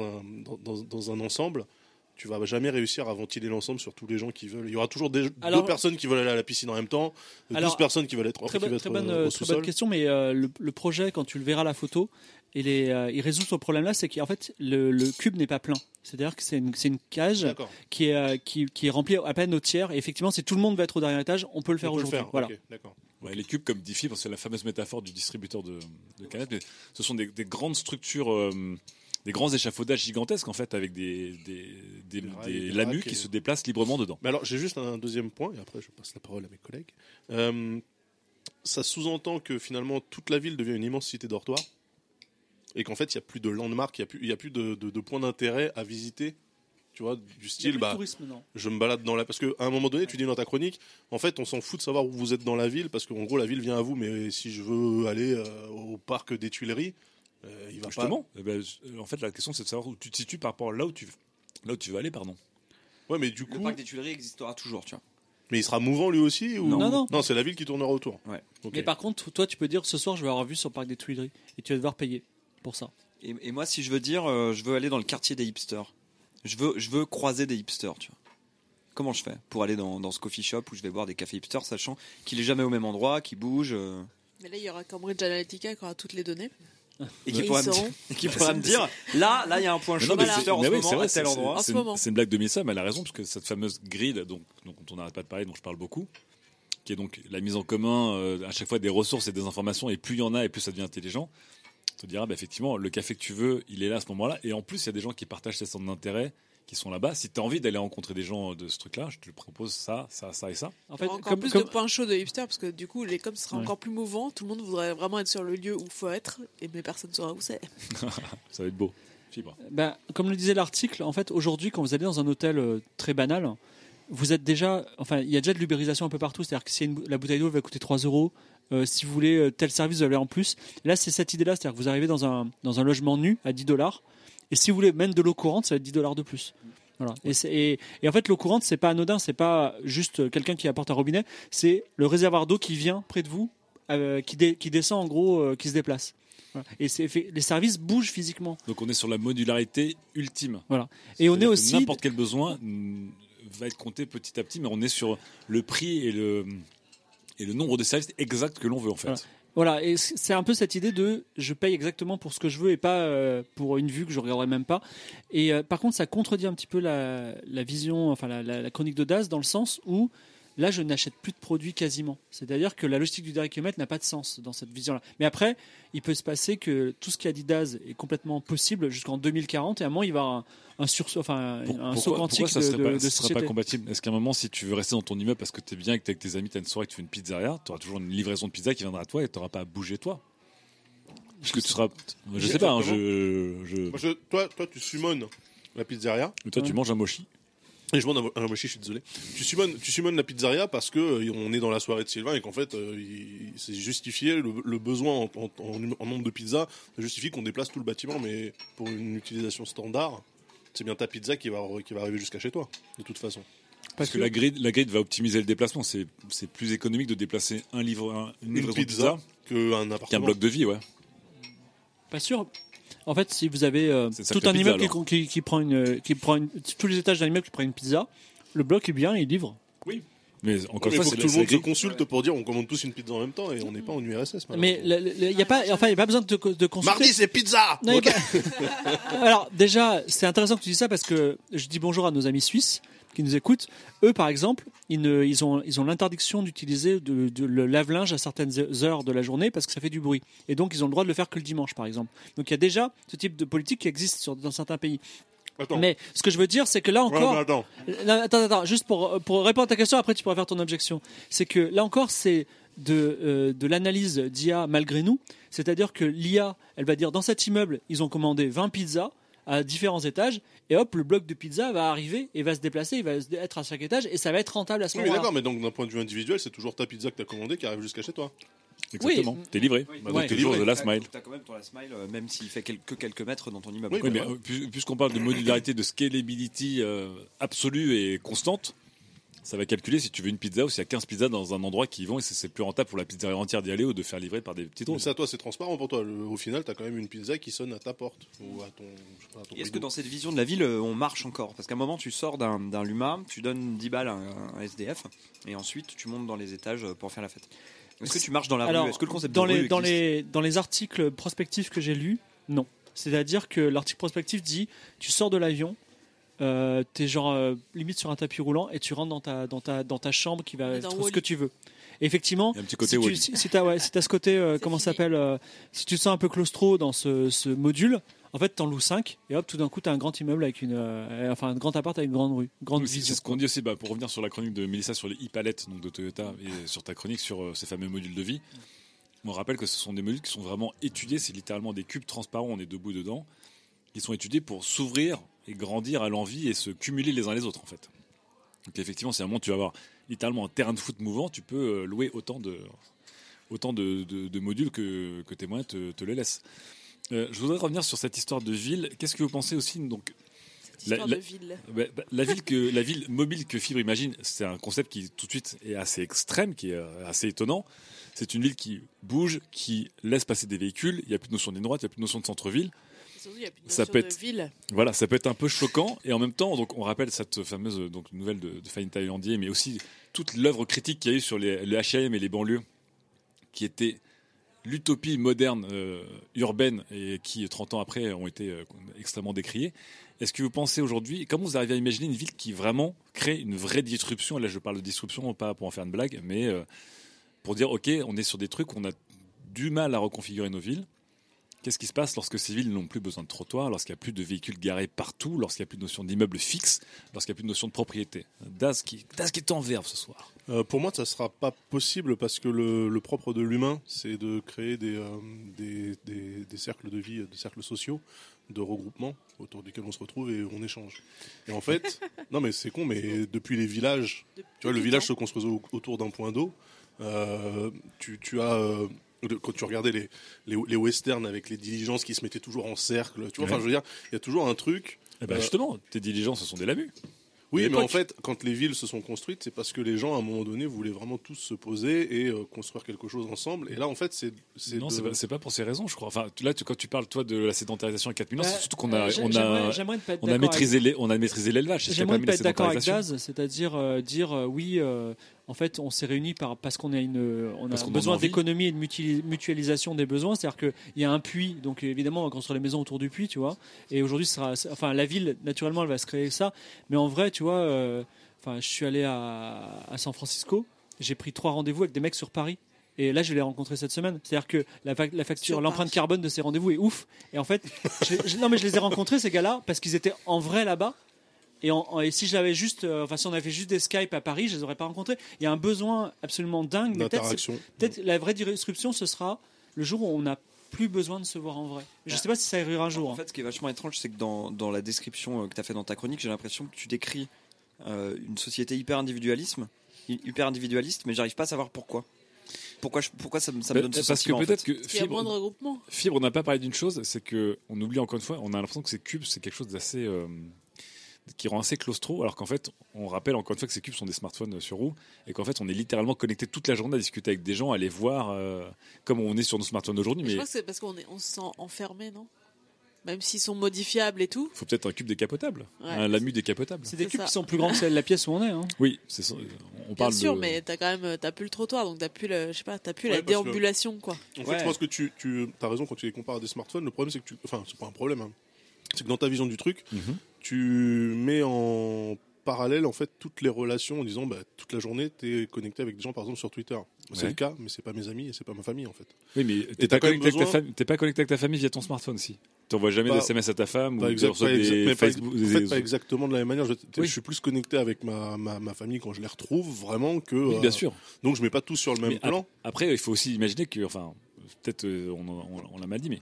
un ensemble, tu vas jamais réussir à ventiler l'ensemble sur tous les gens qui veulent. Il y aura toujours deux personnes qui veulent aller à la piscine en même temps, 12 personnes qui veulent être très bonne question, mais le projet, quand tu le verras à la photo, il résout ce problème-là, c'est qu'en fait le cube n'est pas plein. C'est-à-dire que c'est une cage qui est remplie à peine au tiers. Et effectivement, si tout le monde va être au dernier étage, on peut le faire aujourd'hui. Voilà. Okay, d'accord. Ouais, les cubes, comme dit Fibre, c'est la fameuse métaphore du distributeur de canettes. Mais ce sont des grandes structures. Des grands échafaudages gigantesques en fait avec des lamus qui se déplacent librement dedans. Mais alors j'ai juste un deuxième point et après je passe la parole à mes collègues. Ça sous-entend que finalement toute la ville devient une immense cité dortoir et qu'en fait il n'y a plus de landmark, il y a plus de points d'intérêt à visiter. Tu vois, du style, tourisme, non. Je me balade dans parce qu'à un moment donné, tu dis dans ta chronique, en fait, on s'en fout de savoir où vous êtes dans la ville, parce qu'en gros, la ville vient à vous, mais si je veux aller au parc des Tuileries, il va justement, pas. En fait, la question, c'est de savoir où tu te situes par rapport à là où tu veux aller, pardon. Ouais, mais du coup, le parc des Tuileries existera toujours, tu vois. Mais il sera mouvant lui aussi ou... Non, c'est la ville qui tournera autour. Ouais. Okay. Mais par contre, toi, tu peux dire ce soir, je vais avoir vu sur le parc des Tuileries, et tu vas devoir payer pour ça. Et moi, si je veux dire, je veux aller dans le quartier des hipsters. Je veux croiser des hipsters, tu vois. Comment je fais pour aller dans ce coffee shop où je vais boire des cafés hipsters, sachant qu'il est jamais au même endroit, qu'il bouge. Mais là, il y aura Cambridge Analytica qui aura toutes les données. Et qui pourra me dire, là, il y a un point chaud des hipsters en ce moment à tel endroit. C'est une blague de Missa, mais elle a raison, parce que cette fameuse grid, dont on n'arrête pas de parler, dont je parle beaucoup, qui est donc la mise en commun à chaque fois des ressources et des informations, et plus il y en a, et plus ça devient intelligent. On te dira, effectivement, le café que tu veux, il est là à ce moment-là. Et en plus, il y a des gens qui partagent ces centres d'intérêt, qui sont là-bas. Si tu as envie d'aller rencontrer des gens de ce truc-là, je te propose ça et ça. En fait, encore plus de points chauds de hipster, parce que du coup, les coms sera encore plus mouvant. Tout le monde voudrait vraiment être sur le lieu où il faut être, mais personne ne saura où c'est. Ça va être beau. Comme le disait l'article, en fait, aujourd'hui, quand vous allez dans un hôtel très banal, vous êtes déjà, il y a déjà de l'ubérisation un peu partout. C'est-à-dire que si la bouteille d'eau va coûter 3 €, si vous voulez tel service, vous allez en plus. Là, c'est cette idée-là, c'est-à-dire que vous arrivez dans un logement nu à 10 $, et si vous voulez même de l'eau courante, ça va être 10 $ de plus. Voilà. Et en fait, l'eau courante, c'est pas anodin, c'est pas juste quelqu'un qui apporte un robinet, c'est le réservoir d'eau qui vient près de vous, qui descend en gros, qui se déplace. Voilà. Et les services bougent physiquement. Donc on est sur la modularité ultime. Voilà. Et on est aussi n'importe quel besoin va être compté petit à petit, mais on est sur le prix et le nombre de services exacts que l'on veut en fait. Voilà, et c'est un peu cette idée de je paye exactement pour ce que je veux et pas pour une vue que je regarderai même pas. Et par contre, ça contredit un petit peu la vision, la chronique de Daz, dans le sens où là, je n'achète plus de produits quasiment. C'est-à-dire que la logistique du direct kilomètre n'a pas de sens dans cette vision-là. Mais après, il peut se passer que tout ce qu'a dit Daz est complètement possible jusqu'en 2040, et à un moment, il va y avoir un saut quantique ça serait de ça société. serait pas compatible. Est-ce qu'à un moment, si tu veux rester dans ton immeuble parce que tu es bien et que tu es avec tes amis, tu as une soirée, que tu fais une pizzeria, tu auras toujours une livraison de pizza qui viendra à toi et tu n'auras pas à bouger toi? Parce que tu seras... Je sais pas. Toi, tu summones la pizzeria. Et toi, tu manges un mochi. Et je demande un mochi, je suis désolé. Tu summones la pizzeria parce que on est dans la soirée de Sylvain et qu'en fait, c'est justifié le besoin en nombre de pizzas, justifie qu'on déplace tout le bâtiment, mais pour une utilisation standard, c'est bien ta pizza qui va arriver jusqu'à chez toi, de toute façon. Parce que la grid va optimiser le déplacement. C'est plus économique de déplacer une livraison de pizza qu'un appartement. Qu'un bloc de vie, ouais. Pas sûr. En fait, si vous avez tout un immeuble qui prend tous les étages d'un immeuble qui prend une pizza, le bloc est bien, il livre. Oui. Mais encore une il fois, faut c'est que tout le monde se gris. consulte pour dire on commande tous une pizza en même temps et on n'est pas en URSS. Mais il n'y a pas besoin de consulter. Mardi, c'est pizza. Non, Ok. Alors déjà, c'est intéressant que tu dis ça parce que je dis bonjour à nos amis suisses qui nous écoutent. Eux, par exemple, ils ont l'interdiction d'utiliser le lave-linge à certaines heures de la journée parce que ça fait du bruit. Et donc, ils ont le droit de le faire que le dimanche, par exemple. Donc, il y a déjà ce type de politique qui existe dans certains pays. Attends. Mais ce que je veux dire, c'est que là encore... Ouais, attends. Non, attends, juste pour répondre à ta question, après tu pourras faire ton objection. C'est que là encore, c'est de l'analyse d'IA malgré nous. C'est-à-dire que l'IA, elle va dire dans cet immeuble, ils ont commandé 20 pizzas à différents étages, et hop, le bloc de pizza va arriver et va se déplacer, il va être à chaque étage, et ça va être rentable à ce Oui, mais moment-là. d'accord, mais donc d'un point de vue individuel, c'est toujours ta pizza que tu as commandée qui arrive jusqu'à chez toi. Exactement. T'es livré. Oui, Donc t'es toujours de last mile. T'as quand même ton last mile, même s'il fait que quelques mètres dans ton immeuble. Oui, mais puisqu'on parle de modularité, de scalability absolue et constante, ça va calculer si tu veux une pizza ou s'il y a 15 pizzas dans un endroit qui y vont et c'est plus rentable pour la pizzeria entière d'y aller ou de faire livrer par des petites Mais routes. ça, toi, c'est transparent pour toi. Au final, tu as quand même une pizza qui sonne à ta porte ou à ton. Je sais pas, à ton Est-ce que frigo. dans cette vision de la ville, on marche encore? Parce qu'à un moment, tu sors d'un Luma, tu donnes 10 balles à un SDF, et ensuite tu montes dans les étages pour faire la fête. Est-ce que tu marches dans la Alors, rue? Est-ce que le concept dans de rue dans les articles prospectifs que j'ai lus, non. C'est-à-dire que l'article prospectif dit tu sors de l'avion, t'es genre limite sur un tapis roulant et tu rentres dans ta chambre qui va Dans être ce Wall-E. que tu veux. Et effectivement, Il y a un petit côté si Wall-E. tu as ce côté, comment ça s'appelle, si tu te sens un peu claustro dans ce module, en fait, t'en loues 5 et hop, tout d'un coup, t'as un grand immeuble avec un grand appart avec une grande rue, grande Oui, c'est vision. ce qu'on dit aussi, pour revenir sur la chronique de Mélissa sur les e-palettes donc de Toyota et sur ta chronique sur ces fameux modules de vie. On rappelle que ce sont des modules qui sont vraiment étudiés, c'est littéralement des cubes transparents, on est debout dedans, qui sont étudiés pour s'ouvrir et grandir à l'envie et se cumuler les uns les autres en fait. Donc effectivement, si à un moment tu vas avoir littéralement un terrain de foot mouvant, tu peux louer autant de modules que tes moyens te le laissent. Je voudrais revenir sur cette histoire de ville. Qu'est-ce que vous pensez aussi donc, Histoire de ville. la ville mobile que Fibre imagine, c'est un concept qui tout de suite est assez extrême, qui est assez étonnant. C'est une ville qui bouge, qui laisse passer des véhicules. Il n'y a plus de notion de ligne droite, il n'y a plus de notion de centre-ville. Surtout, il y a plus de Ça notion peut de être- ville. Voilà, ça peut être un peu choquant et en même temps, donc on rappelle cette fameuse nouvelle de Fanny Taillandier, mais aussi toute l'œuvre critique qu'il y a eu sur le H&M et les banlieues, qui était l'utopie moderne urbaine et qui 30 ans après ont été extrêmement décriées. Est-ce que vous pensez aujourd'hui, comment vous arrivez à imaginer une ville qui vraiment crée une vraie disruption? Et là, je parle de disruption pas pour en faire une blague, mais pour dire ok, on est sur des trucs, on a du mal à reconfigurer nos villes. Qu'est-ce qui se passe lorsque ces villes n'ont plus besoin de trottoirs, lorsqu'il n'y a plus de véhicules garés partout, lorsqu'il n'y a plus de notion d'immeuble fixe, lorsqu'il n'y a plus de notion de propriété? Daz qui est en verve ce soir. Pour moi, ça ne sera pas possible parce que le propre de l'humain, c'est de créer des cercles de vie, des cercles sociaux, de regroupement autour duquel on se retrouve et on échange. Et en fait, non mais c'est con, mais depuis les villages, tu vois, le village se construisait autour d'un point d'eau. Tu as quand tu regardais les westerns avec les diligences qui se mettaient toujours en cercle, tu vois, enfin je veux dire, il y a toujours un truc. Eh ben justement, tes diligences, ce sont des lamus. Oui, À mais en l'époque. fait, quand les villes se sont construites, c'est parce que les gens, à un moment donné, voulaient vraiment tous se poser et construire quelque chose ensemble. Et là, en fait, Non, c'est pas pour ces raisons, je crois. Enfin, là, quand tu parles toi de la sédentarisation à 4 millions, Bah, c'est surtout qu'on a j'aimerais ne pas être on a d'accord maîtrisé l'élevage. C'est ce qui a J'aimerais permis pas la être d'accord avec sédentarisation. Daz, c'est-à-dire dire oui, en fait, on s'est réunis parce qu'on a Parce un qu'on en besoin a envie. d'économie et de mutualisation des besoins. C'est-à-dire qu'il y a un puits, donc évidemment, on va construire les maisons autour du puits, tu vois. Et aujourd'hui, la ville, naturellement, elle va se créer ça. Mais en vrai, tu vois, je suis allé à San Francisco, j'ai pris 3 rendez-vous avec des mecs sur Paris. Et là, je vais les rencontrer cette semaine. C'est-à-dire que la facture, l'empreinte carbone de ces rendez-vous est ouf. Et en fait, je les ai rencontrés, ces gars-là, parce qu'ils étaient en vrai là-bas. Et si si on avait juste des Skype à Paris, je les aurais pas rencontrés. Il y a un besoin absolument dingue. Mais d'interaction. peut-être la vraie disruption, ce sera le jour où on n'a plus besoin de se voir en vrai. Je sais pas si ça arrivera un jour. En fait, ce qui est vachement étrange, c'est que dans la description que tu as fait dans ta chronique, j'ai l'impression que tu décris une société hyper individualiste, mais j'arrive pas à savoir pourquoi. Pourquoi ça me donne ce Parce que sentiment, en peut-être fait. que Parce qu'il y a moins de regroupement. Fibre, on n'a pas parlé d'une chose, c'est que on oublie encore une fois, on a l'impression que ces cubes, c'est quelque chose d'assez qui rend assez claustro, alors qu'en fait, on rappelle encore une fois que ces cubes sont des smartphones sur roues, et qu'en fait, on est littéralement connecté toute la journée à discuter avec des gens, à les voir, comme on est sur nos smartphones aujourd'hui. Je Mais crois que c'est parce qu'on se sent enfermé, non? Même s'ils sont modifiables et tout. Faut peut-être un cube décapotable, Ouais. un Lamu décapotable. C'est des C'est cubes ça. qui sont plus grands que la pièce où on est. Hein. Oui, c'est ça. On Bien parle sûr, de... mais t'as plus le trottoir, donc t'as plus la Ouais, parce déambulation, quoi. En fait, je pense que tu as raison quand tu les compares à des smartphones. Le problème, c'est que enfin, c'est pas un problème. Hein. C'est que dans ta vision du truc, tu mets en parallèle en fait toutes les relations en disant toute la journée t'es connecté avec des gens par exemple sur Twitter. C'est Ouais. le cas, mais c'est pas mes amis et c'est pas ma famille en fait. Oui, mais Et t'es t'as pas, quand même connecté avec ta besoin- famille, t'es pas connecté avec ta famille via ton smartphone si. T'envoies jamais Pas- des SMS à ta femme Pas ou tu reçois des mais Facebook. en fait, pas exactement de la même manière. Je suis plus connecté avec ma famille quand je les retrouve vraiment que. Oui, bien sûr. Donc je mets pas tout sur le même Mais plan. Après, il faut aussi imaginer que, enfin, peut-être on l'a mal dit, mais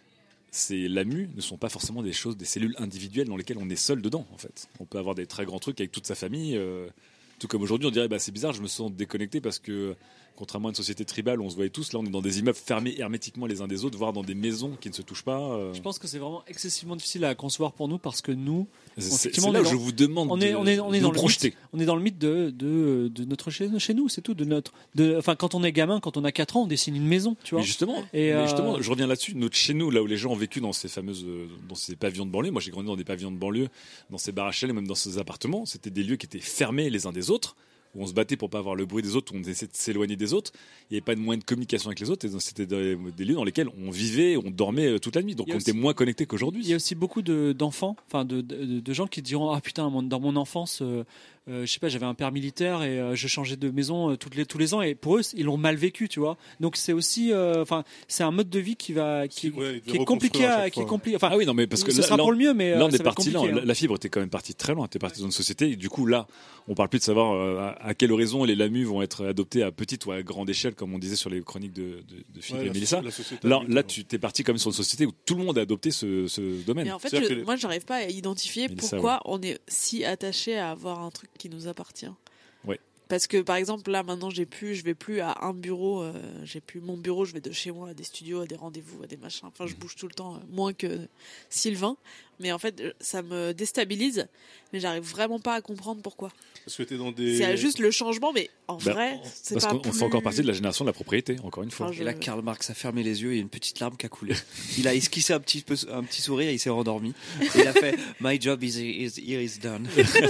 ces LAMU ne sont pas forcément des cellules individuelles dans lesquelles on est seul dedans, en fait. On peut avoir des très grands trucs avec toute sa famille. Tout comme aujourd'hui, on dirait, c'est bizarre, je me sens déconnecté parce que, contrairement à une société tribale où on se voyait tous, là, on est dans des immeubles fermés hermétiquement les uns des autres, voire dans des maisons qui ne se touchent pas. Je pense que c'est vraiment excessivement difficile à concevoir pour nous parce que nous, C'est effectivement, là on où est je dans- vous demande on est de dans nous le projeter. mythe, on est dans le mythe de notre chez nous, c'est tout. Enfin, quand on est gamin, quand on a 4 ans, on dessine une maison, tu vois. Mais justement, je reviens là-dessus. Notre chez nous, là où les gens ont vécu dans ces dans ces pavillons de banlieue. Moi, j'ai grandi dans des pavillons de banlieue, dans ces bars HLM, même dans ces appartements. C'était des lieux qui étaient fermés les uns des autres, où on se battait pour pas avoir le bruit des autres, où on essayait de s'éloigner des autres. Il n'y avait pas de moyen de communication avec les autres. Et c'était des lieux dans lesquels on vivait, on dormait toute la nuit. Donc, Il y a on était aussi- moins connectés qu'aujourd'hui. Il y a aussi beaucoup d'enfants, enfin de gens qui diront ah putain dans mon enfance, je sais pas, j'avais un père militaire et je changeais de maison tous les ans et pour eux ils l'ont mal vécu, tu vois. Donc c'est aussi, enfin c'est un mode de vie qui est compliqué, enfin ah oui non mais parce que ce sera pour le mieux, mais là on ça est va être parti là, compliqué, hein. la fibre était quand même partie très loin, t'es parti dans une société et du coup là on parle plus de savoir à quel horizon les LAMU vont être adoptés à petite ou à grande échelle comme on disait sur les chroniques de Philippe et Mélissa. Là tu t'es parti quand même sur une société où tout le monde a adopté ce domaine. Mais en fait, moi, j'arrive pas à identifier Mélissa, pourquoi on est si attaché à avoir un truc qui nous appartient. Ouais. Parce que par exemple là maintenant je vais plus à un bureau, j'ai plus mon bureau, je vais de chez moi à des studios, à des rendez-vous, à des machins. Enfin je bouge tout le temps, moins que Sylvain. Mais en fait ça me déstabilise, mais j'arrive vraiment pas à comprendre pourquoi. Parce que t'es dans des. C'est juste le changement, mais en vrai c'est parce pas. qu'on fait encore partie de la génération de la propriété, encore une fois. Et là, Karl Marx a fermé les yeux et une petite larme qui a coulé. Il a esquissé un petit sourire et il s'est rendormi. Et il a fait My job is done.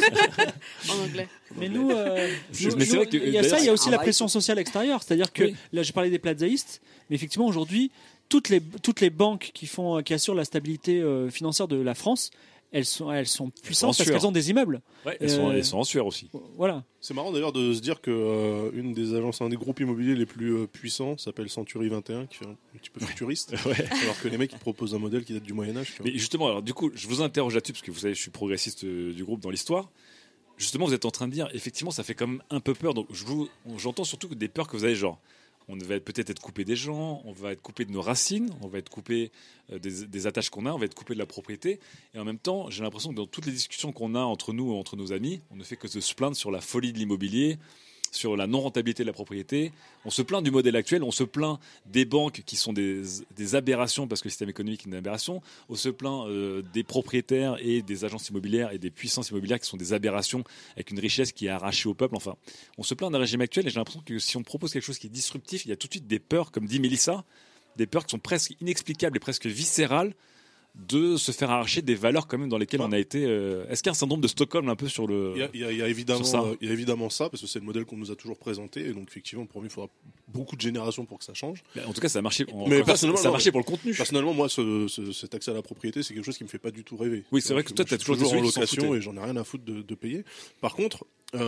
En anglais. Mais nous, Mais c'est vrai que, il y a ça, il y a aussi la Ah, pression sociale extérieure. C'est-à-dire que Oui. là, j'ai parlé des plazaïstes, mais effectivement, aujourd'hui, toutes les banques qui assurent la stabilité financière de la France, elles sont puissantes parce sueur. qu'elles ont des immeubles. Ouais, elles sont en sueur aussi. Voilà. C'est marrant d'ailleurs de se dire que une des agences, un des groupes immobiliers les plus puissants s'appelle Century 21, qui fait un petit peu futuriste. Ouais. Alors que les mecs ils proposent un modèle qui date du Moyen-Âge. tu vois. Mais justement, alors du coup, je vous interroge là-dessus parce que vous savez, je suis progressiste du groupe dans l'histoire. Justement, vous êtes en train de dire, effectivement, ça fait quand même un peu peur. Donc, j'entends surtout que des peurs que vous avez, genre, on va peut-être être coupé des gens, on va être coupé de nos racines, on va être coupé des attaches qu'on a, on va être coupé de la propriété. Et en même temps, j'ai l'impression que dans toutes les discussions qu'on a entre nous, entre nos amis, on ne fait que se plaindre sur la folie de l'immobilier, sur la non-rentabilité de la propriété. On se plaint du modèle actuel, on se plaint des banques qui sont des aberrations parce que le système économique est une aberration. On se plaint des propriétaires et des agences immobilières et des puissances immobilières qui sont des aberrations avec une richesse qui est arrachée au peuple. Enfin, on se plaint d'un régime actuel et j'ai l'impression que si on propose quelque chose qui est disruptif, il y a tout de suite des peurs, comme dit Mélissa, des peurs qui sont presque inexplicables et presque viscérales de se faire arracher des valeurs quand même dans lesquelles on a été. Est-ce qu'il y a un syndrome de Stockholm un peu sur le. Il y a évidemment ça, parce que c'est le modèle qu'on nous a toujours présenté, et donc effectivement pour moi il faudra beaucoup de générations pour que ça change. En tout cas, ça a marché. Mais personnellement, ça a marché pour le contenu. Personnellement, moi, cet accès à la propriété, c'est quelque chose qui me fait pas du tout rêver. Oui, c'est vrai que toi, tu as toujours en été location et j'en ai rien à foutre de payer. Par contre,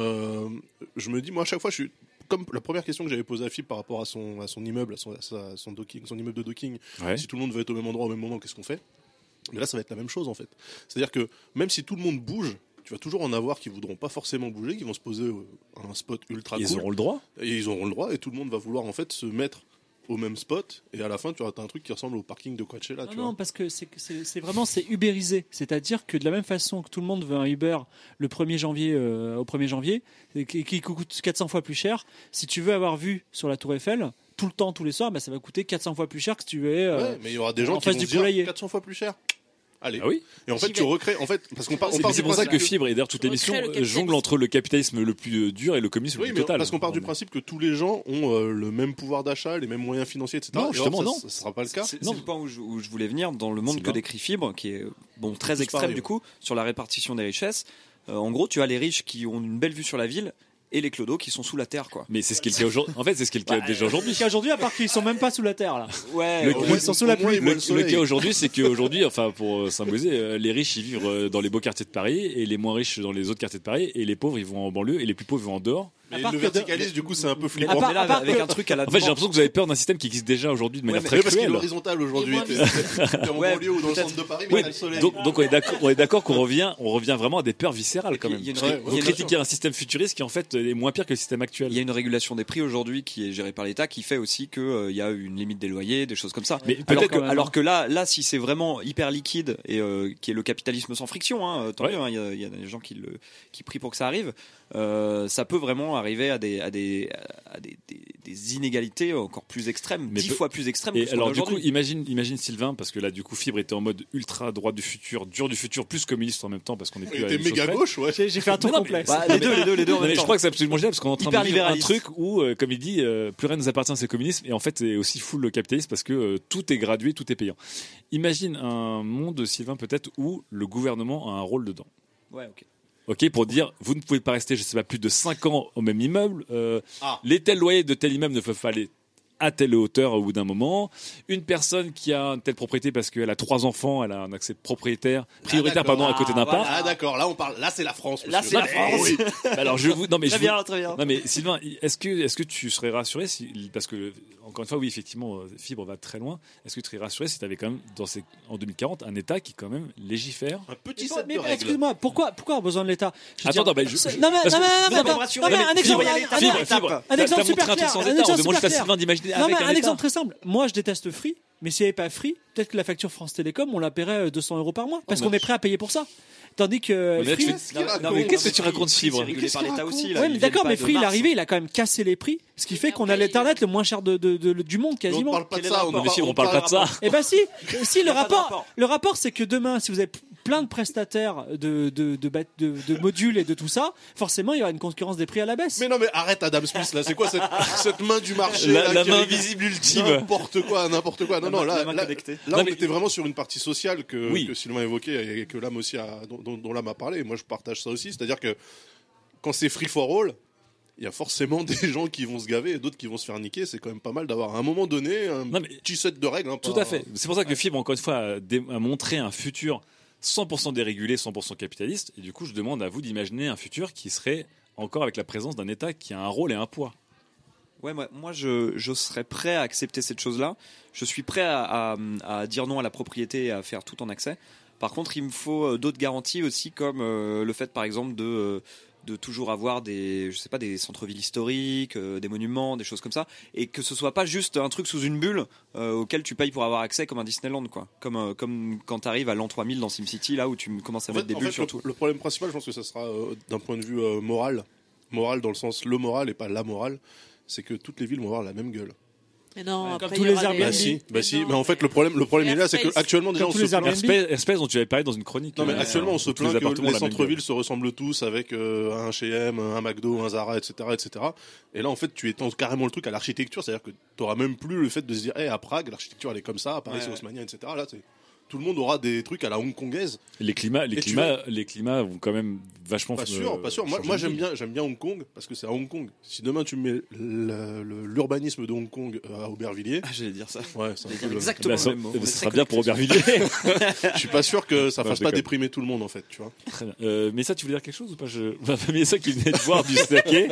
je me dis, moi, à chaque fois, je suis comme la première question que j'avais posée à Philippe par rapport à son immeuble, à son docking, son immeuble de docking. Ouais. Si tout le monde veut être au même endroit au même moment, qu'est-ce qu'on fait? Mais là, ça va être la même chose en fait. C'est-à-dire que même si tout le monde bouge, tu vas toujours en avoir qui voudront pas forcément bouger, qui vont se poser à un spot ultra cool. Ils auront le droit. Et ils auront le droit, et tout le monde va vouloir en fait se mettre au même spot, et à la fin tu as un truc qui ressemble au parking de Coachella. Non, parce que c'est vraiment ubérisé. C'est-à-dire que de la même façon que tout le monde veut un Uber le 1er janvier au 1er janvier, qui coûte 400 fois plus cher, si tu veux avoir vue sur la Tour Eiffel tout le temps, tous les soirs, ça va coûter 400 fois plus cher que si tu veux ouais, mais il y aura des gens en qui face vont du se dire poulailler. 400 fois plus cher. Allez. Ah oui. Et en fait, tu recrées. En fait, parce qu'on part C'est du pour ça principe que Fibre et d'ailleurs toute l'émission jongle entre le capitalisme le plus dur et le communisme le Oui, plus mais total. parce qu'on part du principe que tous les gens ont le même pouvoir d'achat, les mêmes moyens financiers, etc. Non, Et justement, or, non. ça sera pas le cas. C'est le point où je voulais venir dans le monde que décrit Fibre, qui est très extrême pareil, du coup sur la répartition des richesses. En gros, tu as les riches qui ont une belle vue sur la ville et les clodos qui sont sous la terre, quoi. Mais c'est ce qui est le cas aujourd'hui. En fait, c'est ce qui est le cas déjà aujourd'hui. Le cas aujourd'hui, à part qu'ils sont même pas sous la terre là. Ouais. Ils sont sous la pluie. Le cas aujourd'hui, c'est qu'aujourd'hui, enfin pour symboliser, les riches ils vivent dans les beaux quartiers de Paris et les moins riches dans les autres quartiers de Paris et les pauvres ils vont en banlieue et les plus pauvres ils vont en dehors. Mais le verticalisme, du coup, c'est un peu flippant. Mais là, avec un truc à la. En fait, j'ai l'impression que vous avez peur d'un système qui existe déjà aujourd'hui de manière très parce qu'il est cruelle. horizontal aujourd'hui. T'es en banlieue ou dans le centre de Paris, mais t'as le soleil. Donc on est d'accord qu'on revient vraiment à des peurs viscérales quand même. Vous critiquez un système futuriste qui en fait est moins pire que le système actuel. Il y a une régulation des prix aujourd'hui qui est gérée par l'État qui fait aussi qu'il y a une limite des loyers, des choses comme ça. Mais alors que là, si c'est vraiment hyper liquide et qui est le capitalisme sans friction, tant mieux, il y a des gens qui prient pour que ça arrive. Ça peut vraiment arriver à des inégalités encore plus extrêmes, 10 fois plus extrêmes que ce qu'on a alors du aujourd'hui. coup, imagine Sylvain, parce que là du coup Fibre était en mode ultra droit du futur, dur du futur, plus communiste en même temps, parce qu'on est plus. Il était méga gauche, ouais. J'ai fait un tour complet. Les deux en même Je temps. crois que c'est absolument génial parce qu'on est en train Hyper de vivre un libéraliste. truc où, comme il dit, plus rien ne nous appartient, c'est communisme, et en fait c'est aussi full le capitalisme parce que tout est gradué, tout est payant. Imagine un monde, Sylvain, peut-être où le gouvernement a un rôle dedans. Ouais, ok. Ok, pour dire, vous ne pouvez pas rester, je sais pas, plus de 5 ans au même immeuble. Les tels loyers de tel immeuble ne peuvent pas aller à telle hauteur au bout d'un moment. Une personne qui a une telle propriété parce qu'elle a 3 enfants, elle a un accès prioritaire, à côté d'un parc. Ah d'accord, là on parle, là c'est la France. Là, c'est la France. Oui. Alors Très bien. Non mais Sylvain, est-ce que tu serais rassuré parce que encore une fois oui effectivement Fibre va très loin. Est-ce que tu serais rassuré si tu avais quand même en 2040 un État qui quand même légifère un petit set de règles. Excuse-moi, pourquoi avoir besoin de l'État? Un exemple super clair. Un exemple très simple. Moi, je déteste Free, mais s'il n'y avait pas Free, peut-être que la facture France Télécom, on la paierait 200 € par mois, parce qu'on est prêt à payer pour ça. Tandis que Free, mais qu'est-ce que tu racontes, Fibre? C'est régulé par l'État aussi. oui, mais d'accord, mais Free, il est arrivé, il a quand même cassé les prix, ce qui fait qu'on a l'internet le moins cher du monde quasiment. On parle pas de ça, on parle pas de ça. Eh ben si, le rapport, c'est que demain, si vous avez plein de prestataires de modules et de tout ça, forcément, il y aura une concurrence des prix à la baisse. Mais non, mais arrête Adam Smith, là, c'est quoi cette main du marché? La main invisible ultime. N'importe quoi. Non, là, on mais- était vraiment sur une partie sociale que Sylvain évoquait et que Lame aussi dont Lame a parlé. Et moi, je partage ça aussi. C'est-à-dire que quand c'est free for all, il y a forcément des gens qui vont se gaver et d'autres qui vont se faire niquer. C'est quand même pas mal d'avoir à un moment donné un petit set de règles. Tout à fait. C'est pour ça que Fibre, encore une fois, a montré un futur 100% dérégulé, 100% capitaliste. Et du coup, je demande à vous d'imaginer un futur qui serait encore avec la présence d'un État qui a un rôle et un poids. Ouais, moi je serais prêt à accepter cette chose-là. Je suis prêt à dire non à la propriété et à faire tout en accès. Par contre, il me faut d'autres garanties aussi, comme le fait, par exemple, de toujours avoir des centres-villes historiques, des monuments, des choses comme ça, et que ce soit pas juste un truc sous une bulle auquel tu payes pour avoir accès comme un Disneyland, quoi. Comme quand tu arrives à l'an 3000 dans SimCity, là où tu commences à mettre des bulles sur tout. Le problème principal, je pense que ça sera d'un point de vue moral dans le sens le moral et pas la morale, c'est que toutes les villes vont avoir la même gueule. Mais non, Comme après, tous il y les aura Airbnb. Mais en fait le problème il est là, c'est que actuellement déjà on se plaint. Airspace dont tu avais parlé dans une chronique. Non mais actuellement on se tous les plaint que appartements les la même centres-villes se ressemblent tous avec un H&M, un McDo, un Zara, etc. Et là en fait tu étends carrément le truc à l'architecture, c'est-à-dire que tu auras même plus le fait de se dire à Prague l'architecture elle est comme ça, à Paris c'est haussmannien, etc. Là tout le monde aura des trucs à la hongkongaise. Les climats vont quand même vachement. Pas sûr. Moi j'aime bien Hong Kong parce que c'est à Hong Kong. Si demain tu mets l'urbanisme de Hong Kong à Aubervilliers, j'allais dire ça. Ouais, c'est un peu exactement le même mot. Ce sera bien pour Aubervilliers. Je suis pas sûr que ça fasse pas déprimer tout le monde en fait, tu vois. Très bien. Mais ça, tu voulais dire quelque chose ou pas? Mais ça qui venait de voir du saké.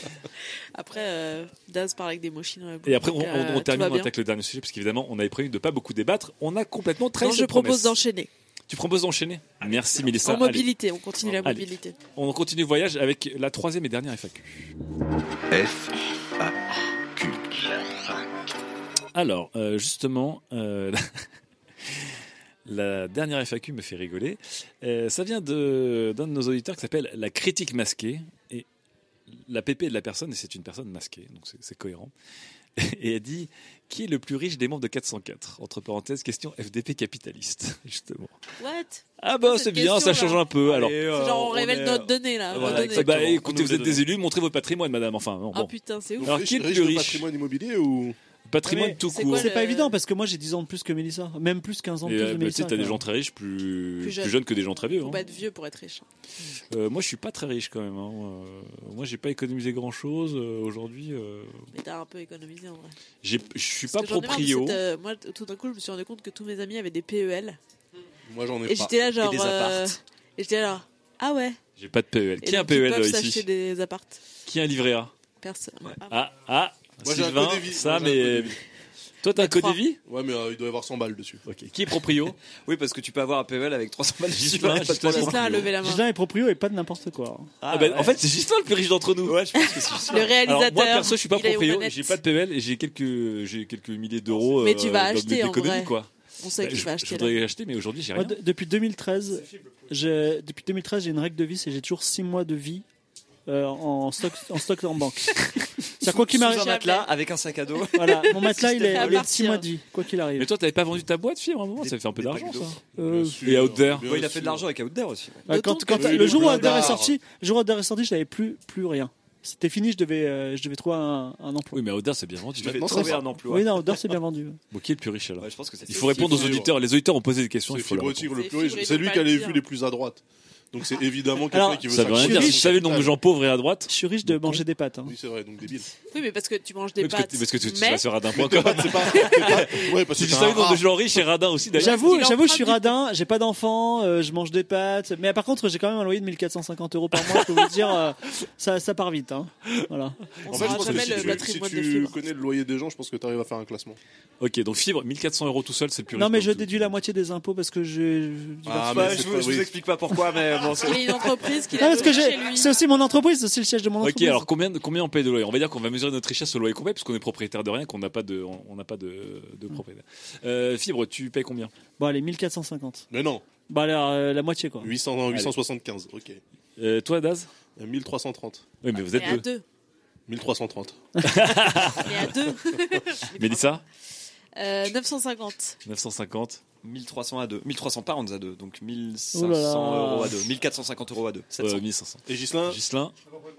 Après, Daz parle avec des mots chinois. Et après, on termine avec le dernier sujet parce qu'évidemment, on avait prévu de pas beaucoup débattre. On a complètement trahi. Je propose d'enchaîner. Tu proposes d'enchaîner? Merci Mélissa. En mobilité, on continue la mobilité. Allez. On continue le voyage avec la 3e et dernière FAQ. FAQ. Alors, justement, la dernière FAQ me fait rigoler. Ça vient d'un de nos auditeurs qui s'appelle La Critique Masquée. Et la PP de la personne, et c'est une personne masquée, donc c'est cohérent. Et elle dit qui est le plus riche des membres de 404 ? Entre parenthèses, question FDP capitaliste, justement. What ? Ah bah c'est bien, ça change un peu. Alors, C'est genre on révèle notre donnée là. voilà, nos données. bah, écoutez, vous êtes des élus, montrez votre patrimoine, madame. Enfin, bon. Ah putain, c'est ouf. Alors qui est le riche plus de riche ? patrimoine immobilier ou Patrimoine Mais tout c'est court. quoi C'est pas le- évident parce que moi j'ai 10 ans de plus que Mélissa, même plus 15 ans de Et plus de tu sais, Mélissa. t'as des quoi. gens très riches plus Plus jeunes. jeunes que des gens très vieux. Faut hein. pas être vieux pour être riche. Moi, je suis pas très riche quand même. Hein. Moi, j'ai pas économisé grand chose aujourd'hui. Mais t'as un peu économisé en vrai. Je suis Parce pas que j'en ai marre de proprio. moi, tout d'un coup, je me suis rendu compte que tous mes amis avaient des PEL. Moi j'en ai Et pas. j'étais là, genre. des apparts. Et j'étais là, ah ouais. J'ai pas de PEL. Et Qui a un donc, ils PEL peuvent ici s'acheter des apparts. Qui a un livret A Personne. Ah, Moi, j'ai un Sylvain, Codévi. ça, Moi, j'ai un mais Codévi. toi, t'as un Trois. Codévi ? Ouais, mais il doit y avoir 100 balles dessus. Ok. Qui est proprio ? Oui, parce que tu peux avoir un PEL avec 300 balles dessus. Gislain, ouais, pas de Gislain, problème. Gislain a levé la main. Gislain est proprio et pas de n'importe quoi. Ah, bah, en fait, c'est Gislain le plus riche d'entre nous. Ouais, je pense que c'est juste. Le réalisateur. Alors moi perso, je suis pas il est aux proprio, manettes. j'ai pas de PEL et j'ai quelques milliers d'euros. Mais tu vas dans acheter, mes en économies, vrai. quoi. On sait qu'il je va acheter là. voudrais acheter, mais aujourd'hui j'ai Moi, rien. depuis 2013, j'ai une règle de vie, c'est que j'ai toujours 6 mois de vie en stock en banque. C'est quoi qu'il Sous m'arrive. un matelas avec un sac à dos. Voilà, mon matelas il est À il est de partir. 6 mois de vie, quoi qu'il arrive. Mais toi, t'avais pas vendu ta boîte, Fibre, à un moment ? Ça fait un peu des d'argent, packs ça. d'eau. Et Out There. Bien Ouais, il a fait sûr. de l'argent avec Out There aussi. D'autant Quand que- le jour où plein Outdoor est d'art. sorti, je n'avais plus rien. C'était fini, je devais trouver un emploi. Oui, mais Out There, c'est bien vendu. Tu devais Maintenant, trouver ça un emploi. Oui, non, Outdoor c'est bien vendu. Bon, qui est le plus riche alors ? Ouais, je pense que c'est Il faut répondre aux Fibre. auditeurs. Les auditeurs ont posé des questions, C'est il faut leur Fibre répondre. le C'est plus Fibre, riche. ils C'est ont lui pas qui a le les dire. vues les plus à droite. Donc c'est évidemment Alors, quelqu'un qui veut Ça veut rien Je suis dire. Si riche. tu savais le nombre de gens pauvres et à droite. Je suis riche de manger des pâtes. Hein. Oui, c'est vrai, donc débile. Oui, mais parce que tu manges des Oui, pâtes. parce que tu mais seras d'un point. C'est pas. Ouais, parce Si que tu c'est savais un le nombre de rat. gens riches et radins aussi, d'ailleurs. J'avoue, Il je suis emprunte du- radin, j'ai pas d'enfants, je mange des pâtes. Mais par contre, j'ai quand même un loyer de 1450 € par mois. Je peux vous dire, ça part vite. Hein. Voilà. on En fait, je saura pense que jamais si le tu patrimoine de si tu Fibre. connais le loyer des gens, je pense que tu arrives à faire un classement. Ok, donc Fibre, 1400 € tout seul, c'est le plus riche. Non, mais dans je tout. déduis la moitié des impôts parce que Ah, Bah, mais je c'est vous pas- je oui. vous explique pas pourquoi, mais bon, c'est. Il a une entreprise qui Non, a parce que chez lui. c'est aussi mon entreprise, c'est aussi le siège de mon Ok, entreprise. alors combien on paye de loyer ? On va dire qu'on va mesurer notre richesse au loyer qu'on paye, parce qu'on est propriétaire de rien, qu'on n'a pas de propriétaire. Fibre, tu payes combien ? Bon, allez, 1450. Mais non, Bah, alors, la moitié, quoi. 875, ok. Toi, Daz ? 1330. Oui, mais vous êtes Mais à deux. deux. 1330. Mais à deux. Mélissa ? 950. 950. 1300 à 2. 1300 pounds à 2. Donc 1500 Oh là là. € à 2. 1450 € à 2. 700. 1500. Et Gislain Gislain ?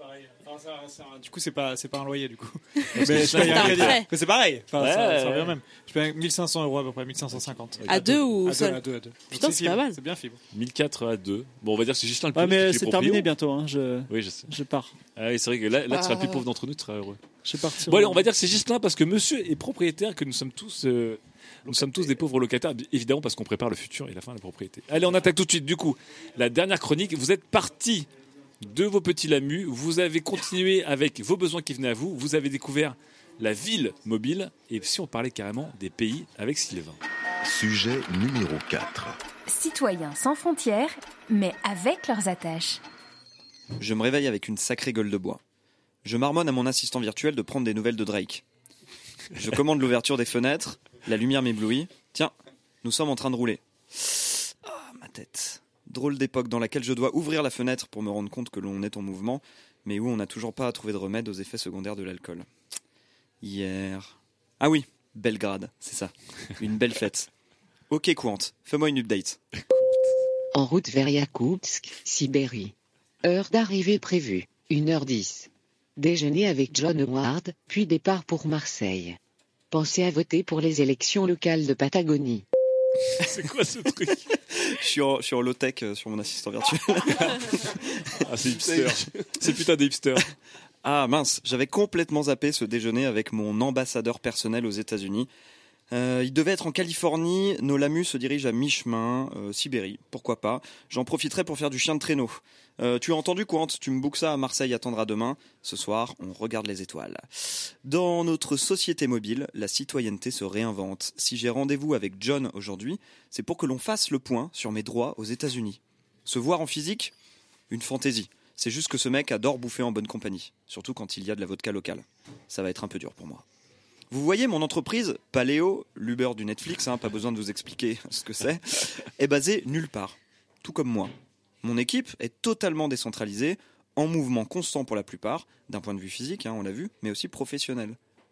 Du coup, c'est pas un loyer, du coup. Mais Mais je paye t'as un un crédit. prêt. Mais c'est pareil. Enfin, Ouais, ça ouais. revient même. Je paye 1500 € à peu près, 1550. À deux ou seul À deux. Putain, Donc, c'est pas mal. C'est bien Fibre. 1400 à 2. Bon, on va dire que c'est Gislain le plus Ouais, riche, mais qui est c'est proprio. terminé bientôt. Hein. Oui, je sais. Je pars. Ah oui, c'est vrai que là tu seras le plus pauvre d'entre nous, tu seras heureux. Je pars. Bon, allez, on va dire que c'est Gislain parce que monsieur est propriétaire, que nous sommes tous des pauvres locataires, évidemment parce qu'on prépare le futur et la fin de la propriété. Allez, on attaque tout de suite. Du coup, la dernière chronique, vous êtes partis de vos petits lamus, vous avez continué avec vos besoins qui venaient à vous, vous avez découvert la ville mobile, et si on parlait carrément des pays avec Sylvain. Sujet numéro 4. Citoyens sans frontières, mais avec leurs attaches. Je me réveille avec une sacrée gueule de bois. Je marmonne à mon assistant virtuel de prendre des nouvelles de Drake. Je commande l'ouverture des fenêtres, la lumière m'éblouit. Tiens, nous sommes en train de rouler. Ah, ma tête. Drôle d'époque dans laquelle je dois ouvrir la fenêtre pour me rendre compte que l'on est en mouvement, mais où on n'a toujours pas trouvé de remède aux effets secondaires de l'alcool. Hier... Ah oui, Belgrade, c'est ça. Une belle fête. Ok, Quant, fais-moi une update. En route vers Yakoutsk, Sibérie. Heure d'arrivée prévue, 1h10. Déjeuner avec John Howard, puis départ pour Marseille. Pensez à voter pour les élections locales de Patagonie. C'est quoi ce truc? Je suis en low-tech sur mon assistant virtuel. Ah, c'est hipster. C'est putain des hipsters. Ah mince, j'avais complètement zappé ce déjeuner avec mon ambassadeur personnel aux États-Unis. Il devait être en Californie, nos lamus se dirigent à mi-chemin, Sibérie, pourquoi pas. J'en profiterai pour faire du chien de traîneau. Tu as entendu, Quant? Tu me bookes ça à Marseille, attendra demain. Ce soir, on regarde les étoiles. Dans notre société mobile, la citoyenneté se réinvente. Si j'ai rendez-vous avec John aujourd'hui, c'est pour que l'on fasse le point sur mes droits aux États-Unis. Se voir en physique? Une fantaisie. C'est juste que ce mec adore bouffer en bonne compagnie, surtout quand il y a de la vodka locale. Ça va être un peu dur pour moi. Vous voyez, mon entreprise, Paléo, l'Uber du Netflix, pas besoin de vous expliquer ce que c'est, est basée nulle part, tout comme moi. Mon équipe est totalement décentralisée, en mouvement constant pour la plupart, d'un point de vue physique, on l'a vu, mais aussi professionnel.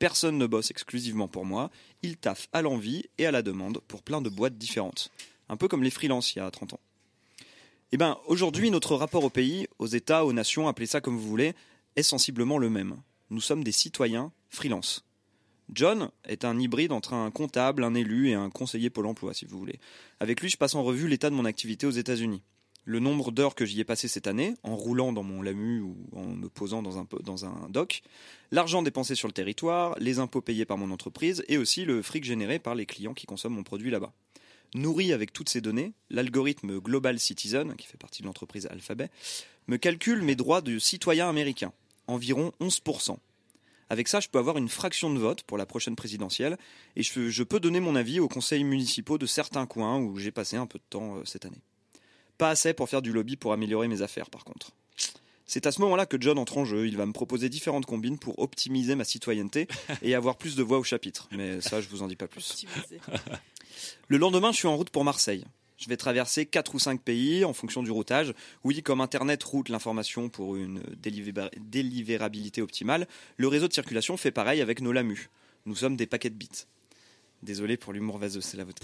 Personne ne bosse exclusivement pour moi, ils taffent à l'envie et à la demande pour plein de boîtes différentes. Un peu comme les freelances il y a 30 ans. Eh bien, aujourd'hui, notre rapport au pays, aux États, aux nations, appelez ça comme vous voulez, est sensiblement le même. Nous sommes des citoyens freelance. John est un hybride entre un comptable, un élu et un conseiller Pôle emploi, si vous voulez. Avec lui, je passe en revue l'état de mon activité aux États-Unis. Le nombre d'heures que j'y ai passé cette année, en roulant dans mon LAMU ou en me posant dans un dock, l'argent dépensé sur le territoire, les impôts payés par mon entreprise et aussi le fric généré par les clients qui consomment mon produit là-bas. Nourri avec toutes ces données, l'algorithme Global Citizen, qui fait partie de l'entreprise Alphabet, me calcule mes droits de citoyen américain, environ 11%. Avec ça, je peux avoir une fraction de vote pour la prochaine présidentielle et je peux donner mon avis aux conseils municipaux de certains coins où j'ai passé un peu de temps cette année. Pas assez pour faire du lobby pour améliorer mes affaires, par contre. C'est à ce moment-là que John entre en jeu. Il va me proposer différentes combines pour optimiser ma citoyenneté et avoir plus de voix au chapitre. Mais ça, je vous en dis pas plus. Le lendemain, je suis en route pour Marseille. Je vais traverser 4 ou 5 pays en fonction du routage. Oui, comme Internet route l'information pour une délivrabilité optimale, le réseau de circulation fait pareil avec nos LAMU. Nous sommes des paquets de bits. Désolé pour l'humour vaseux, c'est la vodka.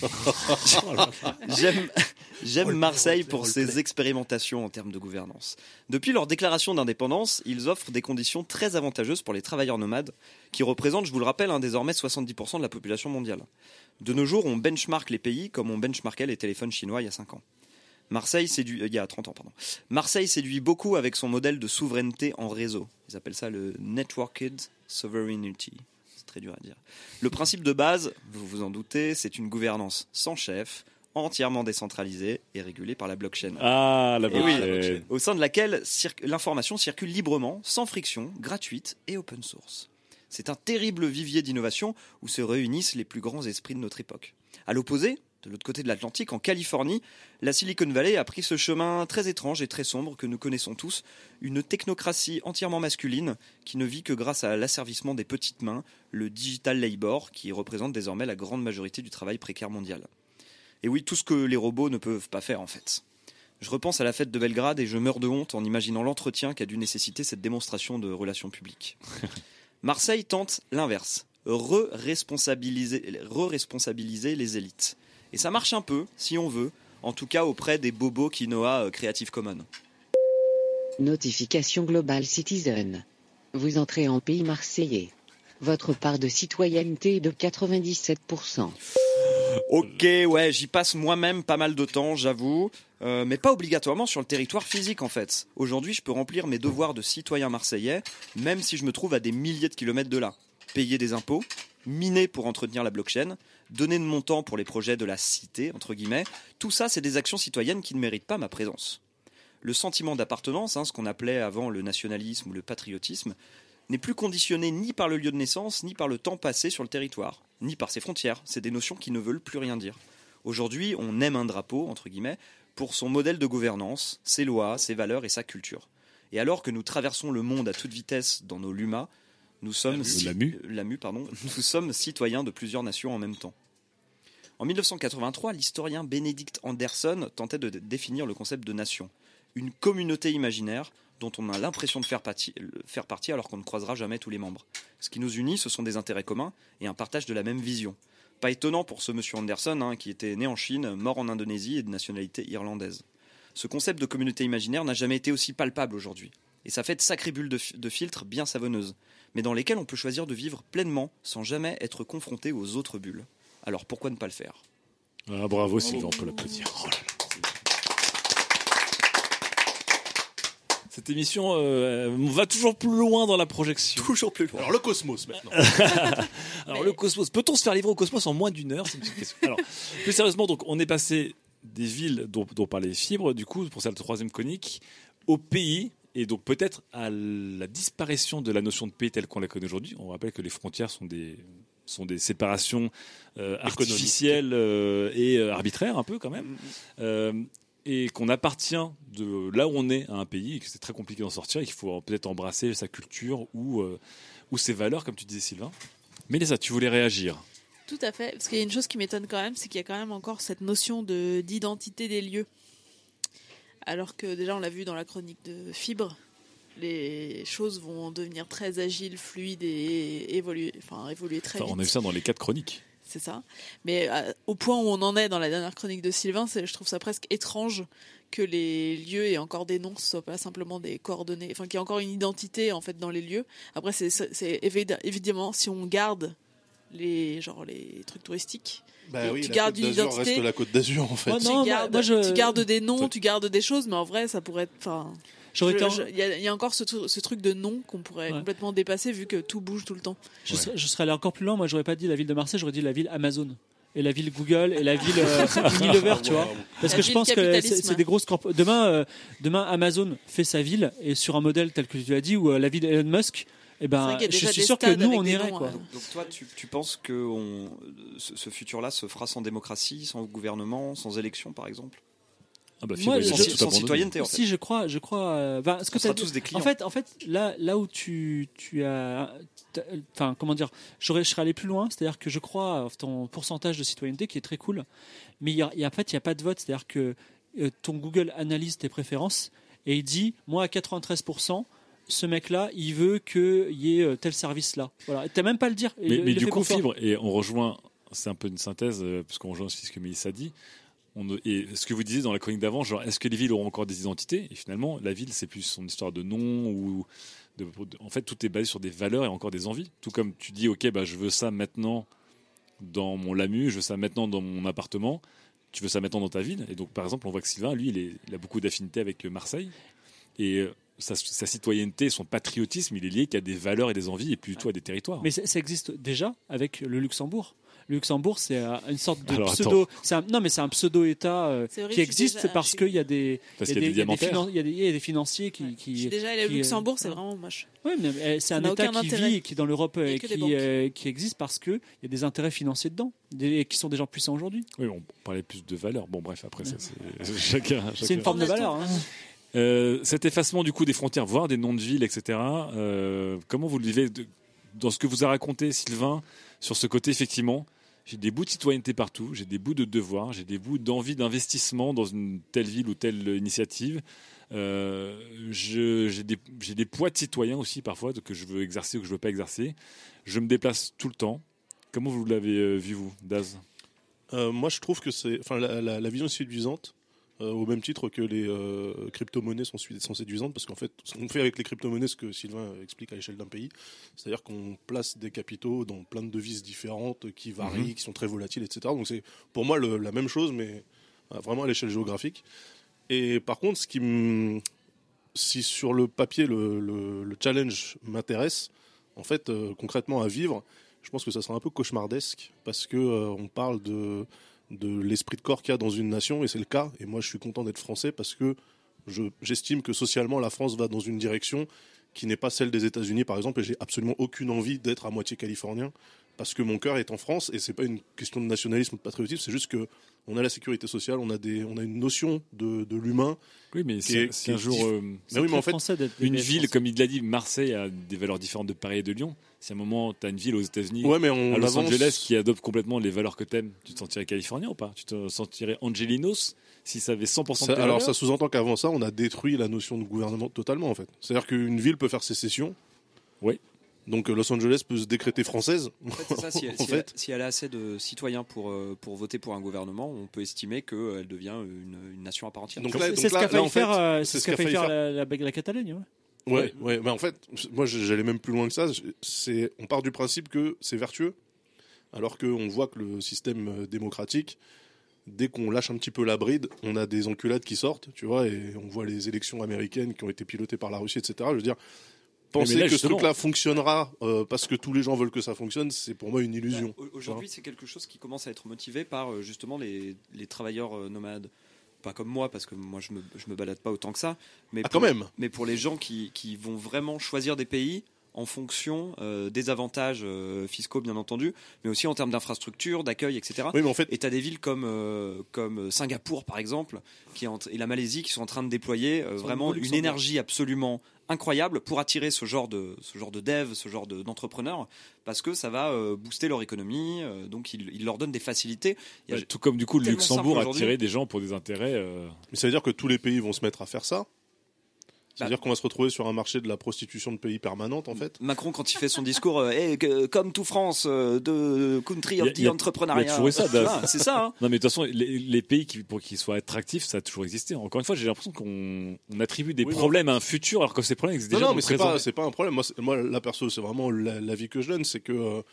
J'aime Marseille pour ses expérimentations en termes de gouvernance. Depuis leur déclaration d'indépendance, ils offrent des conditions très avantageuses pour les travailleurs nomades, qui représentent, je vous le rappelle, désormais 70% de la population mondiale. De nos jours, on benchmark les pays comme on benchmarkait les téléphones chinois il y a 5 ans. Il y a 30 ans, pardon. Marseille séduit beaucoup avec son modèle de souveraineté en réseau. Ils appellent ça le Networked Sovereignty. Très dur à dire. Le principe de base, vous vous en doutez, c'est une gouvernance sans chef, entièrement décentralisée et régulée par la blockchain. Ah, la blockchain. Oui, au sein de laquelle l'information circule librement, sans friction, gratuite et open source. C'est un terrible vivier d'innovation où se réunissent les plus grands esprits de notre époque. À l'opposé, de l'autre côté de l'Atlantique, en Californie, la Silicon Valley a pris ce chemin très étrange et très sombre que nous connaissons tous, une technocratie entièrement masculine qui ne vit que grâce à l'asservissement des petites mains, le digital labor qui représente désormais la grande majorité du travail précaire mondial. Et oui, tout ce que les robots ne peuvent pas faire en fait. Je repense à la fête de Belgrade et je meurs de honte en imaginant l'entretien qu'a dû nécessiter cette démonstration de relations publiques. Marseille tente l'inverse, re-responsabiliser les élites. Et ça marche un peu, si on veut, en tout cas auprès des bobos quinoa Creative Commons. Notification Global Citizen. Vous entrez en pays marseillais. Votre part de citoyenneté est de 97%. Ok, ouais, j'y passe moi-même pas mal de temps, j'avoue, mais pas obligatoirement sur le territoire physique en fait. Aujourd'hui, je peux remplir mes devoirs de citoyen marseillais, même si je me trouve à des milliers de kilomètres de là. Payer des impôts, miner pour entretenir la blockchain, donner de mon temps pour les projets de la cité, entre guillemets, tout ça, c'est des actions citoyennes qui ne méritent pas ma présence. Le sentiment d'appartenance, ce qu'on appelait avant le nationalisme ou le patriotisme, n'est plus conditionné ni par le lieu de naissance, ni par le temps passé sur le territoire, ni par ses frontières. C'est des notions qui ne veulent plus rien dire. Aujourd'hui, on aime un drapeau, entre guillemets, pour son modèle de gouvernance, ses lois, ses valeurs et sa culture. Et alors que nous traversons le monde à toute vitesse dans nos LUMA, nous sommes citoyens de plusieurs nations en même temps. En 1983, l'historien Benedict Anderson tentait de définir le concept de nation. Une communauté imaginaire dont on a l'impression de faire partie alors qu'on ne croisera jamais tous les membres. Ce qui nous unit, ce sont des intérêts communs et un partage de la même vision. Pas étonnant pour ce monsieur Anderson, qui était né en Chine, mort en Indonésie et de nationalité irlandaise. Ce concept de communauté imaginaire n'a jamais été aussi palpable aujourd'hui. Et ça fait de sacrées bulles de filtre bien savonneuses, mais dans lesquelles on peut choisir de vivre pleinement sans jamais être confronté aux autres bulles. Alors pourquoi ne pas le faire ? Ah, bravo Sylvain, on peut l'applaudir. Oh là là. Cette émission va toujours plus loin dans la projection. Toujours plus loin. Alors le cosmos maintenant. Alors le cosmos, peut-on se faire livrer au cosmos en moins d'1 heure ? C'est une petite question. Alors, plus sérieusement, donc on est passé des villes dont parlait Fibre, du coup, pour cette troisième chronique, au pays, et donc peut-être à la disparition de la notion de pays telle qu'on la connaît aujourd'hui. On rappelle que les frontières sont des séparations artificielles et arbitraires un peu quand même. Et qu'on appartient de là où on est à un pays et que c'est très compliqué d'en sortir et qu'il faut peut-être embrasser sa culture ou ses valeurs, comme tu disais Sylvain. Mélissa, tu voulais réagir ? Tout à fait, parce qu'il y a une chose qui m'étonne quand même, c'est qu'il y a quand même encore cette notion d'identité des lieux. Alors que déjà on l'a vu dans la chronique de Fibre, les choses vont devenir très agiles, fluides et évoluer très vite. On a vu ça dans les 4 chroniques. C'est ça. Mais au point où on en est dans la dernière chronique de Sylvain, je trouve ça presque étrange que les lieux aient encore des noms, ce ne soient pas simplement des coordonnées, enfin qu'il y ait encore une identité en fait dans les lieux. Après, c'est évidemment si on garde les trucs touristiques. Oui, tu la gardes Côte une d'Azur identité. reste la Côte d'Azur en fait. Tu gardes des noms, tu gardes des choses, mais en vrai, ça pourrait être. Il y a encore ce truc de nom qu'on pourrait complètement dépasser vu que tout bouge tout le temps. Je serais allé encore plus loin. Moi, j'aurais pas dit la ville de Marseille, j'aurais dit la ville Amazon. Et la ville Google et la ville Unilever, tu vois. Parce que je pense que c'est des grosses demain Amazon fait sa ville et sur un modèle tel que tu l'as dit ou la ville Elon Musk. Je suis sûr que nous on irait quoi. Donc toi tu penses que ce futur-là se fera sans démocratie, sans gouvernement, sans élection par exemple? Moi, sans citoyenneté en fait. Si je crois ce que sera tous des clients. En fait là où tu as comment dire, je serais allé plus loin, c'est-à-dire que je crois ton pourcentage de citoyenneté qui est très cool, mais il y a pas de vote, c'est-à-dire que ton Google analyse tes préférences et il dit moi à 93% ce mec-là, il veut qu'il y ait tel service-là. Voilà. T'as même pas à le dire. Mais du coup, Fibre, et on rejoint, c'est un peu une synthèse, puisqu'on rejoint aussi ce que Mélissa dit. Et ce que vous disiez dans la chronique d'avant, genre, est-ce que les villes auront encore des identités? Et finalement, la ville, c'est plus son histoire de nom ou en fait, tout est basé sur des valeurs et encore des envies. Tout comme tu dis, ok, je veux ça maintenant dans mon Lamu, je veux ça maintenant dans mon appartement. Tu veux ça maintenant dans ta ville. Et donc, par exemple, on voit que Sylvain, lui, il a beaucoup d'affinités avec Marseille. Et sa citoyenneté, son patriotisme, il est lié qu'à des valeurs et des envies et plutôt à des territoires. Mais ça existe déjà avec le Luxembourg. Le Luxembourg, c'est une sorte de pseudo. C'est un pseudo-État qui existe parce qu'il y a des financiers qui. Déjà, le Luxembourg, c'est vraiment moche. Oui, mais c'est un État qui vit et qui est dans l'Europe et qui existe parce qu'il y a des intérêts financiers dedans et qui sont des gens puissants aujourd'hui. Oui, on parlait plus de valeurs. Bon, bref, après, ça, c'est chacun. C'est une forme de valeur. Cet effacement du coup des frontières, voire des noms de villes, etc. Comment vous le vivez dans ce que vous a raconté Sylvain sur ce côté effectivement? J'ai des bouts de citoyenneté partout, j'ai des bouts de devoir, j'ai des bouts d'envie d'investissement dans une telle ville ou telle initiative. J'ai des poids de citoyen aussi parfois que je veux exercer ou que je veux pas exercer. Je me déplace tout le temps. Comment vous l'avez vu vous, Daz? Moi je trouve que la vision est séduisante. Au même titre que les crypto-monnaies sont séduisantes, parce qu'en fait, on fait avec les crypto-monnaies ce que Sylvain explique à l'échelle d'un pays, c'est-à-dire qu'on place des capitaux dans plein de devises différentes qui varient, qui sont très volatiles, etc. Donc c'est pour moi la même chose, mais vraiment à l'échelle géographique. Et par contre, si sur le papier le challenge m'intéresse, en fait, concrètement à vivre, je pense que ça sera un peu cauchemardesque, parce que on parle de l'esprit de corps qu'il y a dans une nation, et c'est le cas, et moi je suis content d'être français parce que j'estime que socialement la France va dans une direction qui n'est pas celle des États-Unis par exemple, et j'ai absolument aucune envie d'être à moitié californien parce que mon cœur est en France, et c'est pas une question de nationalisme ou de patriotisme, c'est juste que on a la sécurité sociale, on a une notion de l'humain. Oui, mais c'est un jour. Mais oui, mais en fait, une ville, comme il l'a dit, Marseille a des valeurs différentes de Paris et de Lyon. Si à un moment, tu as une ville aux États-Unis, à Los Angeles, qui adopte complètement les valeurs que tu aimes, tu te sentirais californien ou pas? Tu te sentirais Angelinos si ça avait 100% de tes alors, ça sous-entend qu'avant ça, on a détruit la notion de gouvernement totalement, en fait. C'est-à-dire qu'une ville peut faire sécession. Oui. Donc Los Angeles peut se décréter française. En fait, c'est ça. Si elle a assez de citoyens pour voter pour un gouvernement, on peut estimer qu'elle devient une nation à part entière. C'est ce qu'a failli faire la Catalogne. Ouais. Mais en fait, moi j'allais même plus loin que ça. On part du principe que c'est vertueux, alors qu'on voit que le système démocratique, dès qu'on lâche un petit peu la bride, on a des enculades qui sortent, tu vois, et on voit les élections américaines qui ont été pilotées par la Russie, etc. Je veux dire, penser que ce truc-là fonctionnera parce que tous les gens veulent que ça fonctionne, c'est pour moi une illusion. Aujourd'hui, c'est quelque chose qui commence à être motivé par justement les travailleurs nomades. Pas comme moi, parce que moi je me balade pas autant que ça, mais mais pour les gens qui vont vraiment choisir des pays en fonction des avantages fiscaux bien entendu, mais aussi en termes d'infrastructures, d'accueil, etc. Oui, mais en fait... Et tu as des villes comme Singapour par exemple, et la Malaisie qui sont en train de déployer vraiment une énergie absolument incroyable pour attirer ce genre de devs, ce genre d'entrepreneurs, parce que ça va booster leur économie, donc il leur donne des facilités. Tout comme du coup le Luxembourg a attiré des gens pour des intérêts. Mais ça veut dire que tous les pays vont se mettre à faire ça. C'est-à-dire qu'on va se retrouver sur un marché de la prostitution de pays permanente, en fait. Macron, quand il fait son discours, comme tout France, de country of the entrepreneuriat. Il y a toujours eu ça. C'est ça. Hein. Non, mais de toute façon, les pays pour qu'ils soient attractifs, ça a toujours existé. Encore une fois, j'ai l'impression qu'on attribue des problèmes à un futur, alors que ces problèmes existent déjà. Non, mais c'est pas un problème. Moi, la perso, c'est vraiment l'avis que je donne, c'est que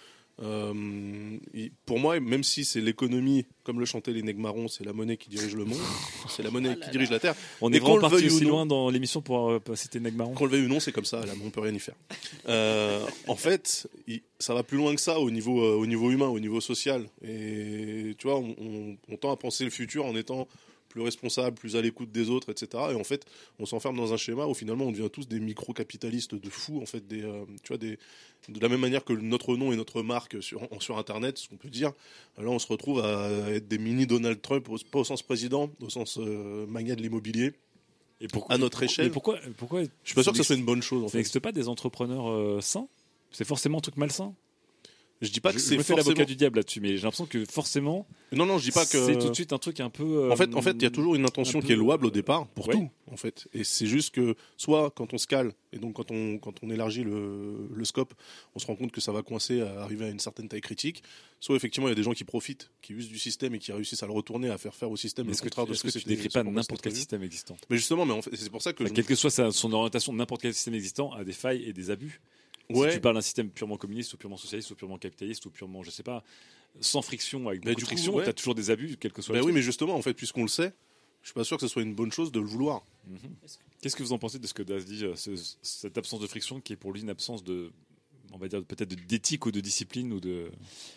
pour moi, même si c'est l'économie, comme le chantaient les nègres marrons, c'est la monnaie qui dirige le monde, c'est la monnaie qui dirige la terre. On est vraiment parti aussi loin dans l'émission pour citer nègres marrons. Qu'on le veuille ou non, c'est comme ça. Là, on peut rien y faire. En fait, ça va plus loin que ça au niveau humain, au niveau social. Et tu vois, on tend à penser le futur en étant plus responsable, plus à l'écoute des autres, etc. Et en fait, on s'enferme dans un schéma où finalement on devient tous des micro-capitalistes de fous, en fait, de la même manière que notre nom et notre marque sur Internet, ce qu'on peut dire. Là, on se retrouve à être des mini Donald Trump, pas au sens président, au sens magnat de l'immobilier. Et pourquoi, à notre échelle. Mais pourquoi je suis pas sûr que ça soit une bonne chose. Ça n'existe pas des entrepreneurs sains? C'est forcément un truc malsain? Je dis pas que c'est forcément... l'avocat du diable là-dessus, mais j'ai l'impression que forcément. Non, je dis pas que. C'est tout de suite un truc un peu. En fait, il y a toujours une intention qui est louable au départ pour tout, en fait. Et c'est juste que soit quand on se cale et donc quand on élargit le scope, on se rend compte que ça va coincer à arriver à une certaine taille critique. Soit effectivement, il y a des gens qui profitent, qui usent du système et qui réussissent à le retourner, à faire faire au système le contraire de ce que tu décris pas n'importe quel système existant? Mais justement, en fait, c'est pour ça que. Quelle que soit son orientation, n'importe quel système existant a des failles et des abus. Si tu parles d'un système purement communiste ou purement socialiste ou purement capitaliste ou purement, je sais pas, sans friction, avec beaucoup de friction, tu as toujours des abus, quel que soit le oui, mais justement, en fait, puisqu'on le sait, je suis pas sûr que ce soit une bonne chose de le vouloir. Qu'est-ce que vous en pensez de ce que Daz dit, cette absence de friction qui est pour lui une absence de, on va dire, peut-être d'éthique ou de discipline ou de...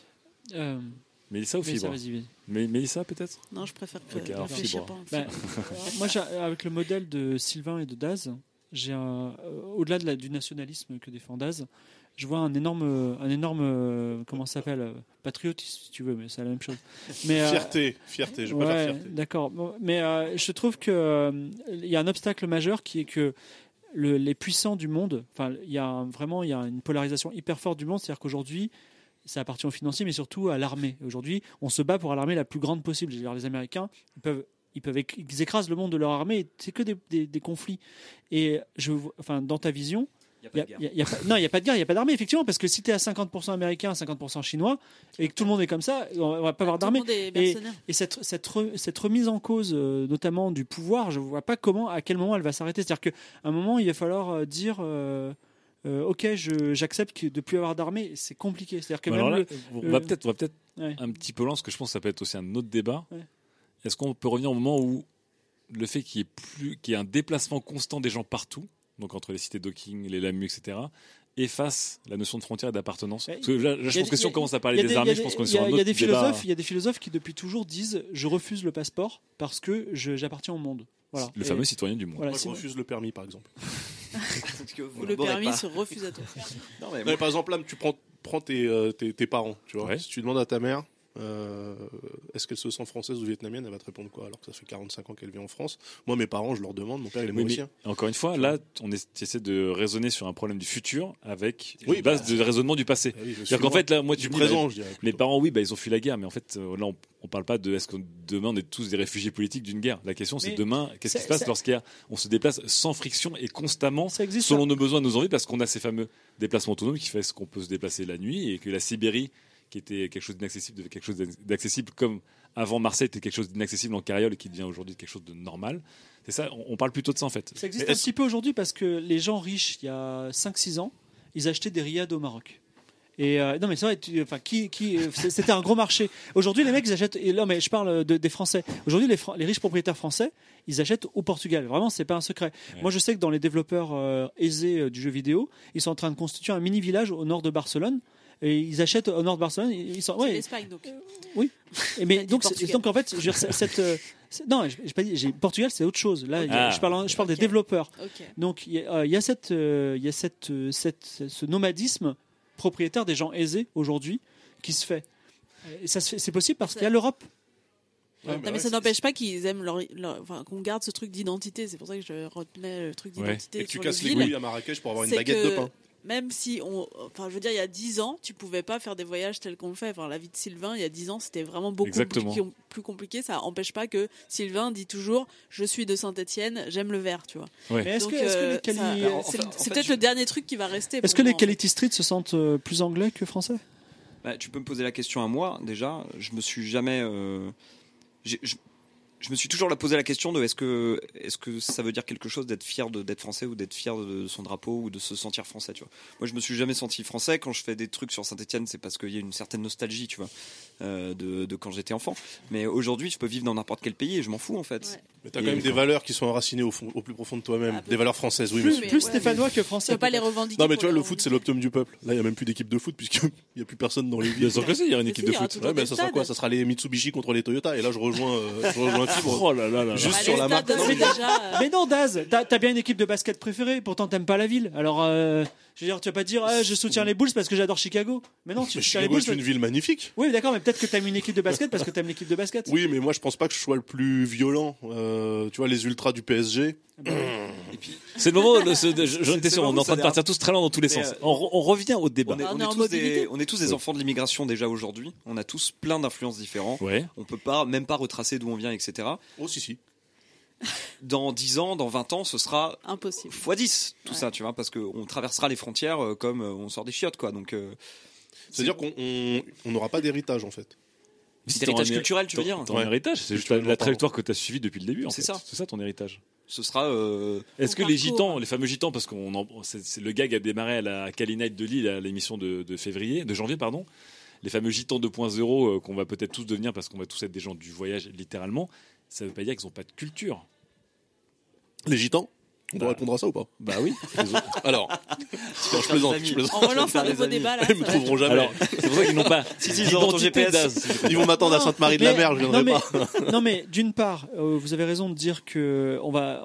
Mélissa ou Fibre? Mélissa, peut-être? Non, je préfère réfléchir pas. Moi, avec le modèle de Sylvain et de Daz, j'ai au-delà du nationalisme que défend Daz, je vois un énorme comment ça s'appelle, patriotisme si tu veux, mais c'est la même chose. Mais fierté, je préfère fierté. D'accord. Mais je trouve que il y a un obstacle majeur qui est que les puissants du monde, enfin il y a une polarisation hyper forte du monde, c'est-à-dire qu'aujourd'hui ça appartient aux financiers, mais surtout à l'armée. Aujourd'hui, on se bat pour l'armée la plus grande possible. Je veux dire, les Américains, ils écrasent le monde de leur armée, et c'est que des conflits. Et dans ta vision, il n'y a pas de guerre, il n'y a pas d'armée, effectivement, parce que si tu es à 50% américain, 50% chinois, et que tout le monde est comme ça, on ne va pas avoir d'armée. Et cette remise en cause, notamment du pouvoir, je ne vois pas à quel moment elle va s'arrêter. C'est-à-dire qu'à un moment, il va falloir dire... ok, j'accepte de ne plus avoir d'armée, c'est compliqué. C'est-à-dire que on va peut-être un petit peu loin, parce que je pense que ça peut être aussi un autre débat. Ouais. Est-ce qu'on peut revenir au moment où le fait qu'il y ait un déplacement constant des gens partout, donc entre les cités docking, les LAMU, etc., efface la notion de frontière et d'appartenance? Parce que là, je pense que si on commence à parler des armées, je pense qu'on est sur un autre débat. Il y a des philosophes qui depuis toujours disent « je refuse le passeport parce que j'appartiens au monde ». Voilà. Le fameux citoyen du monde. Voilà, je refuse le permis, par exemple. Le permis se refuse à toi. Non, par exemple, là, tu prends tes parents, tu vois. Si tu demandes à ta mère, est-ce qu'elle se sent française ou vietnamienne, elle va te répondre quoi, alors que ça fait 45 ans qu'elle vit en France. Moi, mes parents, je leur demande, mon père il est mauricien. Encore une fois, là on essaie de raisonner sur un problème du futur avec une base de raisonnement du passé. C'est-à-dire qu'en fait, là, moi, tu présent, je dirais, les parents, ils ont fui la guerre, mais en fait, là, on parle pas de est-ce que demain on est tous des réfugiés politiques d'une guerre. La question, c'est demain, qu'est-ce qui se passe lorsqu'on se déplace sans friction et constamment selon nos besoins, nos envies, parce qu'on a ces fameux déplacements autonomes qui fait ce qu'on peut se déplacer la nuit et que la Sibérie, qui était quelque chose d'inaccessible, devient quelque chose d'accessible, comme avant Marseille était quelque chose d'inaccessible en carriole et qui devient aujourd'hui quelque chose de normal. C'est ça, on parle plutôt de ça en fait. Ça existe un petit peu aujourd'hui parce que les gens riches, il y a 5-6 ans, ils achetaient des riads au Maroc. Et non mais c'est vrai, c'était un gros marché. Aujourd'hui les mecs ils achètent, non mais je parle des Français. Aujourd'hui les riches propriétaires français, ils achètent au Portugal. Vraiment, c'est pas un secret. Ouais. Moi je sais que dans les développeurs aisés du jeu vidéo, ils sont en train de constituer un mini village au nord de Barcelone. Et ils achètent au nord de Barcelone. C'est l'Espagne donc. Oui. Mais donc en fait, je veux dire, non, j'ai pas dit. Portugal, c'est autre chose. Là, je parle des développeurs. Okay. Donc il y a ce nomadisme propriétaire des gens aisés aujourd'hui qui se fait. Et c'est possible parce qu'il y a l'Europe. Ouais, non, mais ça n'empêche pas qu'ils aiment qu'on garde ce truc d'identité. C'est pour ça que je retenais le truc d'identité. Et que tu casses les couilles à Marrakech pour avoir une baguette de pain. même si enfin, je veux dire, il y a 10 ans, tu pouvais pas faire des voyages tels qu'on le fait. Enfin, la vie de Sylvain, il y a 10 ans, c'était vraiment beaucoup plus compliqué. Ça empêche pas que Sylvain dit toujours, je suis de Saint-Etienne, j'aime le vert, tu vois. Ouais. Mais c'est peut-être le dernier truc qui va rester. Est-ce que les Quality Street se sentent plus anglais que français? Tu peux me poser la question à moi, déjà. Je me suis jamais... Je me suis toujours posé la question de est-ce que ça veut dire quelque chose d'être fier d'être français ou d'être fier de son drapeau ou de se sentir français, tu vois. Moi, je me suis jamais senti français. Quand je fais des trucs sur Saint-Etienne, c'est parce qu'il y a une certaine nostalgie, tu vois, de quand j'étais enfant. Mais aujourd'hui, je peux vivre dans n'importe quel pays et je m'en fous, en fait. Ouais. Mais t'as quand même des valeurs qui sont enracinées au plus profond de toi-même, des valeurs françaises, oui. Plus stéphanois que français. Tu peux pas les revendiquer. Non, mais tu vois, le foot, c'est l'optimum du peuple. Là, il y a même plus d'équipe de foot puisqu'il y a plus personne dans les villes. Bien sûr que si, il y a une équipe de foot. Ouais, mais ça sera quoi? Ça sera les Mitsubishi contre les Toyota. Et là, je rejoins Fibre. Oh là là là. Juste sur la map. Mais non, Daz, t'as bien une équipe de basket préférée, pourtant t'aimes pas la ville. Alors, je veux dire, tu vas pas dire, je soutiens les Bulls parce que j'adore Chicago. Mais non, tu soutiens les Bulls. C'est une ville magnifique. Oui, d'accord, mais peut-être que t'aimes une équipe de basket parce que t'aimes l'équipe de basket. Oui, mais moi, je pense pas que je sois le plus violent. Tu vois, les ultras du PSG. Et puis, c'est le moment, j'en étais sûr, on est en train de partir tous très loin dans tous les sens. On revient au débat. On est tous des enfants de l'immigration déjà aujourd'hui. On a tous plein d'influences différentes. Ouais. On peut même pas retracer d'où on vient, etc. Oh, si. Dans 10 ans, dans 20 ans, ce sera impossible. x10 tout ça, tu vois, parce qu'on traversera les frontières comme on sort des chiottes, quoi. Donc, c'est-à-dire qu'on n'aura pas d'héritage, en fait. C'est héritage culturel, tu veux dire? Ton héritage, c'est juste la trajectoire que tu as suivie depuis le début. C'est ça. C'est ça ton héritage. Ce sera. Est-ce que les gitans, les fameux gitans, parce que c'est le gag a démarré à la Cali Night de Lille, à l'émission de janvier, pardon. Les fameux gitans 2.0 qu'on va peut-être tous devenir parce qu'on va tous être des gens du voyage littéralement. Ça veut pas dire qu'ils ont pas de culture. Les gitans? On doit répondre à ça ou pas? Bah oui. Alors, je plaisante. On relance un nouveau débat là. Ils me trouveront jamais. Alors, c'est pour ça qu'ils n'ont pas. Ils ont ton GPS. Ils vont m'attendre à Sainte-Marie-de-la-Mer, je viendrai pas. Non mais d'une part, vous avez raison de dire que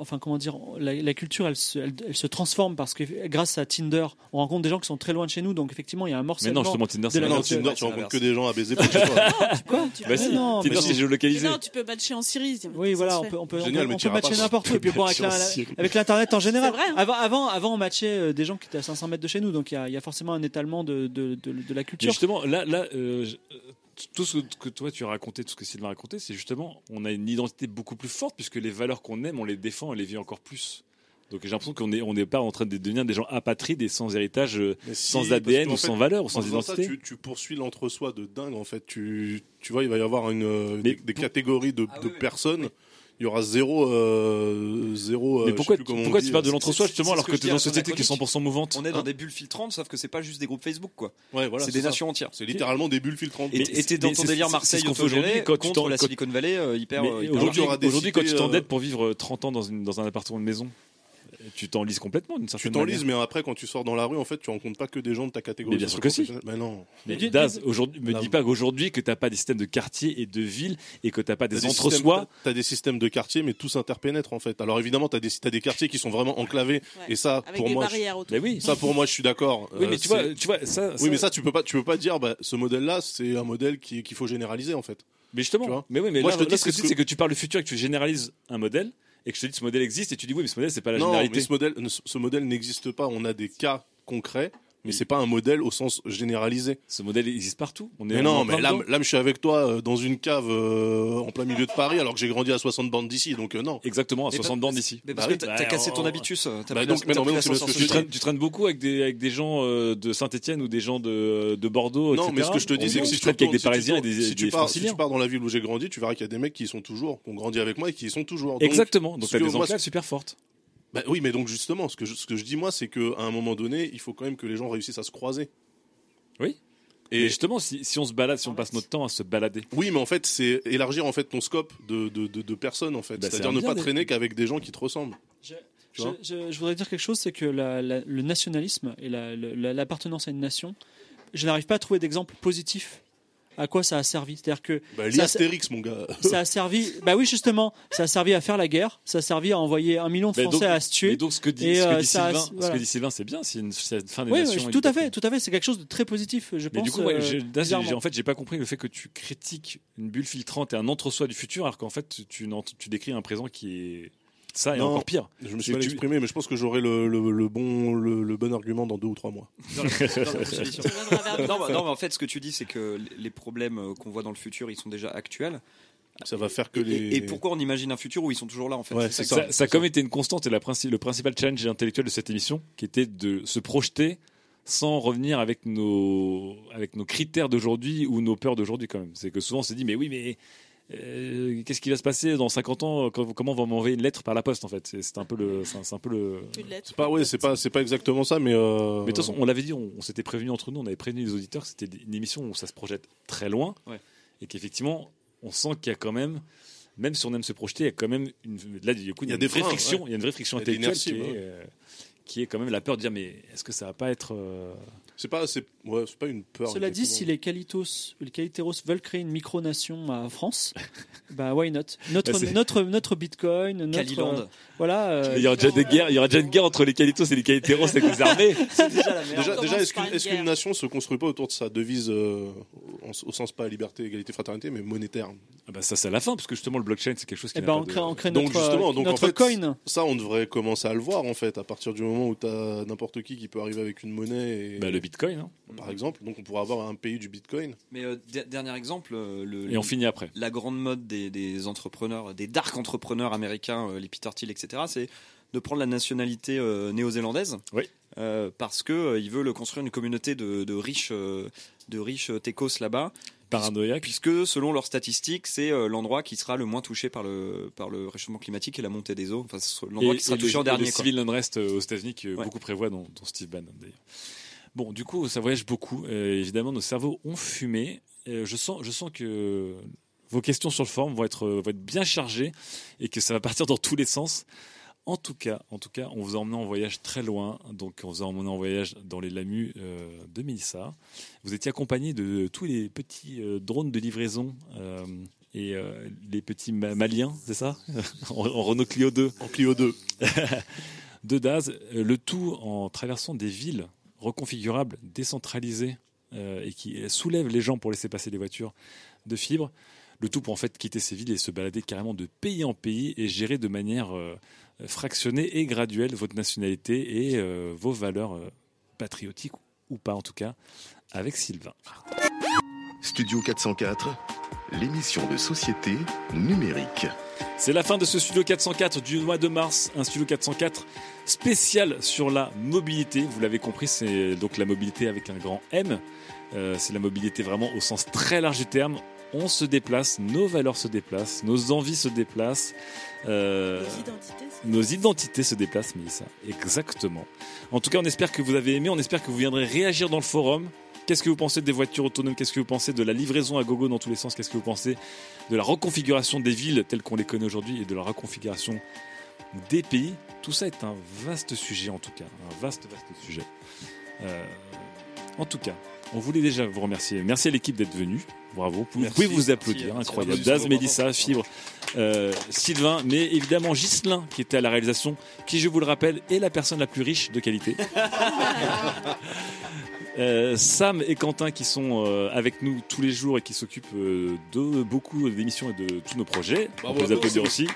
la culture elle se transforme parce que grâce à Tinder, on rencontre des gens qui sont très loin de chez nous, donc effectivement il y a un morcellement. Mais non, justement Tinder, c'est Tinder, tu rencontres que des gens à baiser pour chez toi. Quoi? Bah si. Tinder, c'est géolocalisé. Non, tu peux matcher en Syrie. Oui, voilà, on peut matcher n'importe où. Et puis bon, avec l'internet en général. Avant, on matchait des gens qui étaient à 500 mètres de chez nous, donc il y a forcément un étalement de la culture. Mais justement, là, tout ce que toi tu as raconté, tout ce que Sylvain a raconté, c'est justement, on a une identité beaucoup plus forte puisque les valeurs qu'on aime, on les défend, on les vit encore plus. Donc j'ai l'impression qu'on n'est pas en train de devenir des gens apatrides et sans héritage, sans ADN ou sans valeur ou sans identité. Ça, tu poursuis l'entre-soi de dingue en fait. Tu vois, il va y avoir des catégories de personnes. Il y aura zéro. Mais pourquoi tu parles de l'entre-soi justement alors que tu es dans une société qui est 100% mouvante? On est dans des bulles filtrantes, sauf que c'est pas juste des groupes Facebook, quoi. Ouais, voilà. C'est des nations entières. C'est littéralement des bulles filtrantes. Et t'es dans ton délire Marseille autogéré contre la Silicon Valley hyper. Aujourd'hui, quand tu t'endettes pour vivre 30 ans dans un appartement de maison, tu t'enlises complètement d'une certaine manière. Tu t'enlises, mais après, quand tu sors dans la rue, en fait, tu rencontres pas que des gens de ta catégorie. Mais bien sûr que si. Mais non. Mais Daz, aujourd'hui, me dis pas qu'aujourd'hui que t'as pas des systèmes de quartier et de ville et que t'as pas des entre-soi. T'as des systèmes de quartier, mais tous interpénètrent en fait. Alors évidemment, t'as des quartiers qui sont vraiment enclavés. Et ça, avec pour moi, ça pour moi, je suis d'accord. Oui, mais tu vois, ça. Oui, mais ça, tu peux pas dire, ce modèle-là, c'est un modèle qu'il faut généraliser en fait. Mais justement. Mais oui, mais moi, là, ce que tu dis, c'est que tu parles du futur et que tu généralises un modèle. Et que je te dis ce modèle existe et tu dis oui mais ce modèle c'est pas la généralité. Non mais ce modèle n'existe pas, on a des cas concrets mais c'est pas un modèle au sens généralisé. Ce modèle existe partout. Mais là je suis avec toi dans une cave en plein milieu de Paris alors que j'ai grandi à 60 bornes d'ici donc non. Exactement, à 60 bornes d'ici. Mais parce que t'as cassé ton habitus. Tu traînes beaucoup avec des gens de Saint-Etienne ou des gens de Bordeaux, etc. Non mais ce que je te dis c'est que si tu avec des Parisiens et des Franciliens. Si tu pars dans la ville où j'ai grandi tu verras qu'il y a des mecs qui sont toujours, qui ont grandi avec moi et qui y sont toujours. Exactement, donc t'as des enclaves super fortes. Bah oui, mais donc justement, ce que je dis moi, c'est qu'à un moment donné, il faut quand même que les gens réussissent à se croiser. Oui. Et justement, si on se balade, si on passe notre temps à se balader. Oui, mais en fait, c'est élargir en fait ton scope de personnes en fait. C'est-à-dire ne pas traîner qu'avec des gens qui te ressemblent. Je voudrais dire quelque chose, c'est que le nationalisme et l'appartenance à une nation, je n'arrive pas à trouver d'exemple positif. À quoi ça a servi? C'est-à-dire que l'Astérix, mon gars. Ça a servi. Bah oui, justement, ça a servi à faire la guerre. Ça a servi à envoyer 1 million de Français à se tuer. Et donc ce que dit Sylvain, c'est bien. C'est une fin des nations. Oui, tout à fait. C'est quelque chose de très positif, je pense. Mais du coup, en fait, j'ai pas compris le fait que tu critiques une bulle filtrante et un entre-soi du futur, alors qu'en fait, tu décris un présent qui est Ça est Non, encore pire. Je me suis mal exprimé, mais je pense que j'aurai le bon argument dans 2 ou 3 mois. Non, mais en fait, ce que tu dis, c'est que les problèmes qu'on voit dans le futur, ils sont déjà actuels. Ça va faire que Et pourquoi on imagine un futur où ils sont toujours là, en fait? Ouais, ça a quand même été une constante et le principal challenge intellectuel de cette émission, qui était de se projeter sans revenir avec nos critères d'aujourd'hui ou nos peurs d'aujourd'hui, quand même. C'est que souvent on s'est dit, mais oui, mais qu'est-ce qui va se passer dans 50 ans? Comment on va m'envoyer une lettre par la poste, en fait? C'est un peu le. C'est pas exactement ça, mais. Mais de toute façon, on l'avait dit, on s'était prévenu entre nous, on avait prévenu les auditeurs que c'était une émission où ça se projette très loin, et qu'effectivement, on sent qu'il y a quand même si on aime se projeter, il y a quand même il y a une vraie friction, il y a une vraie friction intellectuelle qui est quand même la peur de dire, mais est-ce que ça va pas être c'est pas une peur. Cela dit, si les Caliteros veulent créer une micronation à France, bah why not? Notre Bitcoin, Caliland. Voilà. Il y aura déjà une guerre entre les Caliteros et les Caliteros avec les armées. C'est déjà la merde. Déjà, est-ce qu'une nation se construit pas autour de sa devise au sens pas liberté, égalité, fraternité, mais monétaire? Ah bah ça c'est à la fin, parce que justement le blockchain c'est quelque chose qui on crée donc notre en fait, coin. Ça on devrait commencer à le voir, en fait, à partir du moment où t'as n'importe qui peut arriver avec une monnaie et... le Bitcoin, hein. Par exemple, donc on pourrait avoir un pays du Bitcoin. Mais dernier exemple, et on finit après. La grande mode des entrepreneurs, des dark entrepreneurs américains, les Peter Thiel, etc., c'est de prendre la nationalité néo-zélandaise. Oui. Parce que ils veulent construire une communauté de riches techos là-bas. Paranoïaque. Puisque selon leurs statistiques, c'est l'endroit qui sera le moins touché par le réchauffement climatique et la montée des eaux. Enfin, c'est l'endroit qui sera touché en dernier. Le civil unrest aux États-Unis que beaucoup prévoient, dont Steve Bannon d'ailleurs. Bon, du coup, ça voyage beaucoup. Évidemment, nos cerveaux ont fumé. Je sens que vos questions sur le forum vont être bien chargées et que ça va partir dans tous les sens. En tout cas, on vous a emmené en voyage très loin. Donc, on vous a emmené en voyage dans les Lamus de Mélissa. Vous étiez accompagné de tous les petits drones de livraison et les petits maliens, c'est ça? en Renault Clio 2. En Clio 2. De Daz. Le tout en traversant des villes reconfigurables, décentralisées et qui soulèvent les gens pour laisser passer les voitures de fibre. Le tout pour en fait quitter ces villes et se balader carrément de pays en pays et gérer de manière fractionnée et graduelle votre nationalité et vos valeurs patriotiques ou pas en tout cas, avec Sylvain. Studio 404, l'émission de société numérique. C'est la fin de ce Studio 404 du mois de mars, un Studio 404 spécial sur la mobilité. Vous l'avez compris, c'est donc la mobilité avec un grand M. C'est la mobilité vraiment au sens très large du terme. On se déplace, nos valeurs se déplacent, nos envies se déplacent. Nos identités se déplacent, Mélissa. Exactement. En tout cas, on espère que vous avez aimé, on espère que vous viendrez réagir dans le forum. Qu'est-ce que vous pensez des voitures autonomes? Qu'est-ce que vous pensez de la livraison à gogo dans tous les sens? Qu'est-ce que vous pensez de la reconfiguration des villes telles qu'on les connaît aujourd'hui et de la reconfiguration des pays? Tout ça est un vaste sujet en tout cas, un vaste sujet. En tout cas, on voulait déjà vous remercier. Merci à l'équipe d'être venue. Bravo. Vous pouvez vous applaudir. Incroyable. Daz, Mélissa, Fibre, Sylvain, mais évidemment Ghislain qui était à la réalisation, qui, je vous le rappelle, est la personne la plus riche de qualité. Sam et Quentin qui sont avec nous tous les jours et qui s'occupent de beaucoup d'émissions et de tous nos projets. On peut les applaudir aussi.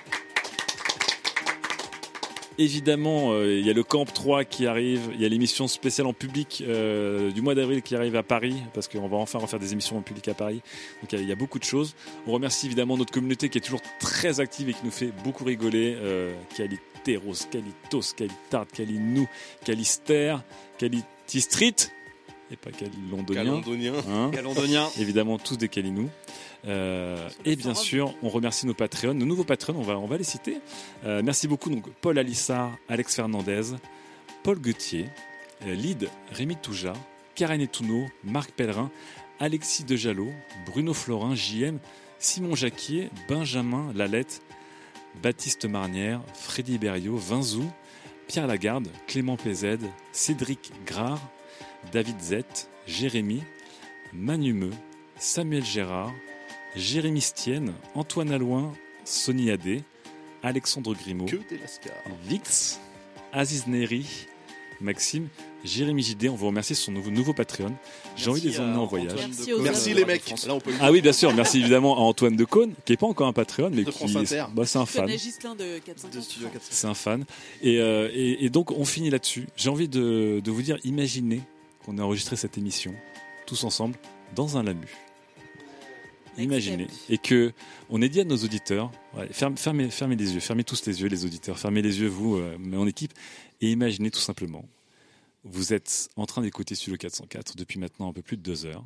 Évidemment, il y a le Camp 3 qui arrive, il y a l'émission spéciale en public du mois d'avril qui arrive à Paris, parce qu'on va enfin refaire des émissions en public à Paris. Donc il y a beaucoup de choses. On remercie évidemment notre communauté qui est toujours très active et qui nous fait beaucoup rigoler. Caliteros, Calitos, Calitard, Calinou, Calister, Calitistrit, et pas Calilondonien. Calondonien. Évidemment, tous des Calinous. Et bien sûr, on remercie nos Patreons, nos nouveaux Patreons, on va les citer. Merci beaucoup donc Paul Alissard, Alex Fernandez, Paul Gauthier, Lyd Rémi Touja, Karen Etouno, Marc Pellerin, Alexis Dejalot, Bruno Florin, JM, Simon Jacquier, Benjamin Lalette, Baptiste Marnière, Freddy Berriot, Vinzou, Pierre Lagarde, Clément PZ, Cédric Grard, David Zett, Jérémy, Manumeux, Samuel Gérard, Jérémy Stienne, Antoine Alouin, Sonny Adé, Alexandre Grimaud, Vix, Aziz Neri, Maxime, Jérémy JD, on vous remercie sur son nouveau Patreon. J'ai envie de les emmener en voyage. Merci les mecs. Là, on peut Ah oui, bien sûr. Merci évidemment à Antoine Decaune, qui n'est pas encore un Patreon, mais De qui France Inter. c'est un fan. Gislain de 404. C'est un fan. Et donc, on finit là-dessus. J'ai envie de vous dire, imaginez qu'on a enregistré cette émission, tous ensemble, dans un LAMU. Imaginez. Et que on ait dit à nos auditeurs, ouais, fermez les yeux, fermez tous les yeux, les auditeurs, fermez les yeux, vous, en équipe, et imaginez tout simplement. Vous êtes en train d'écouter Studio 404 depuis maintenant un peu plus de 2 heures.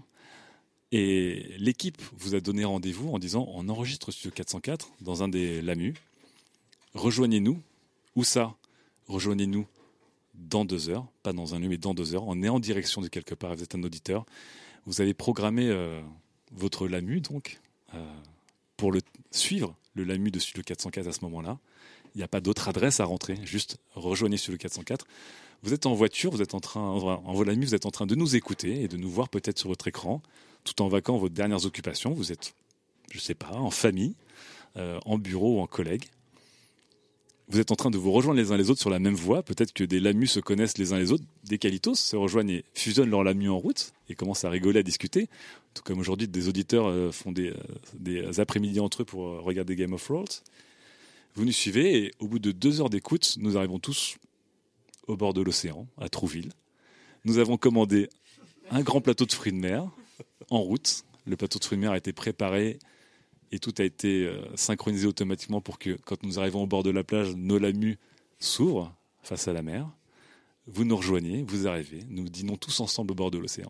Et l'équipe vous a donné rendez-vous en disant on enregistre Studio 404 dans un des LAMU. Rejoignez-nous. Où ça ? Rejoignez-nous dans 2 heures. Pas dans un lieu, mais dans 2 heures. On est en direction de quelque part. Vous êtes un auditeur. Vous avez programmé votre LAMU, donc, pour suivre le LAMU de Studio 404 à ce moment-là. Il n'y a pas d'autre adresse à rentrer. Juste rejoignez Studio 404. Vous êtes en voiture, vous êtes en LAMU, vous êtes en train de nous écouter et de nous voir peut-être sur votre écran, tout en vaquant vos dernières occupations. Vous êtes, je ne sais pas, en famille, en bureau ou en collègue. Vous êtes en train de vous rejoindre les uns les autres sur la même voie. Peut-être que des LAMU se connaissent les uns les autres. Des Qualitos se rejoignent et fusionnent leur LAMU en route et commencent à rigoler, à discuter. Tout comme aujourd'hui, des auditeurs font des après-midi entre eux pour regarder Game of Thrones. Vous nous suivez et au bout de 2 heures d'écoute, nous arrivons tous au bord de l'océan, à Trouville. Nous avons commandé un grand plateau de fruits de mer en route. Le plateau de fruits de mer a été préparé et tout a été synchronisé automatiquement pour que, quand nous arrivons au bord de la plage, nos LAMU s'ouvrent face à la mer. Vous nous rejoignez, vous arrivez, nous dînons tous ensemble au bord de l'océan.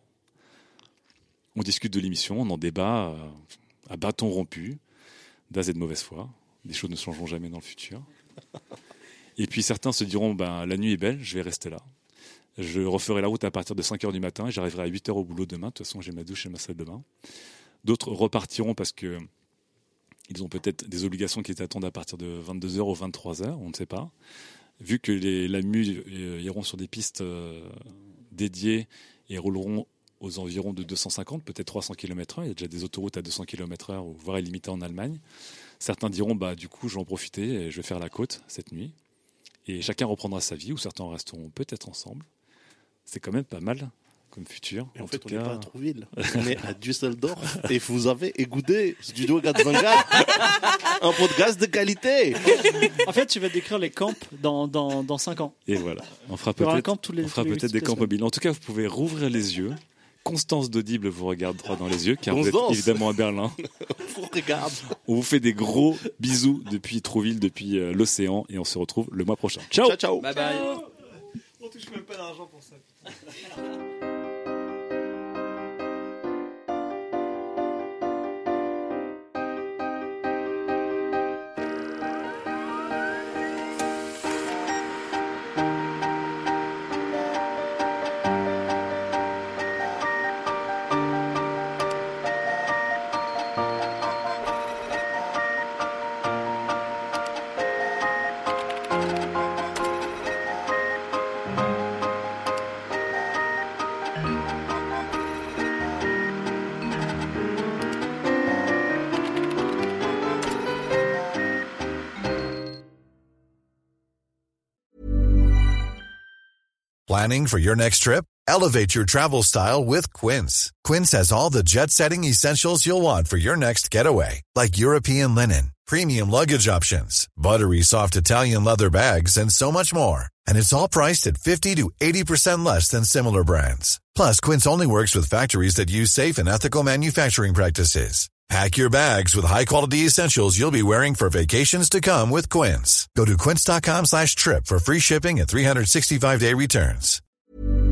On discute de l'émission, on en débat à bâton rompu, d'as et de mauvaise foi. Les choses ne changeront jamais dans le futur. Et puis certains se diront, la nuit est belle, je vais rester là. Je referai la route à partir de 5h du matin et j'arriverai à 8h au boulot demain. De toute façon, j'ai ma douche et ma salle de bain. D'autres repartiront parce que ils ont peut-être des obligations qui les attendent à partir de 22h ou 23h, on ne sait pas. Vu que les LAMU iront sur des pistes dédiées et rouleront aux environs de 250, peut-être 300 km/h. Il y a déjà des autoroutes à 200 km/h, voire illimitées en Allemagne. Certains diront, du coup, je vais en profiter et je vais faire la côte cette nuit. Et chacun reprendra sa vie, ou certains resteront peut-être ensemble. C'est quand même pas mal comme futur. Et en fait, on n'est pas à Trouville, on est à Düsseldorf. Et vous avez écouté Studio 404, un podcast de qualité. En fait, tu vas décrire les camps dans 5 ans. Et voilà, on fera peut-être des camps mobiles. En tout cas, vous pouvez rouvrir les yeux. Constance d'Audible vous regarde droit dans les yeux, car vous êtes évidemment à Berlin. On vous fait des gros bisous depuis Trouville, depuis l'océan, et on se retrouve le mois prochain. Ciao, ciao, ciao. Bye bye. On touche même pas d'argent pour ça. Planning for your next trip? Elevate your travel style with Quince. Quince has all the jet-setting essentials you'll want for your next getaway, like European linen, premium luggage options, buttery soft Italian leather bags, and so much more. And it's all priced at 50 to 80% less than similar brands. Plus, Quince only works with factories that use safe and ethical manufacturing practices. Pack your bags with high-quality essentials you'll be wearing for vacations to come with Quince. Go to quince.com/trip for free shipping and 365-day returns.